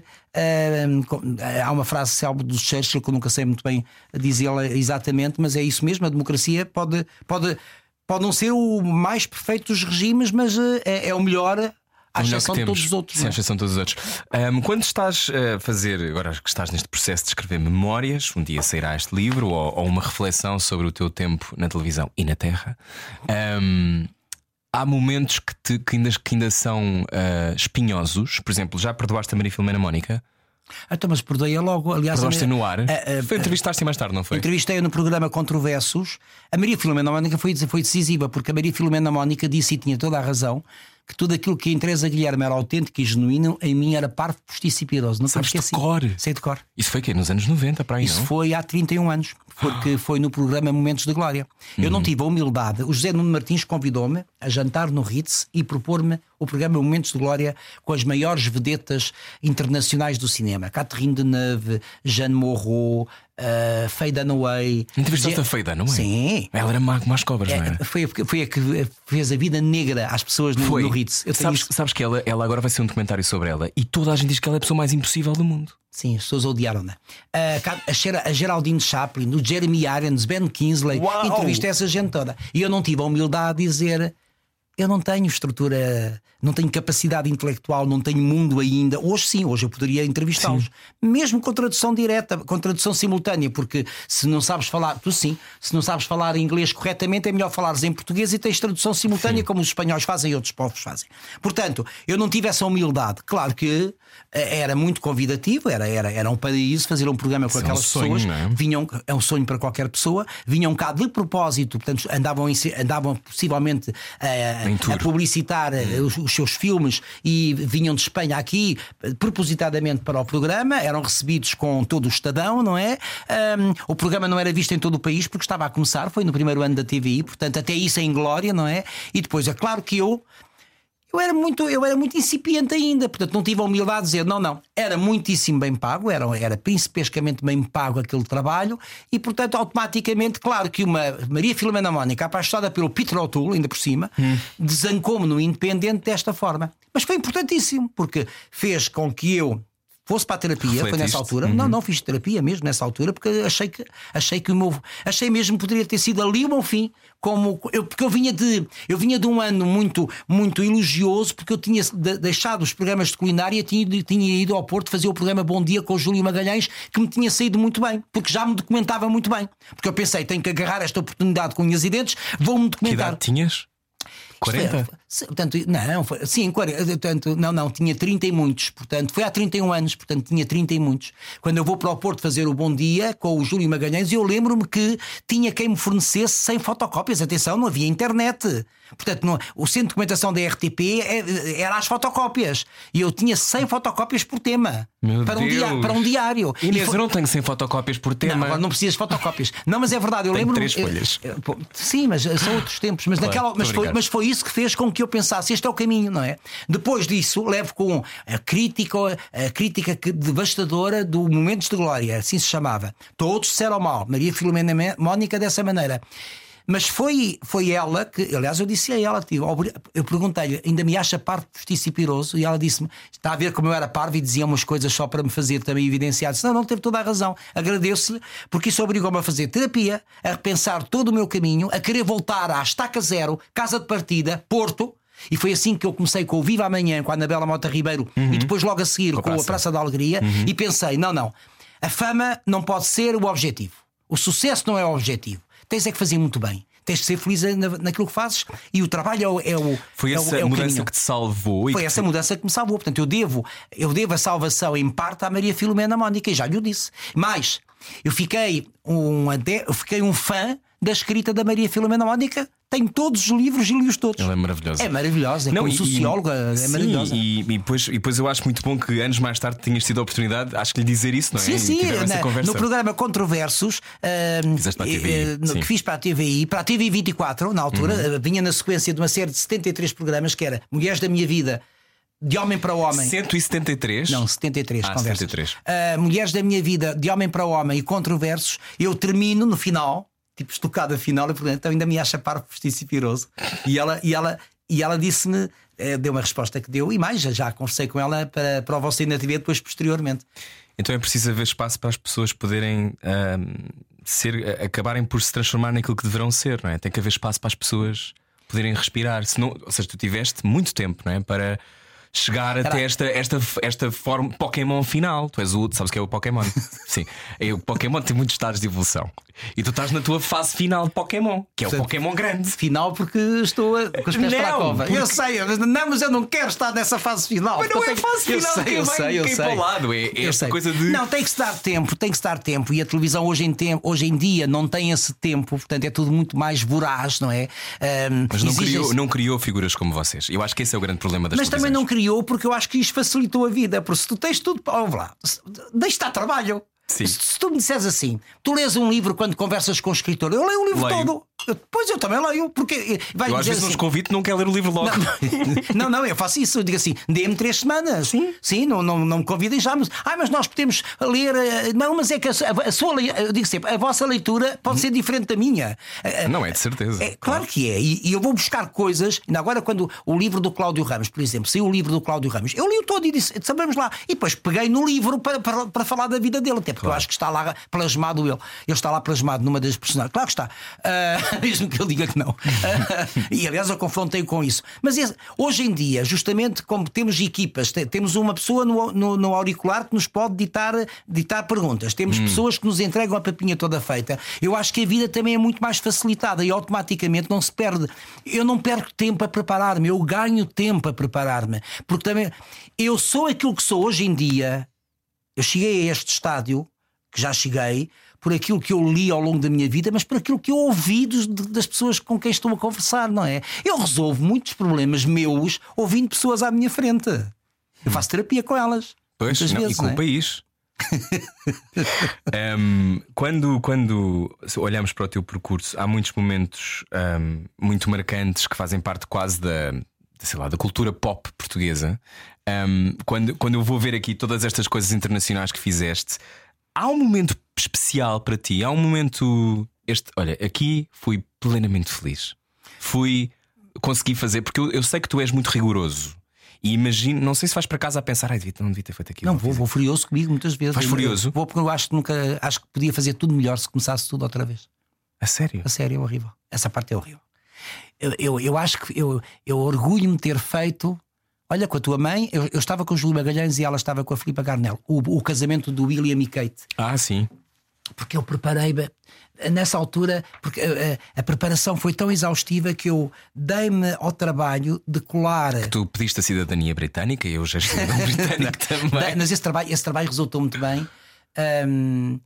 [SPEAKER 3] Uh, há uma frase célebre do Churchill que eu nunca sei muito bem dizê-la exatamente, mas é isso mesmo. A democracia pode, pode, pode não ser o mais perfeito dos regimes, mas uh, é, é o melhor. À exceção de todos os outros.
[SPEAKER 2] Sim, à exceção de todos os outros. Um, quando estás a fazer, agora que estás neste processo de escrever memórias, um dia sairá este livro ou, ou uma reflexão sobre o teu tempo na televisão e na Terra. Um, há momentos que, te, que, ainda, que ainda são uh, espinhosos. Por exemplo, já perdoaste a Maria Filomena Mónica?
[SPEAKER 3] Ah, então, mas perdoei-a logo. Aliás,
[SPEAKER 2] perdoaste no ar?
[SPEAKER 3] A, a, a,
[SPEAKER 2] foi entrevistar-te mais tarde, não foi?
[SPEAKER 3] Entrevistei-a no programa Controversos. A Maria Filomena Mónica foi, foi decisiva, porque a Maria Filomena Mónica disse, e tinha toda a razão, que tudo aquilo que em Teresa Guilherme era autêntico e genuíno, em mim era parvo, postiço e piedoso. Não
[SPEAKER 2] sabes de
[SPEAKER 3] esqueci.
[SPEAKER 2] cor?
[SPEAKER 3] Sei de cor.
[SPEAKER 2] Isso foi o quê? Nos anos noventa, para aí,
[SPEAKER 3] Isso
[SPEAKER 2] não?
[SPEAKER 3] foi há trinta e um anos, porque foi no programa Momentos de Glória. Eu
[SPEAKER 2] uhum.
[SPEAKER 3] não tive a humildade. O José Nuno Martins convidou-me a jantar no Ritz e propor-me o programa Momentos de Glória com as maiores vedetas internacionais do cinema: Catherine Deneuve, Jeanne Moreau, Uh, Faye Dunaway.
[SPEAKER 2] Entrevistaste a Faye Dunaway?
[SPEAKER 3] Sim.
[SPEAKER 2] Ela era má como as cobras,
[SPEAKER 3] é,
[SPEAKER 2] não era?
[SPEAKER 3] Foi, foi a que fez a vida negra às pessoas no,
[SPEAKER 2] foi.
[SPEAKER 3] no Ritz. Eu
[SPEAKER 2] sabes,
[SPEAKER 3] isso...
[SPEAKER 2] sabes que ela, ela agora vai ser um documentário sobre ela e toda a gente diz que ela é a pessoa mais impossível do mundo.
[SPEAKER 3] Sim, as pessoas odiaram-na. Uh, a, a Geraldine Chaplin, o Jeremy Irons, Ben Kingsley.
[SPEAKER 2] Uau!
[SPEAKER 3] Entrevistei essa gente toda. E eu não tive a humildade de dizer: eu não tenho estrutura, não tenho capacidade intelectual, não tenho mundo ainda. Hoje sim, hoje eu poderia entrevistá-los. Mesmo com tradução direta, com tradução simultânea, porque se não sabes falar, tu sim, se não sabes falar inglês corretamente, é melhor falares em português e tens tradução simultânea, sim, como os espanhóis fazem e outros povos fazem. Portanto, eu não tive essa humildade. Claro que era muito convidativo, era, era, era um paraíso fazer um programa com
[SPEAKER 2] Isso
[SPEAKER 3] aquelas
[SPEAKER 2] é um sonho,
[SPEAKER 3] pessoas.
[SPEAKER 2] não é?
[SPEAKER 3] Vinham, é um sonho para qualquer pessoa, vinham cá de propósito, portanto, andavam, andavam possivelmente a, a publicitar hum. os, os seus filmes e vinham de Espanha aqui propositadamente para o programa, eram recebidos com todo o Estadão, não é? Um, o programa não era visto em todo o país porque estava a começar, foi no primeiro ano da T V I, portanto, até isso em glória, não é? E depois, é claro que eu. Eu era, muito, eu era muito incipiente ainda, portanto não tive a humildade de dizer não, não, era muitíssimo bem pago, era, era principescamente bem pago aquele trabalho e portanto automaticamente, claro que uma Maria Filomena Mónica, apaixonada pelo Peter O'Toole, ainda por cima, hum. desancou-me no Independente desta forma. Mas foi importantíssimo, porque fez com que eu fosse para a terapia. Refletiste? Foi nessa altura. Uhum. Não, não fiz terapia mesmo nessa altura, porque achei que achei que o meu achei mesmo que poderia ter sido ali o meu fim, como eu, porque eu vinha de eu vinha de um ano muito muito elogioso, porque eu tinha de, deixado os programas de culinária, tinha tinha ido ao Porto fazer o programa Bom Dia com o Júlio Magalhães, que me tinha saído muito bem, porque já me documentava muito bem, porque eu pensei, tenho que agarrar esta oportunidade com unhas e dentes, vou-me documentar.
[SPEAKER 2] Que idade tinhas? quarenta?
[SPEAKER 3] Foi, portanto, não, foi, sim, quarenta, portanto, não, não, tinha trinta e muitos, portanto, foi há trinta e um anos, portanto, tinha trinta e muitos. Quando eu vou para o Porto fazer o Bom Dia com o Júlio Magalhães, eu lembro-me que tinha quem me fornecesse sem fotocópias. Atenção, não havia internet. Portanto, não, o centro de documentação da R T P era as fotocópias. E eu tinha cem fotocópias por tema.
[SPEAKER 2] Meu
[SPEAKER 3] para, um dia, para um diário.
[SPEAKER 2] Inês, foi... eu não tenho cem fotocópias por tema.
[SPEAKER 3] Não, não precisas de fotocópias. Não, mas é verdade, eu
[SPEAKER 2] tenho
[SPEAKER 3] lembro.
[SPEAKER 2] Três folhas.
[SPEAKER 3] Eu, eu, sim, mas são outros tempos. Mas,
[SPEAKER 2] claro,
[SPEAKER 3] naquela, mas, foi, mas foi isso que fez com que eu pensasse: este é o caminho, não é? Depois disso, levo com a crítica, a crítica devastadora do Momentos de Glória, assim se chamava. Todos disseram mal. Maria Filomena Mónica dessa maneira. Mas foi, foi ela que, aliás, eu disse a ela, eu perguntei-lhe, ainda me acha parvo, postiço e piroso? E ela disse-me, está a ver como eu era parvo e dizia umas coisas só para me fazer também evidenciar. Disse, não, não, teve toda a razão. Agradeço-lhe, porque isso obrigou-me a fazer terapia, a repensar todo o meu caminho, a querer voltar à estaca zero, casa de partida, Porto. E foi assim que eu comecei com o Viva Amanhã, com a Anabela Mota Ribeiro, uhum. e depois logo a seguir com a Praça, com a Praça da Alegria, uhum. e pensei, não, não, a fama não pode ser o objetivo. O sucesso não é o objetivo. Tens é que fazer muito bem. Tens que ser feliz naquilo que fazes. E o trabalho é o, é o
[SPEAKER 2] Foi
[SPEAKER 3] é
[SPEAKER 2] essa
[SPEAKER 3] o, é o
[SPEAKER 2] mudança
[SPEAKER 3] caminho.
[SPEAKER 2] que te salvou.
[SPEAKER 3] Foi essa te... mudança que me salvou. Portanto, eu devo, eu devo a salvação em parte à Maria Filomena Mónica. E já lhe o disse. Mas eu fiquei um, eu fiquei um fã da escrita da Maria Filomena Mónica. Tenho todos os livros e li-os todos.
[SPEAKER 2] Ela é maravilhosa.
[SPEAKER 3] É maravilhosa.
[SPEAKER 2] Não,
[SPEAKER 3] como
[SPEAKER 2] e,
[SPEAKER 3] socióloga,
[SPEAKER 2] e,
[SPEAKER 3] é maravilhosa.
[SPEAKER 2] E, e, depois, e depois eu acho muito bom que anos mais tarde tenhas tido a oportunidade, acho que lhe dizer isso, não é?
[SPEAKER 3] Sim, sim. Na, no programa Controversos, uh,
[SPEAKER 2] Fizeste para a T V I,
[SPEAKER 3] uh, que fiz para a T V I, para a T V I vinte e quatro, na altura, uhum. uh, vinha na sequência de uma série de setenta e três programas que era Mulheres da Minha Vida. de Homem para Homem.
[SPEAKER 2] cento e setenta e três?
[SPEAKER 3] Não, setenta e três
[SPEAKER 2] ah,
[SPEAKER 3] conversas.
[SPEAKER 2] setenta e três.
[SPEAKER 3] Uh, Mulheres da Minha Vida, de Homem para Homem e Controversos. Eu termino no final, tipo estocada final, e portanto então ainda me acha parvo, postiço e piroso. E ela, e ela, e ela disse-me, eh, deu uma resposta que deu, e mais, já, já conversei com ela para, para o Você Ainda Te Vê depois, posteriormente.
[SPEAKER 2] Então é preciso haver espaço para as pessoas poderem uh, ser, acabarem por se transformar naquilo que deverão ser, não é? Tem que haver espaço para as pessoas poderem respirar. Senão, ou seja, tu tiveste muito tempo, não é? Para chegar até esta, esta, esta forma Pokémon final. Tu és o, sabes o que é o Pokémon? Sim, é, o Pokémon tem muitos estados de evolução. E tu estás na tua fase final de Pokémon, que é o Pokémon grande.
[SPEAKER 3] Final porque estou a, com os pés
[SPEAKER 2] não,
[SPEAKER 3] para a cova.
[SPEAKER 2] porque...
[SPEAKER 3] Eu sei, mas não, mas eu não quero estar nessa fase final.
[SPEAKER 2] Mas não é
[SPEAKER 3] tenho...
[SPEAKER 2] fase final,
[SPEAKER 3] eu sei, eu sei, eu sei.
[SPEAKER 2] Para o lado. É, é esta coisa de.
[SPEAKER 3] Não, tem que se dar tempo, tem que se dar tempo. E a televisão hoje em, tempo, hoje em dia não tem esse tempo, portanto é tudo muito mais voraz, não é? Um,
[SPEAKER 2] mas não criou, não criou figuras como vocês. Eu acho que esse é o grande problema das
[SPEAKER 3] Mas
[SPEAKER 2] televisões.
[SPEAKER 3] também não criou, porque eu acho que isto facilitou a vida. Porque se tu tens tudo, oh, lá, deixa estar trabalho.
[SPEAKER 2] Sim.
[SPEAKER 3] Se, se tu me disseres assim, tu lês um livro quando conversas com o escritor, eu leio o livro
[SPEAKER 2] leio.
[SPEAKER 3] todo. Eu, pois eu também leio. Porque vai
[SPEAKER 2] eu às vezes
[SPEAKER 3] assim,
[SPEAKER 2] nos convite não quero ler o livro logo.
[SPEAKER 3] Não, não, não, eu faço isso. Eu digo assim: dê-me três semanas. Sim, Sim não, não, não me convidem já. Mas, ah, mas nós podemos ler. Não, mas é que a, a, a sua eu digo sempre: a vossa leitura pode ser diferente da minha.
[SPEAKER 2] Não é de certeza.
[SPEAKER 3] É, claro que é. E, e eu vou buscar coisas. Ainda agora, quando o livro do Cláudio Ramos, por exemplo, saiu o livro do Cláudio Ramos, eu li o todo e disse: sabemos lá. E depois peguei no livro para, para, para falar da vida dele, até porque claro. Eu acho que está lá plasmado ele. Ele está lá plasmado numa das personagens. Claro que está. Uh, mesmo que ele diga que não. Uh, e aliás, eu confrontei com isso. Mas esse, hoje em dia, justamente como temos equipas, temos uma pessoa no, no, no auricular que nos pode ditar, ditar perguntas, temos hum. pessoas que nos entregam a papinha toda feita. Eu acho que a vida também é muito mais facilitada e automaticamente não se perde. Eu não perco tempo a preparar-me, eu ganho tempo a preparar-me. Porque também eu sou aquilo que sou hoje em dia. Eu cheguei a este estádio, que já cheguei, por aquilo que eu li ao longo da minha vida, mas por aquilo que eu ouvi dos, das pessoas com quem estou a conversar, não é? Eu resolvo muitos problemas meus ouvindo pessoas à minha frente. Eu faço terapia com elas.
[SPEAKER 2] Pois, não,
[SPEAKER 3] vezes,
[SPEAKER 2] e com
[SPEAKER 3] não é?
[SPEAKER 2] o país. um, quando, quando olhamos para o teu percurso, há muitos momentos um, muito marcantes que fazem parte quase da, sei lá, da cultura pop portuguesa. Um, quando, quando eu vou ver aqui todas estas coisas internacionais que fizeste, há um momento especial para ti? Há um momento. Este, olha, aqui fui plenamente feliz. Fui. Consegui fazer, porque eu, eu sei que tu és muito rigoroso. E imagino, não sei se vais para casa a pensar, ai, não devia ter feito aquilo.
[SPEAKER 3] Não, vou, vou furioso comigo muitas vezes.
[SPEAKER 2] Vais furioso?
[SPEAKER 3] Vou porque eu acho que nunca. Acho que podia fazer tudo melhor se começasse tudo outra vez.
[SPEAKER 2] A sério?
[SPEAKER 3] A sério, é horrível. Essa parte é horrível. Eu, eu, eu acho que eu, eu orgulho-me de ter feito. Olha, com a tua mãe, eu, eu estava com a Júlia Magalhães e ela estava com a Filipa Garnel. O, o casamento do William e Kate.
[SPEAKER 2] Ah, sim.
[SPEAKER 3] Porque eu preparei nessa altura, porque a, a, a preparação foi tão exaustiva que eu dei-me ao trabalho de colar.
[SPEAKER 2] Que tu pediste a cidadania britânica e eu já estou britânico também.
[SPEAKER 3] Mas esse trabalho, esse trabalho resultou muito bem. Um,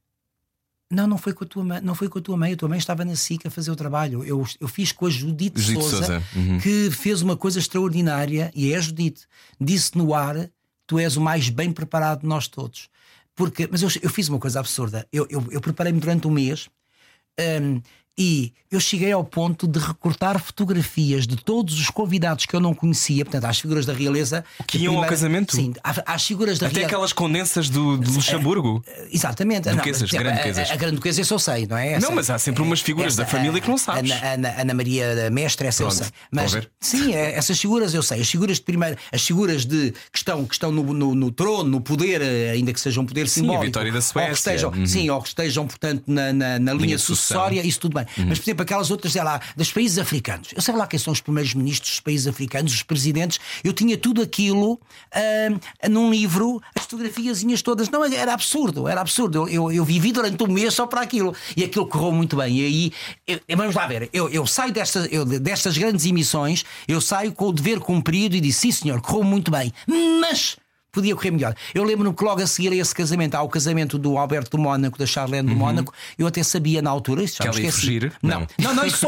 [SPEAKER 3] Não, não foi com a tua mãe, não foi com a tua mãe. A tua mãe estava na S I C a fazer o trabalho. Eu, eu fiz com a Judite,
[SPEAKER 2] Judite
[SPEAKER 3] Sousa,
[SPEAKER 2] Sousa. Uhum.
[SPEAKER 3] Que fez uma coisa extraordinária. E é a Judite. Disse no ar: tu és o mais bem preparado de nós todos. Porque, mas eu, eu fiz uma coisa absurda. Eu, eu, eu preparei-me durante um mês. Um, E eu cheguei ao ponto de recortar fotografias de todos os convidados que eu não conhecia, portanto, às figuras da realeza
[SPEAKER 2] que iam primeira... ao casamento?
[SPEAKER 3] Sim, às figuras da
[SPEAKER 2] Até
[SPEAKER 3] realeza.
[SPEAKER 2] aquelas condensas do, do Luxemburgo.
[SPEAKER 3] Exatamente,
[SPEAKER 2] duquesas,
[SPEAKER 3] não,
[SPEAKER 2] grande duquesas.
[SPEAKER 3] A, a grande duquesa eu sei, não é? Essa,
[SPEAKER 2] não, mas há sempre umas figuras
[SPEAKER 3] essa,
[SPEAKER 2] da família que não sabes.
[SPEAKER 3] Ana, Ana, Ana Maria Mestre, essa
[SPEAKER 2] Pronto,
[SPEAKER 3] eu sei. Mas
[SPEAKER 2] ver?
[SPEAKER 3] sim, essas figuras eu sei. As figuras de primeiro, as figuras de que estão, que estão no, no, no trono, no poder, ainda que sejam um poder
[SPEAKER 2] sim,
[SPEAKER 3] simbólico.
[SPEAKER 2] A vitória da Suécia.
[SPEAKER 3] Ou que estejam,
[SPEAKER 2] uhum.
[SPEAKER 3] Sim, ou que estejam, portanto, na, na, na linha, linha sucessória, isso tudo bem.
[SPEAKER 2] Uhum.
[SPEAKER 3] Mas, por exemplo, aquelas outras, sei lá, dos países africanos. Eu sei lá quem são os primeiros ministros dos países africanos, os presidentes. Eu tinha tudo aquilo uh, num livro, as fotografiazinhas todas. Não, era absurdo, era absurdo. Eu, eu, eu vivi durante um mês só para aquilo. E aquilo correu muito bem. E aí, eu, vamos lá ver, eu, eu saio desta, eu, destas grandes emissões, eu saio com o dever cumprido e disse, sim senhor, correu muito bem. Mas podia correr melhor. Eu lembro-me que logo a seguir a esse casamento, há o casamento do Alberto do Mónaco, da Charlene do uhum. Mónaco, eu até sabia na altura, isso já
[SPEAKER 2] que ela ia fugir?
[SPEAKER 3] Não, não, não, isso soube.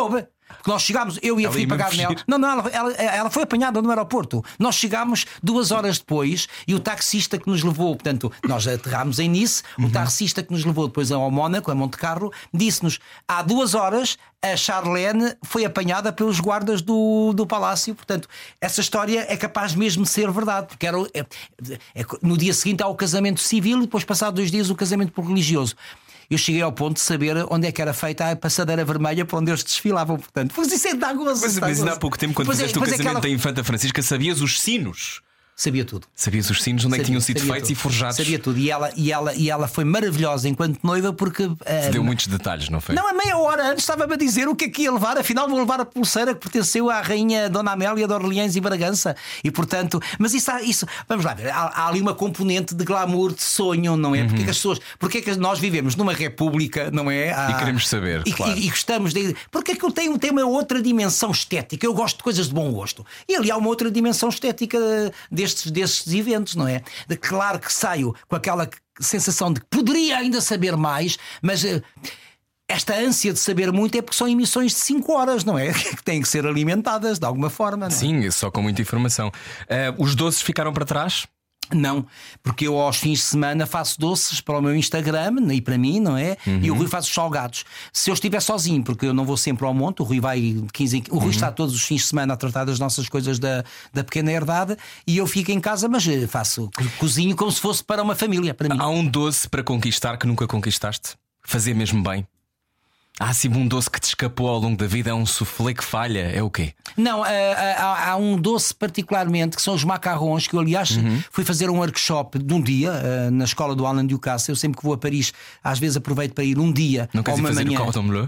[SPEAKER 3] Porque nós chegámos, eu e a Filipe pegar nela. Não, não, ela, ela, ela foi apanhada no aeroporto. Nós chegámos duas horas depois e o taxista que nos levou, portanto, nós aterrámos em Nice, uhum. o taxista que nos levou depois ao Mónaco, a Monte Carlo, disse-nos: há duas horas a Charlene foi apanhada pelos guardas do, do palácio. Portanto, essa história é capaz mesmo de ser verdade, porque era, é, é, no dia seguinte há o casamento civil e depois, passado dois dias, o casamento por religioso. Eu cheguei ao ponto de saber onde é que era feita a passadeira vermelha para onde eles desfilavam. Portanto, mas isso é de gozo.
[SPEAKER 2] Mas, mas ainda há pouco tempo, quando fizeste é, o casamento aquela... da Infanta Francisca, sabias os sinos?
[SPEAKER 3] Sabia tudo.
[SPEAKER 2] Sabias os sinos, onde é que tinham sido feitos tudo. E forjados?
[SPEAKER 3] Sabia tudo. E ela, e, ela, e ela foi maravilhosa enquanto noiva porque. Uh,
[SPEAKER 2] deu muitos detalhes, não foi?
[SPEAKER 3] Não, a meia hora antes estava-me a dizer o que é que ia levar. Afinal, vou levar a pulseira que pertenceu à rainha Dona Amélia de Orleans e Bragança. E portanto. Mas isso, isso vamos lá ver. Há, há ali uma componente de glamour, de sonho, não é? Uhum. Porque é que as pessoas. Porque é que nós vivemos numa república, não é? Há,
[SPEAKER 2] e queremos saber.
[SPEAKER 3] E,
[SPEAKER 2] claro.
[SPEAKER 3] e, e gostamos de. Porque é que eu tenho, tenho uma outra dimensão estética. Eu gosto de coisas de bom gosto. E ali há uma outra dimensão estética destes, destes eventos. Não é? De, claro que saio com aquela sensação de que poderia ainda saber mais, mas uh, esta ânsia de saber muito é porque são emissões de cinco horas, não é? Que têm que ser alimentadas de alguma forma. Não é?
[SPEAKER 2] Sim, só com muita informação. Uh, os doces ficaram para trás?
[SPEAKER 3] Não, porque eu aos fins de semana faço doces para o meu Instagram e para mim, não é? Uhum. E o Rui faz os salgados. Se eu estiver sozinho, porque eu não vou sempre ao monte, o Rui vai de quinze em quinze. O Rui uhum. está todos os fins de semana a tratar das nossas coisas da, da pequena herdade e eu fico em casa, mas faço cozinho como se fosse para uma família. Para mim.
[SPEAKER 2] Há um doce para conquistar que nunca conquistaste? Fazer mesmo bem? Há assim um doce que te escapou ao longo da vida? É um soufflé que falha? É o quê?
[SPEAKER 3] Não, há, há, há um doce particularmente que são os macarrons. Que eu, aliás, uhum. fui fazer um workshop de um dia uh, na escola do Alain Ducasse. Eu sempre que vou a Paris, às vezes aproveito para ir um dia.
[SPEAKER 2] Não queres ir fazer
[SPEAKER 3] manhã.
[SPEAKER 2] O cordon bleu?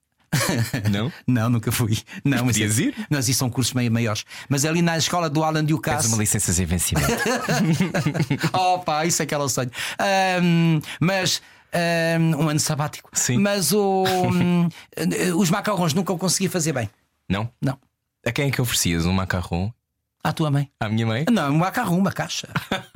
[SPEAKER 2] Não?
[SPEAKER 3] Não, nunca fui. Não, mas
[SPEAKER 2] podias ir?
[SPEAKER 3] Mas isso são cursos meio maiores. Mas ali na escola do Alain Ducasse.
[SPEAKER 2] Tens uma licença de vencimento.
[SPEAKER 3] Oh pá, isso é que ela sonha. Um, mas. Um, um ano sabático.
[SPEAKER 2] Sim.
[SPEAKER 3] Mas o, um, os macarrons nunca o consegui fazer bem.
[SPEAKER 2] Não?
[SPEAKER 3] Não.
[SPEAKER 2] A quem é que oferecias um macarrão?
[SPEAKER 3] À tua mãe.
[SPEAKER 2] À minha mãe?
[SPEAKER 3] Não, um macarrão, uma caixa.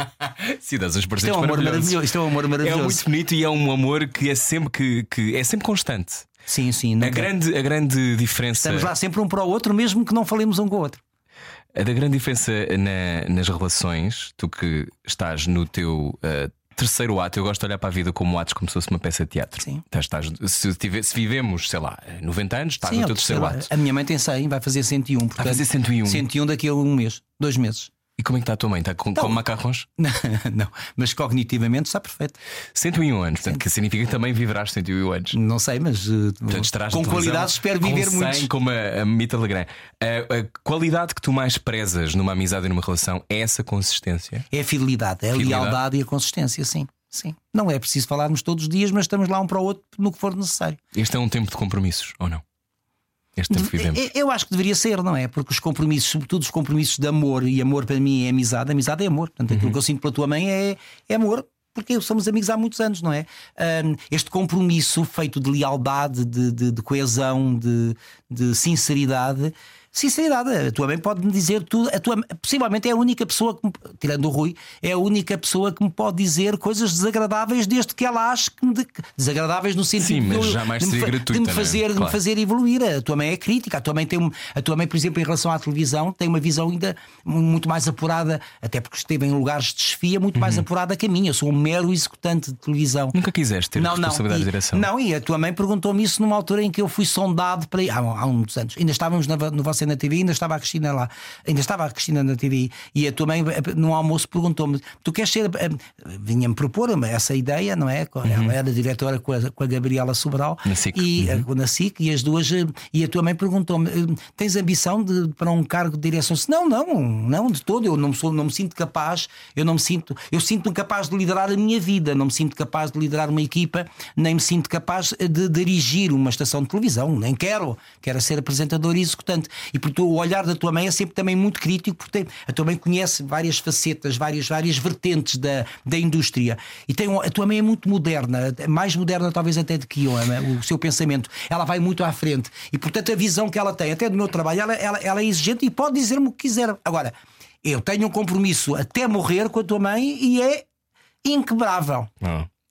[SPEAKER 2] Sim, dás uns presentes
[SPEAKER 3] Isto é um amor maravilhoso. Isto é um amor maravilhoso.
[SPEAKER 2] É muito bonito e é um amor que é sempre, que, que é sempre constante.
[SPEAKER 3] Sim, sim. Nunca...
[SPEAKER 2] A, grande, a grande diferença.
[SPEAKER 3] Estamos lá sempre um para o outro, mesmo que não falemos um com o outro.
[SPEAKER 2] A da grande diferença na, nas relações, tu que estás no teu uh, terceiro ato, eu gosto de olhar para a vida como atos, como se fosse uma peça de teatro.
[SPEAKER 3] Sim.
[SPEAKER 2] Estás, estás, se, tive, se vivemos, sei lá, noventa anos, estás
[SPEAKER 3] Sim,
[SPEAKER 2] no teu terceiro ato.
[SPEAKER 3] A minha mãe tem cem, vai fazer cento e um. Portanto,
[SPEAKER 2] vai fazer cento e um.
[SPEAKER 3] cento e um daqui a um mês, dois meses.
[SPEAKER 2] E como é que está a tua mãe? Está com,
[SPEAKER 3] então,
[SPEAKER 2] com macarrons?
[SPEAKER 3] Não, não, mas cognitivamente está perfeito.
[SPEAKER 2] cento e um anos, portanto, que significa que também viverás cento e um anos.
[SPEAKER 3] Não sei, mas uh,
[SPEAKER 2] portanto,
[SPEAKER 3] com qualidade espero viver muito.
[SPEAKER 2] cem, como a, a Mita Legrand. A, a qualidade que tu mais prezas numa amizade e numa relação é essa consistência?
[SPEAKER 3] É a fidelidade, é a fidelidade? lealdade e a consistência, sim. Sim. Não é preciso falarmos todos os dias, mas estamos lá um para o outro no que for necessário.
[SPEAKER 2] Este é um tempo de compromissos, ou não? Este tempo que vivemos.
[SPEAKER 3] Eu acho que deveria ser, não é? Porque os compromissos, sobretudo os compromissos de amor, e amor para mim é amizade, amizade é amor. Portanto, aquilo uhum. que eu sinto pela tua mãe é, é amor, porque somos amigos há muitos anos, não é? Um, este compromisso feito de lealdade, de, de, de coesão, de, de sinceridade. Sinceridade, a tua mãe pode-me dizer tudo. A tua, possivelmente é a única pessoa que me, tirando o Rui, é a única pessoa que me pode dizer coisas desagradáveis, desde que ela ache que me de, desagradáveis no sentido
[SPEAKER 2] Sim, mas
[SPEAKER 3] de,
[SPEAKER 2] jamais
[SPEAKER 3] de, me,
[SPEAKER 2] gratuita,
[SPEAKER 3] de, me fazer,
[SPEAKER 2] claro.
[SPEAKER 3] de me fazer evoluir. A tua mãe é crítica. A tua mãe tem a tua mãe, por exemplo, em relação à televisão, tem uma visão ainda muito mais apurada, até porque esteve em lugares de chefia muito uhum. mais apurada que a minha. Eu sou um mero executante de televisão.
[SPEAKER 2] Nunca quiseste ter
[SPEAKER 3] não,
[SPEAKER 2] responsabilidade
[SPEAKER 3] não, e,
[SPEAKER 2] de direção?
[SPEAKER 3] Não, e a tua mãe perguntou-me isso numa altura em que eu fui sondado para há, há uns anos. Ainda estávamos na, no Você na T V, ainda estava a Cristina lá, ainda estava a Cristina na T V e a tua mãe no almoço perguntou-me: tu queres ser? Vinha-me propor essa ideia, não é? Ela uhum. era diretora com a, com a Gabriela Sobral
[SPEAKER 2] na SIC.
[SPEAKER 3] E,
[SPEAKER 2] uhum.
[SPEAKER 3] na SIC, e as duas, e a tua mãe perguntou-me: tens ambição de, para um cargo de direção? Não, não, não de todo. Eu não, sou, não me sinto capaz, eu não me sinto, eu sinto-me capaz de liderar a minha vida, não me sinto capaz de liderar uma equipa, nem me sinto capaz de dirigir uma estação de televisão, nem quero, quero ser apresentador e executante. E porque o olhar da tua mãe é sempre também muito crítico, porque a tua mãe conhece várias facetas, várias, várias vertentes da, da indústria. E tem, a tua mãe é muito moderna, mais moderna talvez até do que eu, o seu pensamento. Ela vai muito à frente. E portanto a visão que ela tem, até do meu trabalho, ela, ela, ela é exigente e pode dizer-me o que quiser. Agora, eu tenho um compromisso até morrer com a tua mãe e é inquebrável.
[SPEAKER 2] Oh.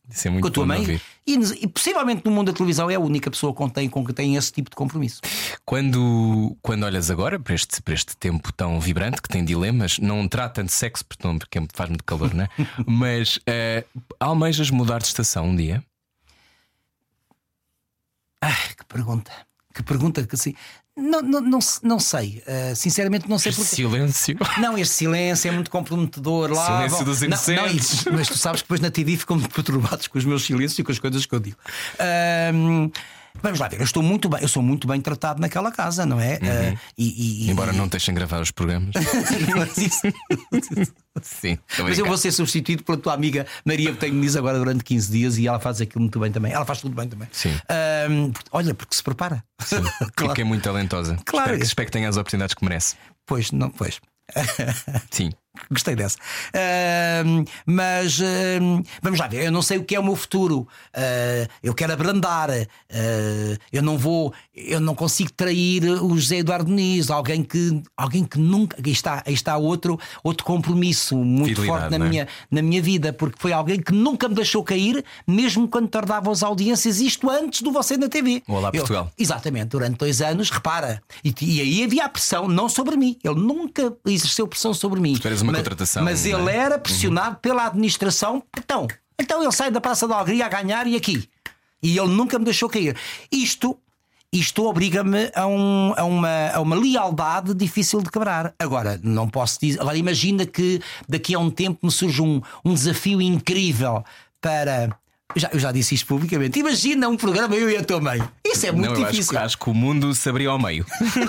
[SPEAKER 2] Isso é muito
[SPEAKER 3] com a tua
[SPEAKER 2] bom de
[SPEAKER 3] mãe.
[SPEAKER 2] ouvir.
[SPEAKER 3] E, e possivelmente no mundo da televisão é a única pessoa com, tem, com que tem esse tipo de compromisso.
[SPEAKER 2] Quando, quando olhas agora para este, para este tempo tão vibrante que tem dilemas, não terá tanto sexo, porque não- porque faz muito calor, não é? Mas uh, almejas mudar de estação um dia?
[SPEAKER 3] Ah, que pergunta. Que pergunta que assim. Não, não, não, não sei. Uh, sinceramente, não sei
[SPEAKER 2] Este
[SPEAKER 3] porque.
[SPEAKER 2] silêncio.
[SPEAKER 3] Não, este silêncio é muito comprometedor. Lá,
[SPEAKER 2] Silêncio
[SPEAKER 3] bom,
[SPEAKER 2] dos
[SPEAKER 3] não, não,
[SPEAKER 2] inocentes.
[SPEAKER 3] e- mas tu sabes que depois na T V ficam muito perturbados com os meus silêncios e com as coisas que eu digo. Ahm, vamos lá ver, eu estou muito bem, eu sou muito bem tratado naquela casa, não é? Ah, e, e-
[SPEAKER 2] Embora
[SPEAKER 3] e-
[SPEAKER 2] não deixem gravar os programas.
[SPEAKER 3] Mas isso-
[SPEAKER 2] Sim, estou a
[SPEAKER 3] Mas eu
[SPEAKER 2] brincar.
[SPEAKER 3] vou ser substituído pela tua amiga Maria, que tenho nisso agora durante quinze dias e ela faz aquilo muito bem também. Ela faz tudo bem também.
[SPEAKER 2] Sim.
[SPEAKER 3] Ahm, olha, porque se prepara.
[SPEAKER 2] Porque é muito talentosa.
[SPEAKER 3] Claro.
[SPEAKER 2] Espero que, espero que tenha as oportunidades que merece.
[SPEAKER 3] Pois, não, pois.
[SPEAKER 2] Sim.
[SPEAKER 3] Gostei dessa. Ahm, mas ahm, vamos lá ver, eu não sei o que é o meu futuro. Ah, eu quero abrandar. Ah, eu não vou, eu não consigo trair o José Eduardo Muniz, alguém que, alguém que nunca. Aí está, aí está outro, outro compromisso muito
[SPEAKER 2] Fidelidade,
[SPEAKER 3] forte na
[SPEAKER 2] não é?
[SPEAKER 3] minha, na minha vida, porque foi alguém que nunca me deixou cair, mesmo quando tardava as audiências, isto antes do Você na T V.
[SPEAKER 2] O Olá
[SPEAKER 3] Eu-
[SPEAKER 2] Portugal.
[SPEAKER 3] Exatamente, durante dois anos, repara. E, e aí havia a pressão, não sobre mim. Ele nunca exerceu pressão sobre mim.
[SPEAKER 2] Tu eras uma
[SPEAKER 3] mas,
[SPEAKER 2] contratação,
[SPEAKER 3] Mas
[SPEAKER 2] não
[SPEAKER 3] ele
[SPEAKER 2] é?
[SPEAKER 3] era pressionado pela administração. Então, então ele sai da Praça da Alegria a ganhar e aqui. E ele nunca me deixou cair. Isto. Isto obriga-me a, um- a uma, a uma lealdade difícil de quebrar. Agora, não posso dizer. Agora, imagina que daqui a um tempo me surge um, um desafio incrível para. Eu já, eu já disse isto publicamente. Imagina um programa eu e a tua mãe. Isso é muito
[SPEAKER 2] Não, eu acho,
[SPEAKER 3] difícil.
[SPEAKER 2] acho que o mundo se abriu ao meio.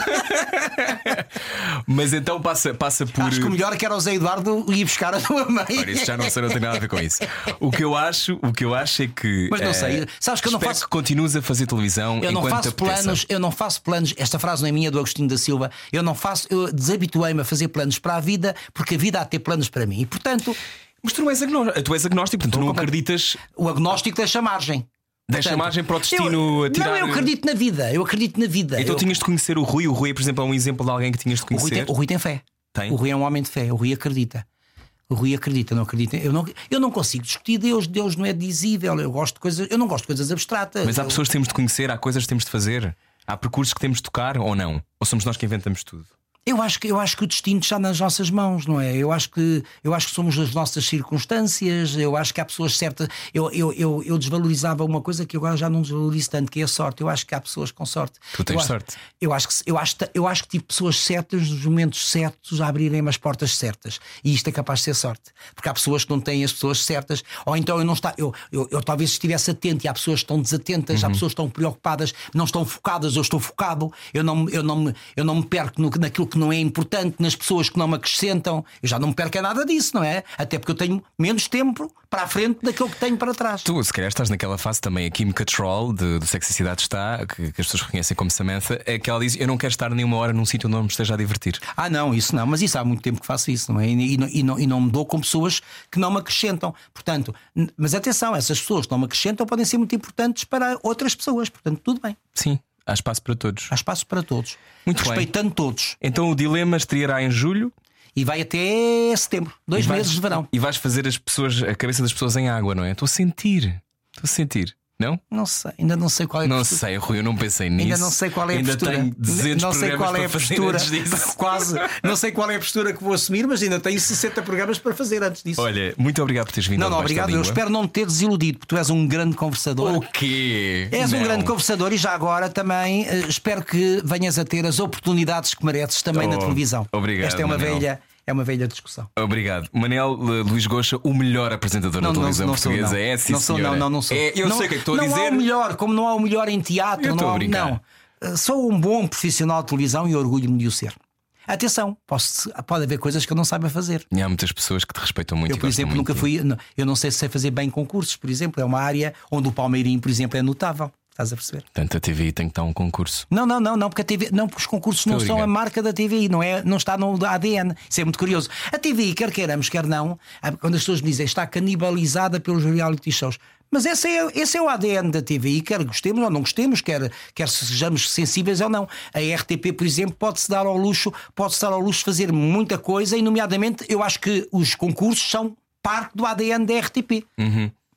[SPEAKER 2] Mas então passa, passa por.
[SPEAKER 3] Acho que o melhor é que era o Zé Eduardo ir buscar a tua mãe.
[SPEAKER 2] Ora, isso já não sei, não tem nada a ver com isso. O que eu acho, o que eu acho é que.
[SPEAKER 3] Mas não
[SPEAKER 2] eh,
[SPEAKER 3] sei, sabes que eu não
[SPEAKER 2] espero
[SPEAKER 3] faço-
[SPEAKER 2] que continues a fazer televisão
[SPEAKER 3] Eu não
[SPEAKER 2] enquanto
[SPEAKER 3] faço
[SPEAKER 2] te apeteça.
[SPEAKER 3] planos, eu não faço planos. Esta frase não é minha, do Agostinho da Silva. Eu não faço, eu desabituei-me a fazer planos para a vida, porque a vida há de ter planos para mim. E portanto,
[SPEAKER 2] Mas tu não és agnóstico, tu és agnóstico, portanto tu não
[SPEAKER 3] comprar-
[SPEAKER 2] acreditas.
[SPEAKER 3] o agnóstico deixa margem.
[SPEAKER 2] Deixa
[SPEAKER 3] Portanto,
[SPEAKER 2] margem para o destino
[SPEAKER 3] eu,
[SPEAKER 2] a tirar.
[SPEAKER 3] Não, eu acredito na vida. Eu acredito na vida.
[SPEAKER 2] Então
[SPEAKER 3] eu,
[SPEAKER 2] tinhas de conhecer o Rui. O Rui, por exemplo, é um exemplo de alguém que tinhas de
[SPEAKER 3] o, Rui
[SPEAKER 2] conhecer.
[SPEAKER 3] tem, o Rui tem fé.
[SPEAKER 2] Tem?
[SPEAKER 3] O Rui é um homem de fé. O Rui acredita. O Rui acredita, não acredita. Eu não, eu não consigo discutir Deus. Deus não é dizível. Eu gosto de coisas. Eu não gosto de coisas abstratas.
[SPEAKER 2] Mas há
[SPEAKER 3] Eu-
[SPEAKER 2] pessoas que temos de conhecer, há coisas que temos de fazer, há percursos que temos de tocar ou não? Ou somos nós que inventamos tudo?
[SPEAKER 3] Eu acho que, eu acho que o destino está nas nossas mãos, não é? Eu acho que, eu acho que somos as nossas circunstâncias. Eu acho que há pessoas certas. Eu, eu, eu, eu desvalorizava uma coisa que agora já não desvalorizo tanto, que é a sorte. Eu acho que há pessoas com sorte.
[SPEAKER 2] Tu tens
[SPEAKER 3] eu acho,
[SPEAKER 2] sorte.
[SPEAKER 3] Eu acho, que, eu, acho, eu acho que tive pessoas certas nos momentos certos a abrirem-me as portas certas. E isto é capaz de ser sorte. Porque há pessoas que não têm as pessoas certas. Ou então eu não está, eu, eu, eu talvez estivesse atento e há pessoas que estão desatentas,
[SPEAKER 2] Uhum.
[SPEAKER 3] há pessoas que estão preocupadas, não estão focadas. Eu estou focado. Eu não, eu não, me- eu não me perco no, naquilo que não é importante, nas pessoas que não me acrescentam. Eu já não me perco em nada disso, não é? Até porque eu tenho menos tempo para a frente daquilo que tenho para trás.
[SPEAKER 2] Tu, se calhar, estás naquela fase também. A Kim Cattrall, de, do Sexicidade está, que, que as pessoas reconhecem como Samantha, é que ela diz: eu não quero estar nenhuma hora num sítio onde não me esteja a divertir.
[SPEAKER 3] Ah, não, isso não, mas isso há muito tempo que faço isso, não é? E, e não- e não, e não me dou com pessoas que não me acrescentam. Portanto, n- mas atenção, essas pessoas que não me acrescentam podem ser muito importantes para outras pessoas. Portanto, tudo bem.
[SPEAKER 2] Sim, há espaço para todos.
[SPEAKER 3] Há espaço para todos.
[SPEAKER 2] Muito bem.
[SPEAKER 3] Respeitando todos.
[SPEAKER 2] Então o Dilema estreará em julho.
[SPEAKER 3] E vai até setembro, dois
[SPEAKER 2] E vais-
[SPEAKER 3] meses de verão.
[SPEAKER 2] E vais fazer as pessoas, a cabeça das pessoas em água, não é? Estou a sentir. Estou a sentir. Não?
[SPEAKER 3] Não sei, ainda não sei qual é a
[SPEAKER 2] Não
[SPEAKER 3] postura.
[SPEAKER 2] sei, Rui, eu não pensei nisso.
[SPEAKER 3] Ainda não sei qual é a
[SPEAKER 2] ainda
[SPEAKER 3] postura.
[SPEAKER 2] tenho duzentos
[SPEAKER 3] não sei
[SPEAKER 2] programas
[SPEAKER 3] qual é a
[SPEAKER 2] para fazer
[SPEAKER 3] postura.
[SPEAKER 2] antes disso.
[SPEAKER 3] Quase. Não sei qual é a postura que vou assumir, mas ainda tenho sessenta programas para fazer antes disso.
[SPEAKER 2] Olha, muito obrigado por teres vindo.
[SPEAKER 3] não,
[SPEAKER 2] ao
[SPEAKER 3] não,
[SPEAKER 2] Debaixo da
[SPEAKER 3] obrigado. Eu
[SPEAKER 2] Língua.
[SPEAKER 3] espero não te ter desiludido, porque tu és um grande conversador.
[SPEAKER 2] O quê?
[SPEAKER 3] És um
[SPEAKER 2] Não.
[SPEAKER 3] grande conversador e já agora também eh, espero que venhas a ter as oportunidades que mereces também
[SPEAKER 2] Oh,
[SPEAKER 3] na televisão.
[SPEAKER 2] obrigado,
[SPEAKER 3] Esta é uma
[SPEAKER 2] Manel.
[SPEAKER 3] velha, é uma velha discussão.
[SPEAKER 2] Obrigado. Manel uh, Luís Goxa, o melhor apresentador
[SPEAKER 3] Não,
[SPEAKER 2] da
[SPEAKER 3] não,
[SPEAKER 2] televisão
[SPEAKER 3] não sou,
[SPEAKER 2] portuguesa.
[SPEAKER 3] não.
[SPEAKER 2] É sim,
[SPEAKER 3] não sou,
[SPEAKER 2] senhora.
[SPEAKER 3] não, não, não sou.
[SPEAKER 2] É, eu
[SPEAKER 3] não,
[SPEAKER 2] sei o que é que estou a
[SPEAKER 3] não
[SPEAKER 2] dizer.
[SPEAKER 3] Há o melhor, como não há o melhor em teatro.
[SPEAKER 2] Eu
[SPEAKER 3] não
[SPEAKER 2] estou a
[SPEAKER 3] há,
[SPEAKER 2] brincar.
[SPEAKER 3] não. Eh, Sou um bom profissional de televisão e orgulho-me de o ser. Atenção, posso, pode haver coisas que eu não saiba fazer.
[SPEAKER 2] E há muitas pessoas que te respeitam muito.
[SPEAKER 3] Eu,
[SPEAKER 2] e
[SPEAKER 3] por
[SPEAKER 2] gostam
[SPEAKER 3] exemplo,
[SPEAKER 2] muito
[SPEAKER 3] nunca
[SPEAKER 2] de ti.
[SPEAKER 3] fui. não, Eu não sei se sei fazer bem concursos, por exemplo. É uma área onde o Palmeirinho, por exemplo, é notável. Estás a perceber?
[SPEAKER 2] Portanto, a T V I tem que estar um concurso.
[SPEAKER 3] Não, não, não, não, porque a T V, não, porque os concursos
[SPEAKER 2] Estou
[SPEAKER 3] não
[SPEAKER 2] a
[SPEAKER 3] são a
[SPEAKER 2] brincar.
[SPEAKER 3] marca da T V I, não, é, não está no A D N. Isso é muito curioso. A T V I, quer queiramos, quer não, quando as pessoas me dizem está canibalizada pelos reality shows. Mas esse é, esse é o A D N da T V I, quer gostemos ou não gostemos, quer, quer sejamos sensíveis ou não. A R T P, por exemplo, pode-se dar ao luxo, pode-se dar ao luxo de fazer muita coisa, e nomeadamente eu acho que os concursos são parte do A D N da R T P.
[SPEAKER 2] Uhum.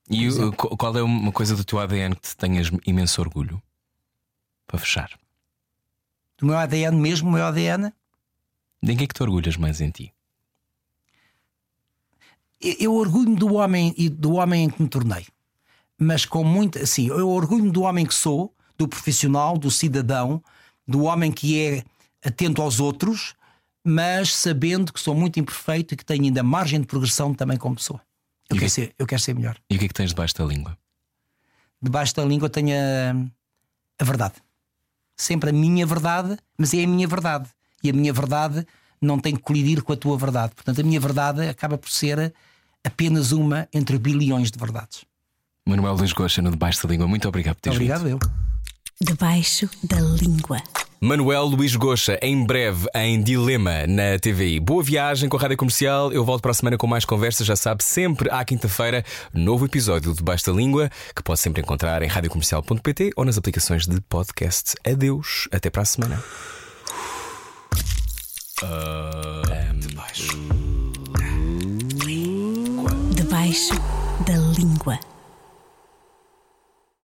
[SPEAKER 2] E uh, qual é uma coisa do teu A D N que te tenhas imenso orgulho? Para fechar.
[SPEAKER 3] Do meu A D N mesmo, o meu A D N?
[SPEAKER 2] De quem é que te orgulhas mais em ti?
[SPEAKER 3] Eu, eu orgulho-me do homem e do homem em que me tornei. Mas com muito, assim, eu orgulho-me do homem que sou, do profissional, do cidadão, do homem que é atento aos outros, mas sabendo que sou muito imperfeito e que tenho ainda margem de progressão também como pessoa. Eu, quero,
[SPEAKER 2] que...
[SPEAKER 3] ser, eu quero ser melhor.
[SPEAKER 2] E o que é que tens debaixo da língua?
[SPEAKER 3] Debaixo da língua tenho a, a verdade. Sempre a minha verdade, mas é a minha verdade. E a minha verdade não tem que colidir com a tua verdade. Portanto, a minha verdade acaba por ser apenas uma entre bilhões de verdades.
[SPEAKER 2] Manuel Luís Goxa no Debaixo da Língua, muito obrigado por teres vindo.
[SPEAKER 3] Obrigado eu.
[SPEAKER 1] Debaixo da Língua.
[SPEAKER 2] Manuel Luís Goxa, em breve em Dilema na T V I. Boa viagem com a Rádio Comercial. Eu volto para a semana com mais conversas. Já sabe, sempre à quinta-feira, novo episódio do Debaixo da Língua, que pode sempre encontrar em rádio comercial ponto pt ou nas aplicações de podcast. Adeus, até para a semana. Uh, debaixo.
[SPEAKER 1] Debaixo da Língua.